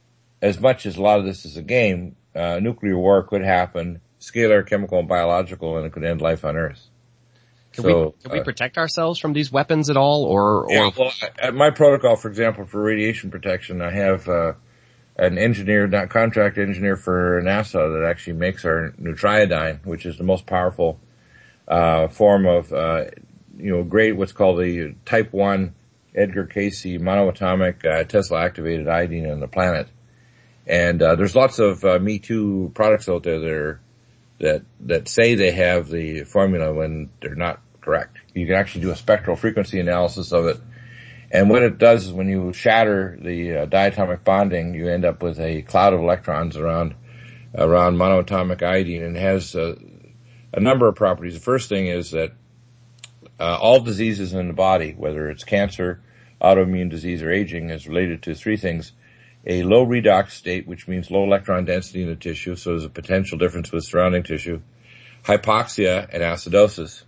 as much as a lot of this is a game, uh, nuclear war could happen, scalar, chemical, and biological, and it could end life on Earth. Can, so, we, can we uh, protect ourselves from these weapons at all, or? or... Yeah, well, at my protocol, for example, for radiation protection, I have uh, an engineer, not contract engineer for NASA that actually makes our nutriodine, which is the most powerful, uh, form of, uh, you know, great, what's called the type one Edgar Cayce monoatomic, uh, Tesla activated iodine on the planet. And, uh, there's lots of, uh, Me Too products out there that are, that, that say they have the formula when they're not correct. You can actually do a spectral frequency analysis of it. And what it does is when you shatter the uh, diatomic bonding, you end up with a cloud of electrons around around monoatomic iodine, and has uh, a number of properties. The first thing is that uh, all diseases in the body, whether it's cancer, autoimmune disease, or aging, is related to three things. A low redox state, which means low electron density in the tissue, so there's a potential difference with surrounding tissue, hypoxia, and acidosis.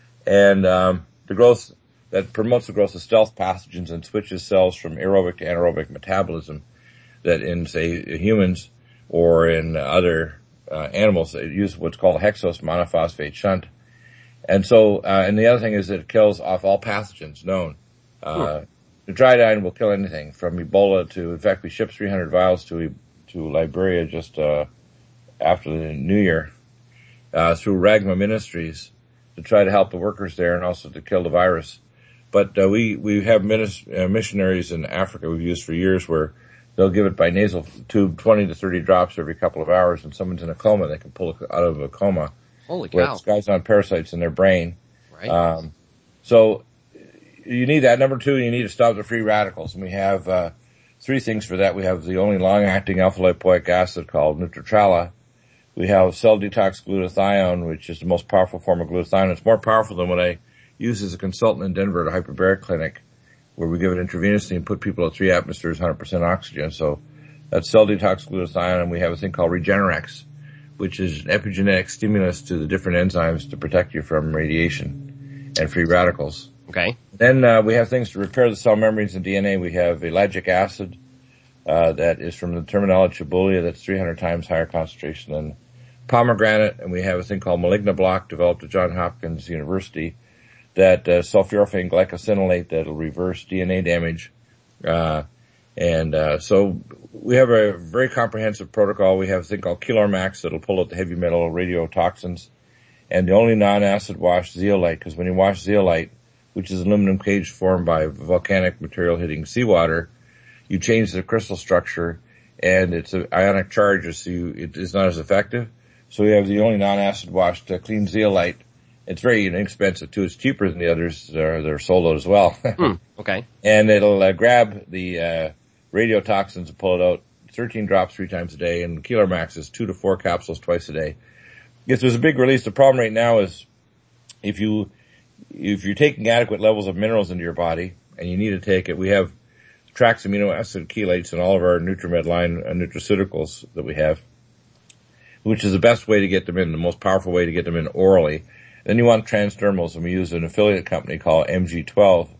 And um, the growth that promotes the growth of stealth pathogens and switches cells from aerobic to anaerobic metabolism that in, say, humans or in other uh, animals, they use what's called hexose monophosphate shunt. And so, uh, and the other thing is that it kills off all pathogens known. Uh, hmm. Nitridine will kill anything from Ebola to, in fact, we shipped three hundred vials to to Liberia just uh, after the New Year uh, through Ragma Ministries to try to help the workers there and also to kill the virus. But uh, we we have minis- uh, missionaries in Africa we've used for years where they'll give it by nasal tube, twenty to thirty drops every couple of hours, and someone's in a coma, they can pull it out of a coma. Holy cow. With guys on parasites in their brain. Right. Um, so you need that. Number two, you need to stop the free radicals. And we have uh three things for that. We have the only long-acting alpha-lipoic acid called Nutritrala. We have cell detox glutathione, which is the most powerful form of glutathione. It's more powerful than what I use as a consultant in Denver at a hyperbaric clinic, where we give it intravenously and put people at three atmospheres, one hundred percent oxygen. So that's cell detox glutathione, and we have a thing called Regenerex, which is an epigenetic stimulus to the different enzymes to protect you from radiation and free radicals. Okay. Then uh, we have things to repair the cell membranes and D N A. We have ellagic acid uh, that is from the terminella tubulia, that's three hundred times higher concentration than pomegranate, and we have a thing called Malignoblock developed at Johns Hopkins University that uh, sulforaphane glycosinolate that'll reverse D N A damage. Uh, and uh, so we have a very comprehensive protocol. We have a thing called Kilormax that'll pull out the heavy metal radiotoxins, and the only non-acid wash zeolite, because when you wash zeolite, which is aluminum cage formed by volcanic material hitting seawater, you change the crystal structure, and it's an ionic charge, so you, it is not as effective. So we have the only non-acid wash to clean zeolite. It's very inexpensive too. It's cheaper than the others that are, that are sold out as well. mm, okay. And it'll uh, grab the uh, radiotoxins and pull it out thirteen drops three times a day, and Kilormax is two to four capsules twice a day. Yes, there's a big release. The problem right now is if you if you're taking adequate levels of minerals into your body, and you need to take it, we have Trax amino acid chelates in all of our NutriMed line uh, nutraceuticals that we have, which is the best way to get them in, the most powerful way to get them in orally. Then you want transdermals, and we use an affiliate company called M G twelve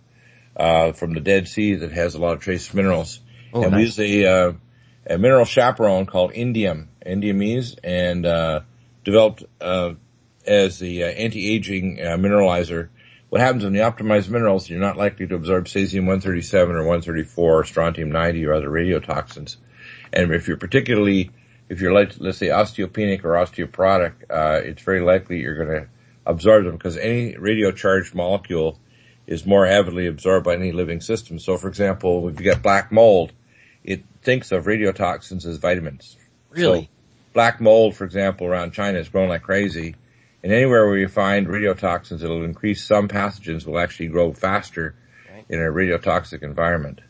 uh from the Dead Sea that has a lot of trace minerals. Oh, and nice. we use a, uh, a mineral chaperone called indium, indiamese, and uh developed uh as the uh, anti-aging uh, mineralizer. What happens when you optimize minerals, you're not likely to absorb cesium one thirty-seven or one thirty-four or strontium ninety or other radiotoxins. And if you're particularly, if you're like, let's say osteopenic or osteoporotic, uh it's very likely you're going to absorb them, because any radio-charged molecule is more avidly absorbed by any living system. So, for example, if you get black mold, it thinks of radiotoxins as vitamins. Really? So, black mold, for example, around China is growing like crazy. And anywhere where you find radiotoxins, it'll increase some pathogens will actually grow faster right. in a radiotoxic environment.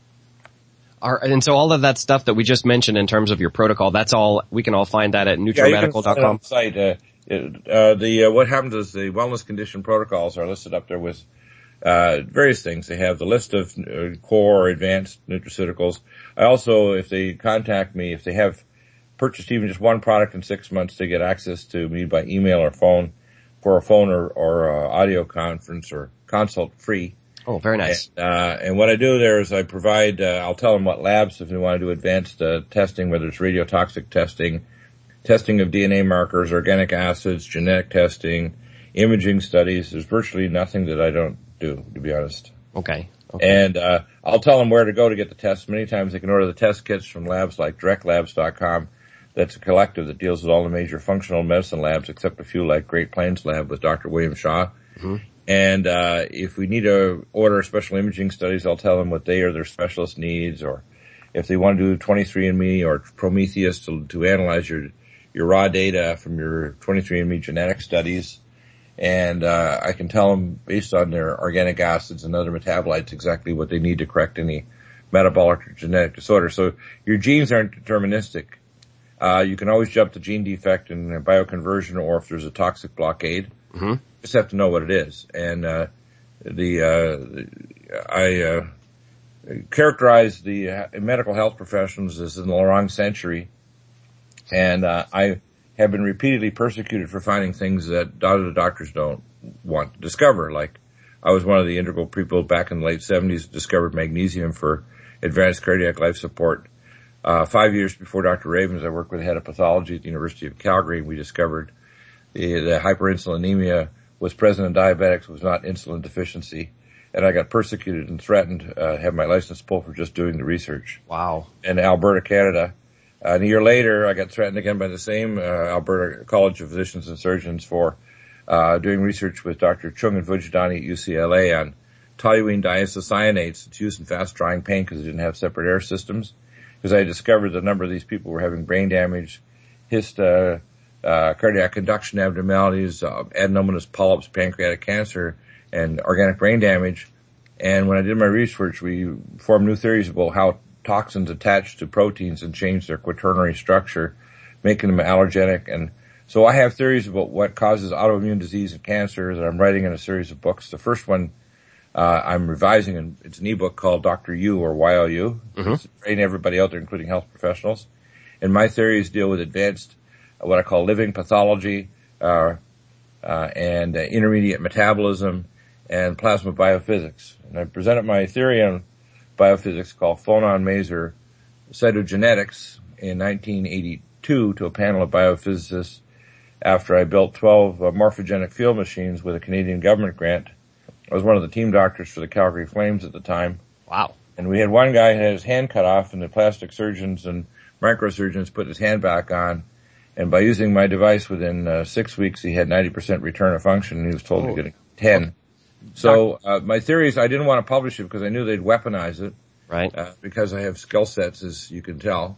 Are, and so all of that stuff that we just mentioned in terms of your protocol, that's all, we can all find that at NutriMedical dot com? Yeah, you can find it on the site. Uh, It, uh, the, uh, what happens is the wellness condition protocols are listed up there with, uh, various things. They have the list of uh, core or advanced nutraceuticals. I also, if they contact me, if they have purchased even just one product in six months, they get access to me by email or phone for a phone or, or uh, audio conference or consult free. Oh, very nice. And, uh, and what I do there is I provide, uh, I'll tell them what labs, if they want to do advanced, uh, testing, whether it's radiotoxic testing, testing of D N A markers, organic acids, genetic testing, imaging studies. There's virtually nothing that I don't do, to be honest. Okay. okay. And uh I'll tell them where to go to get the tests. Many times they can order the test kits from labs like direct labs dot com. That's a collective that deals with all the major functional medicine labs, except a few like Great Plains Lab with Doctor William Shaw. Mm-hmm. And uh if we need to order special imaging studies, I'll tell them what they or their specialist needs, or if they want to do twenty-three and me or Prometheus to, to analyze your your raw data from your twenty-three and me genetic studies. And, uh, I can tell them based on their organic acids and other metabolites exactly what they need to correct any metabolic or genetic disorder. So your genes aren't deterministic. Uh, you can always jump the gene defect in bioconversion or if there's a toxic blockade. Mm-hmm. You just have to know what it is. And, uh, the, uh, I, uh, characterize the uh, medical health professionals as in the wrong century. And, uh, I have been repeatedly persecuted for finding things that other doctors don't want to discover. Like, I was one of the integral people back in the late seventies that discovered magnesium for advanced cardiac life support. Uh, five years before Doctor Ravens, I worked with the head of pathology at the University of Calgary, and we discovered the, the hyperinsulinemia was present in diabetics, was not insulin deficiency. And I got persecuted and threatened, uh, have my license pulled for just doing the research. Wow. In Alberta, Canada. Uh, and a year later, I got threatened again by the same, uh, Alberta College of Physicians and Surgeons for, uh, doing research with Doctor Chung and Vujidani at U C L A on toluene diisocyanates. It's used in fast-drying paint because it didn't have separate air systems. Because I discovered that a number of these people were having brain damage, hist, uh, uh, cardiac conduction abnormalities, uh, adenomatous polyps, pancreatic cancer, and organic brain damage. And when I did my research, we formed new theories about how toxins attach to proteins and change their quaternary structure, making them allergenic. And so I have theories about what causes autoimmune disease and cancer that I'm writing in a series of books. The first one Uh, I'm revising, and it's an ebook called Doctor U, or Y L U. Mm-hmm. It's training everybody out there, including health professionals. And my theories deal with advanced, uh, what I call living pathology, uh, uh, and uh, intermediate metabolism, and plasma biophysics. And I presented my theory on biophysics called Phonon-Maser cytogenetics in nineteen eighty-two to a panel of biophysicists after I built twelve uh, morphogenic field machines with a Canadian government grant. I was one of the team doctors for the Calgary Flames at the time. Wow. And we had one guy who had his hand cut off, and the plastic surgeons and microsurgeons put his hand back on. And by using my device within uh, six weeks, he had ninety percent return of function, and he was told oh. to get ten. So uh, my theory is I didn't want to publish it because I knew they'd weaponize it. Right. Uh, because I have skill sets, as you can tell.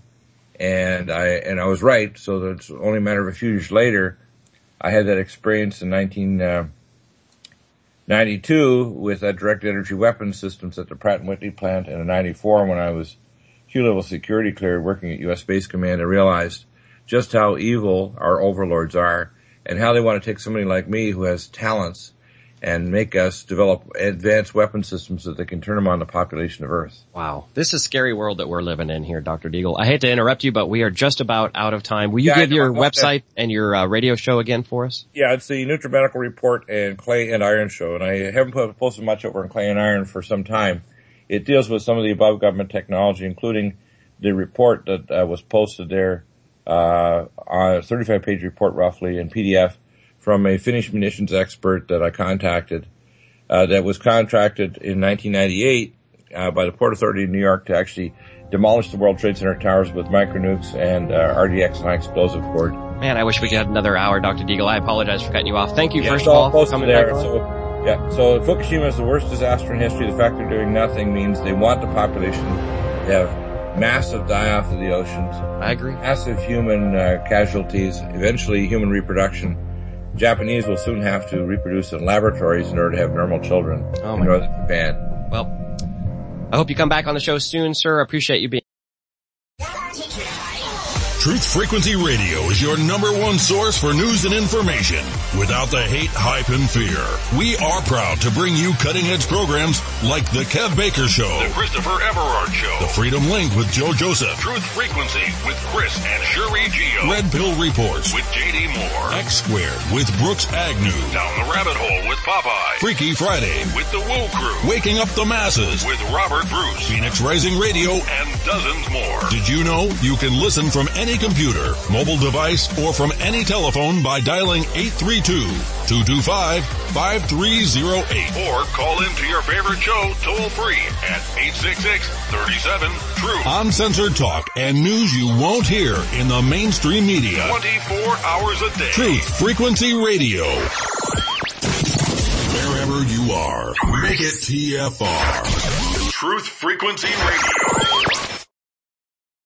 And I and I was right, so it's only a matter of a few years later, I had that experience in nineteen ninety-two with that direct energy weapon systems at the Pratt and Whitney plant, and in ninety-four when I was Q-level security cleared working at U S Space Command, I realized just how evil our overlords are and how they want to take somebody like me who has talents and make us develop advanced weapon systems so that they can turn them on the population of Earth. Wow. This is a scary world that we're living in here, Doctor Deagle. I hate to interrupt you, but we are just about out of time. Will you yeah, give your website and your uh, radio show again for us? Yeah, it's the NutriMedical Report and Clay and Iron Show, and I haven't put, posted much over on Clay and Iron for some time. It deals with some of the above government technology, including the report that uh, was posted there, uh, on a thirty-five page report roughly in P D F, from a Finnish munitions expert that I contacted, uh, that was contracted in nineteen ninety-eight, uh, by the Port Authority of New York to actually demolish the World Trade Center towers with micronukes and, uh, R D X high explosive cord. Man, I wish we could have another hour, Doctor Deagle. I apologize for cutting you off. Thank you, yeah, first of all, for coming there. back on. So, yeah, so Fukushima is the worst disaster in history. The fact they're doing nothing means they want the population to have massive die-off of the oceans. I agree. Massive human, uh, casualties, eventually human reproduction. Japanese will soon have to reproduce in laboratories in order to have normal children oh in northern Japan. Well, I hope you come back on the show soon, sir. I appreciate you being Truth Frequency Radio is your number one source for news and information without the hate, hype, and fear. We are proud to bring you cutting-edge programs like The Kev Baker Show, The Christopher Everard Show, The Freedom Link with Joe Joseph, Truth Frequency with Chris and Shuri Gio, Red Pill Reports with J D Moore, X Squared with Brooks Agnew, Down the Rabbit Hole with Popeye, Freaky Friday with The Woo Crew, Waking Up the Masses with Robert Bruce, Phoenix Rising Radio, and dozens more. Did you know you can listen from any computer, mobile device, or from any telephone by dialing eight three two, two two five, five three zero eight. Or call into your favorite show toll free at eight six six, three seven, TRUTH. Uncensored talk and news you won't hear in the mainstream media. twenty-four hours a day. Truth Frequency Radio. Wherever you are, make it T F R. Truth Frequency Radio.